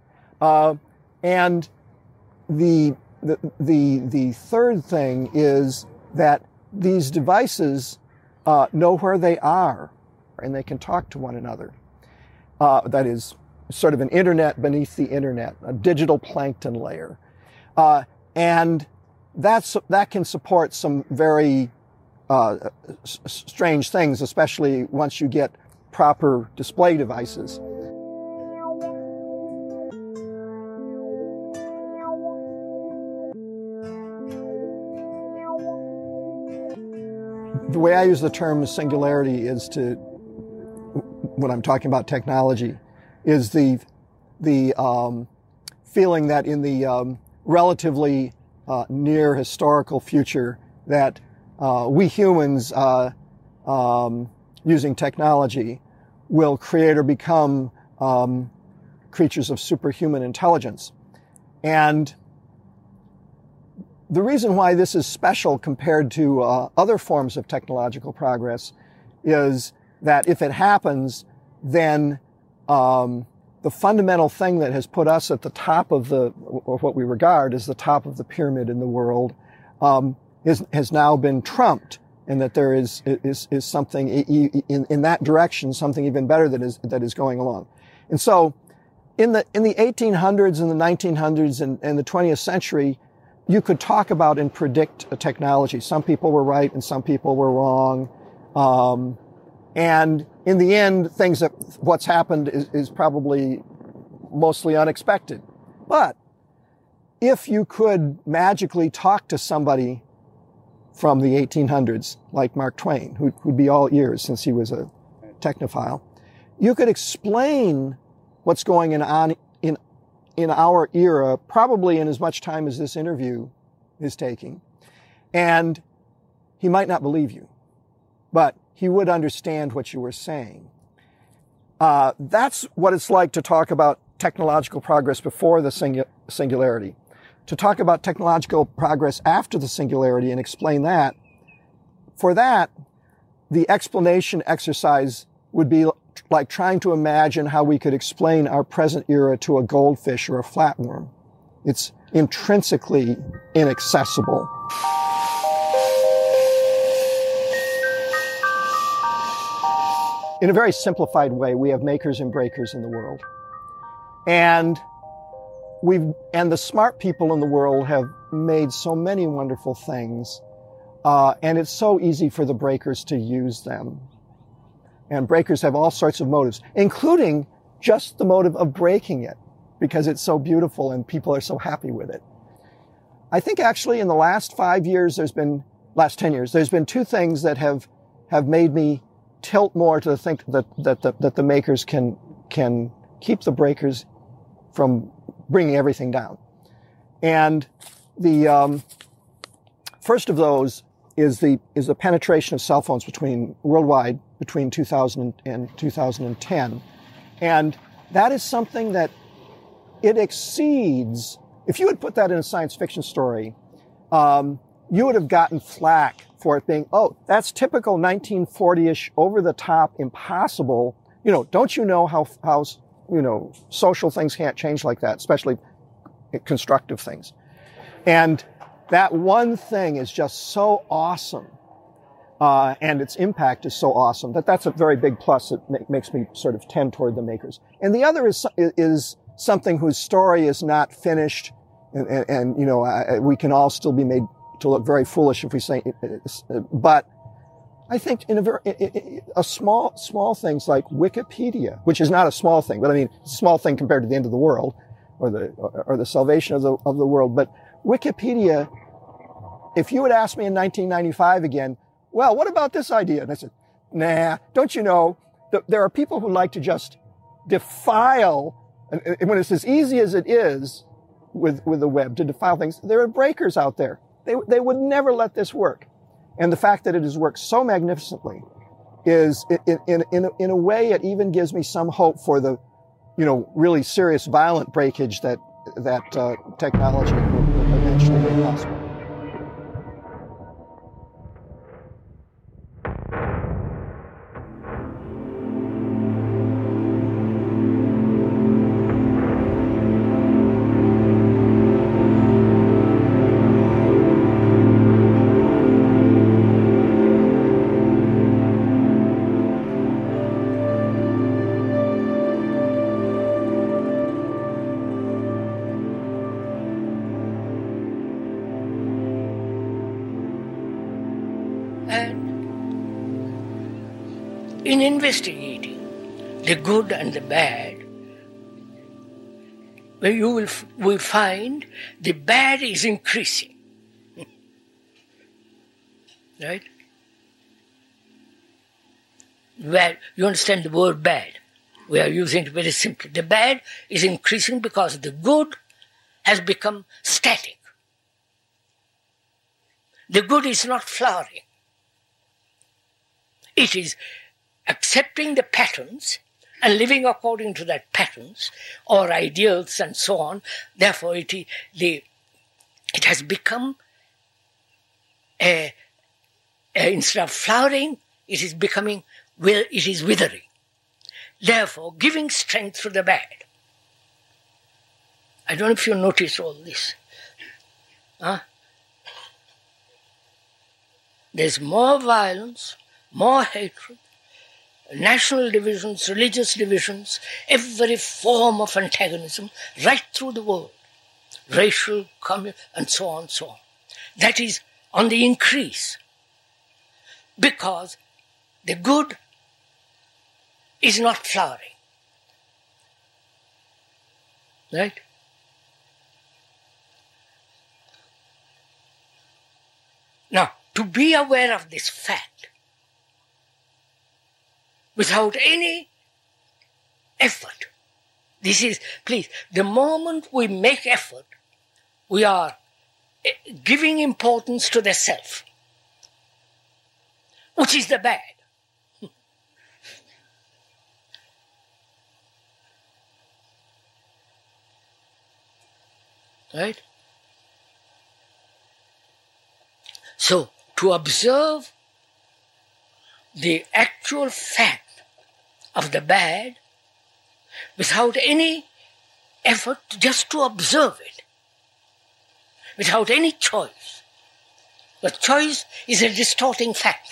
And the third thing is that these devices know where they are, and they can talk to one another. That is sort of an internet beneath the internet, a digital plankton layer. And that can support some very strange things, especially once you get proper display devices. The way I use the term singularity is when I'm talking about technology, is the feeling that in the relatively near historical future that we humans using technology will create or become creatures of superhuman intelligence. And the reason why this is special compared to other forms of technological progress is that if it happens, then the fundamental thing that has put us at the top of or what we regard as the top of the pyramid in the world, has now been trumped, and that there is something in that direction, something even better that is going along. And so in the 1800s and the 1900s and the 20th century, you could talk about and predict a technology. Some people were right and some people were wrong. And in the end, what's happened is probably mostly unexpected. But if you could magically talk to somebody from the 1800s, like Mark Twain, who'd be all ears since he was a technophile, you could explain what's going on in our era, probably in as much time as this interview is taking. And he might not believe you, but he would understand what you were saying. That's what it's like to talk about technological progress before the singularity. To talk about technological progress after the singularity and explain that, for that, the explanation exercise would be like trying to imagine how we could explain our present era to a goldfish or a flatworm. It's intrinsically inaccessible. In a very simplified way, we have makers and breakers in the world. And the smart people in the world have made so many wonderful things, and it's so easy for the breakers to use them. And breakers have all sorts of motives, including just the motive of breaking it, because it's so beautiful and people are so happy with it. I think actually in the last 10 years, there's been two things that have made me tilt more to think that the makers can keep the breakers from bringing everything down. And the first of those is the penetration of cell phones worldwide between 2000 and 2010. And that is something that it exceeds. If you had put that in a science fiction story, you would have gotten flack for it being, that's typical 1940-ish, over-the-top, impossible. Don't you know how social things can't change like that, especially constructive things. And that one thing is just so awesome, and its impact is so awesome that's a very big plus that makes me sort of tend toward the makers. And the other is something whose story is not finished, and we can all still be made to look very foolish if we say it, but I think in a small things like Wikipedia, which is not a small thing, but I mean, it's a small thing compared to the end of the world or the salvation of the world. But Wikipedia, if you had asked me in 1995 again, well, what about this idea? And I said, nah, don't you know, there are people who like to just defile, and when it's as easy as it is with the web to defile things, there are breakers out there. They would never let this work. And the fact that it has worked so magnificently is, in a way, it even gives me some hope for the, really serious, violent breakage that technology will eventually make possible. In investigating the good and the bad, you will find the bad is increasing. Right? Well, you understand the word bad. We are using it very simply. The bad is increasing because the good has become static. The good is not flowering. It is accepting the patterns and living according to that patterns or ideals and so on. Therefore, it has become instead of flowering, it is becoming, it is withering. Therefore, giving strength to the bad. I don't know if you notice all this. there's more violence, more hatred, national divisions, religious divisions, every form of antagonism right through the world, racial, communal, and so on, so on. That is on the increase because the good is not flowering. Right? Now, to be aware of this fact without any effort, this is, please, the moment we make effort, we are giving importance to the self, which is the bad. Right? So, to observe the actual fact of the bad without any effort, just to observe it, without any choice. But choice is a distorting factor.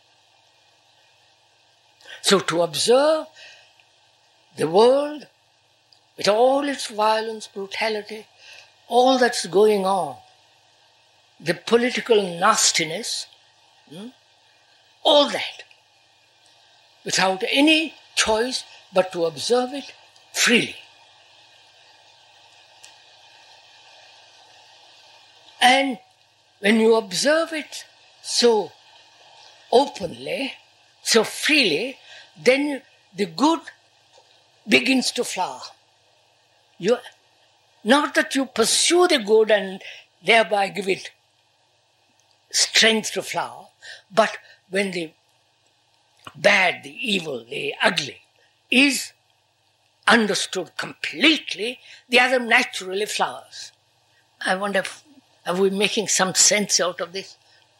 So to observe the world with all its violence, brutality, all that's going on, the political nastiness, all that, without any choice but to observe it freely. And when you observe it so openly, so freely, then the good begins to flower. Not that you pursue the good and thereby give it strength to flower, but when the bad, the evil, the ugly is understood completely, the other naturally flowers. I wonder, are we making some sense out of this?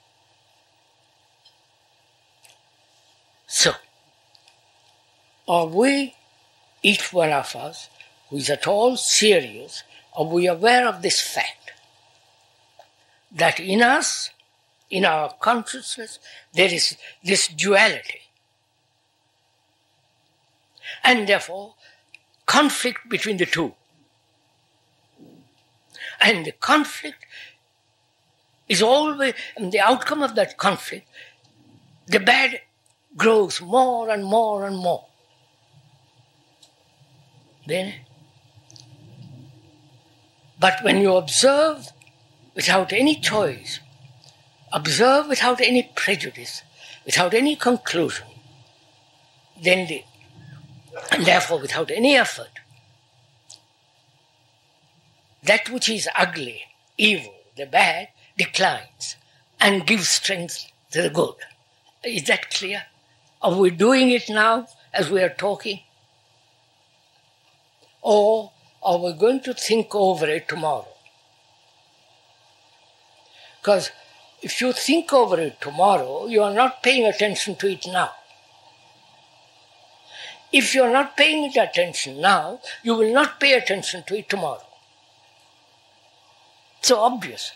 So, are we, each one of us, who is at all serious, are we aware of this fact? That in us, in our consciousness, there is this duality. And therefore, conflict between the two. And the conflict is always, and the outcome of that conflict, the bad grows more and more and more. Then, but when you observe without any choice, observe without any prejudice, without any conclusion, then and therefore without any effort, that which is ugly, evil, the bad, declines and gives strength to the good. Is that clear? Are we doing it now as we are talking? Or are we going to think over it tomorrow? Because if you think over it tomorrow, you are not paying attention to it now. If you are not paying it attention now, you will not pay attention to it tomorrow. So obvious.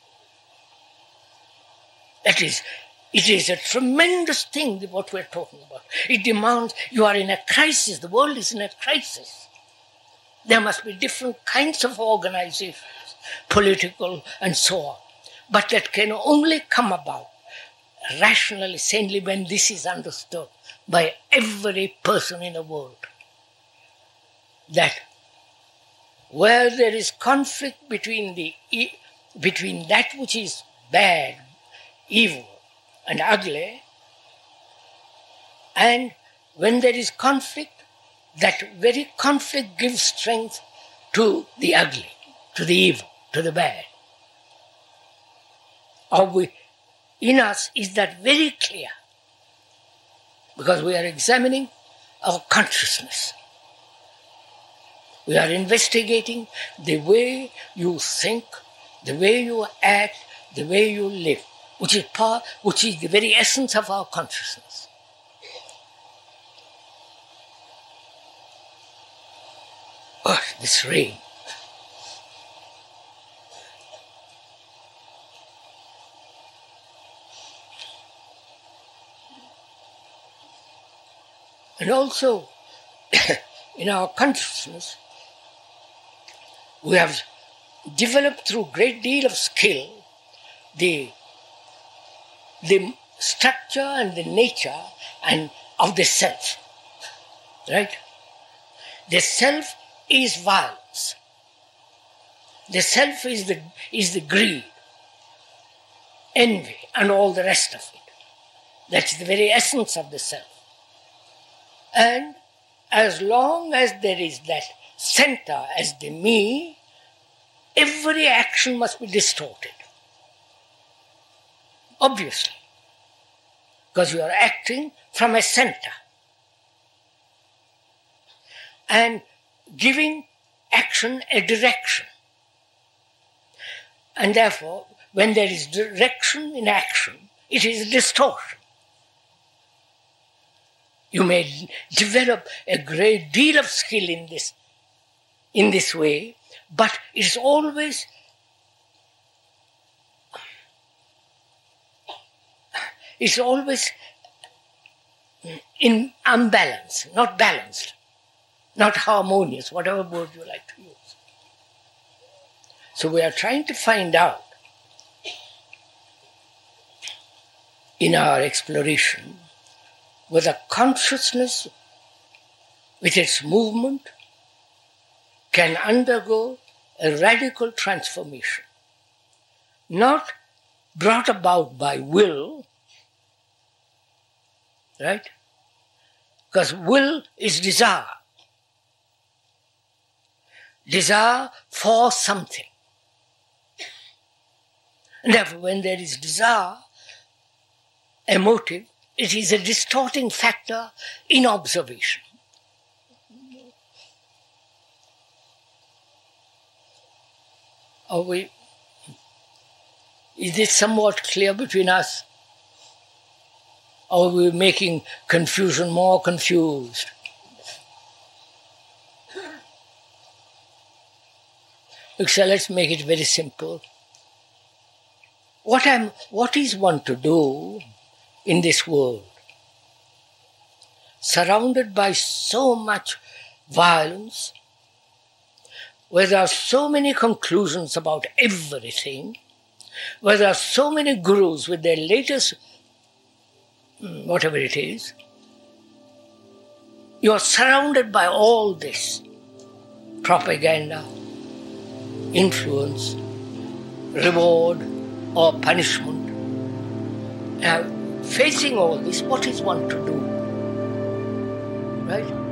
That is, it is a tremendous thing, what we're talking about. It demands, you are in a crisis, the world is in a crisis. There must be different kinds of organizations, political and so on. But that can only come about rationally, sanely, when this is understood by every person in the world. That where there is conflict between that which is bad, evil, and ugly, and when there is conflict, that very conflict gives strength to the ugly, to the evil, to the bad. In us, is that very clear? Because we are examining our consciousness. We are investigating the way you think, the way you act, the way you live, which is the very essence of our consciousness. Oh, this rain. And also, in our consciousness, we have developed through great deal of skill the structure and the nature and of the self. Right? The self is violence. The self is the greed, envy, and all the rest of it. That's the very essence of the self. And as long as there is that center as the me, every action must be distorted. Obviously. Because you are acting from a center. And giving action a direction. And therefore, when there is direction in action, it is distortion. You may develop a great deal of skill in this way, but it's always in unbalance, not balanced, not harmonious, whatever word you like to use. So we are trying to find out in our exploration whether consciousness with its movement can undergo a radical transformation, not brought about by will, right? Because will is desire. Desire for something. And therefore, when there is desire, a motive, it is a distorting factor in observation. Is this somewhat clear between us? Or are we making confusion more confused? So let's make it very simple. What is one to do in this world? Surrounded by so much violence, where there are so many conclusions about everything, where there are so many gurus with their latest, whatever it is, you are surrounded by all this propaganda, influence, reward or punishment. Now, facing all this, what is one to do? Right?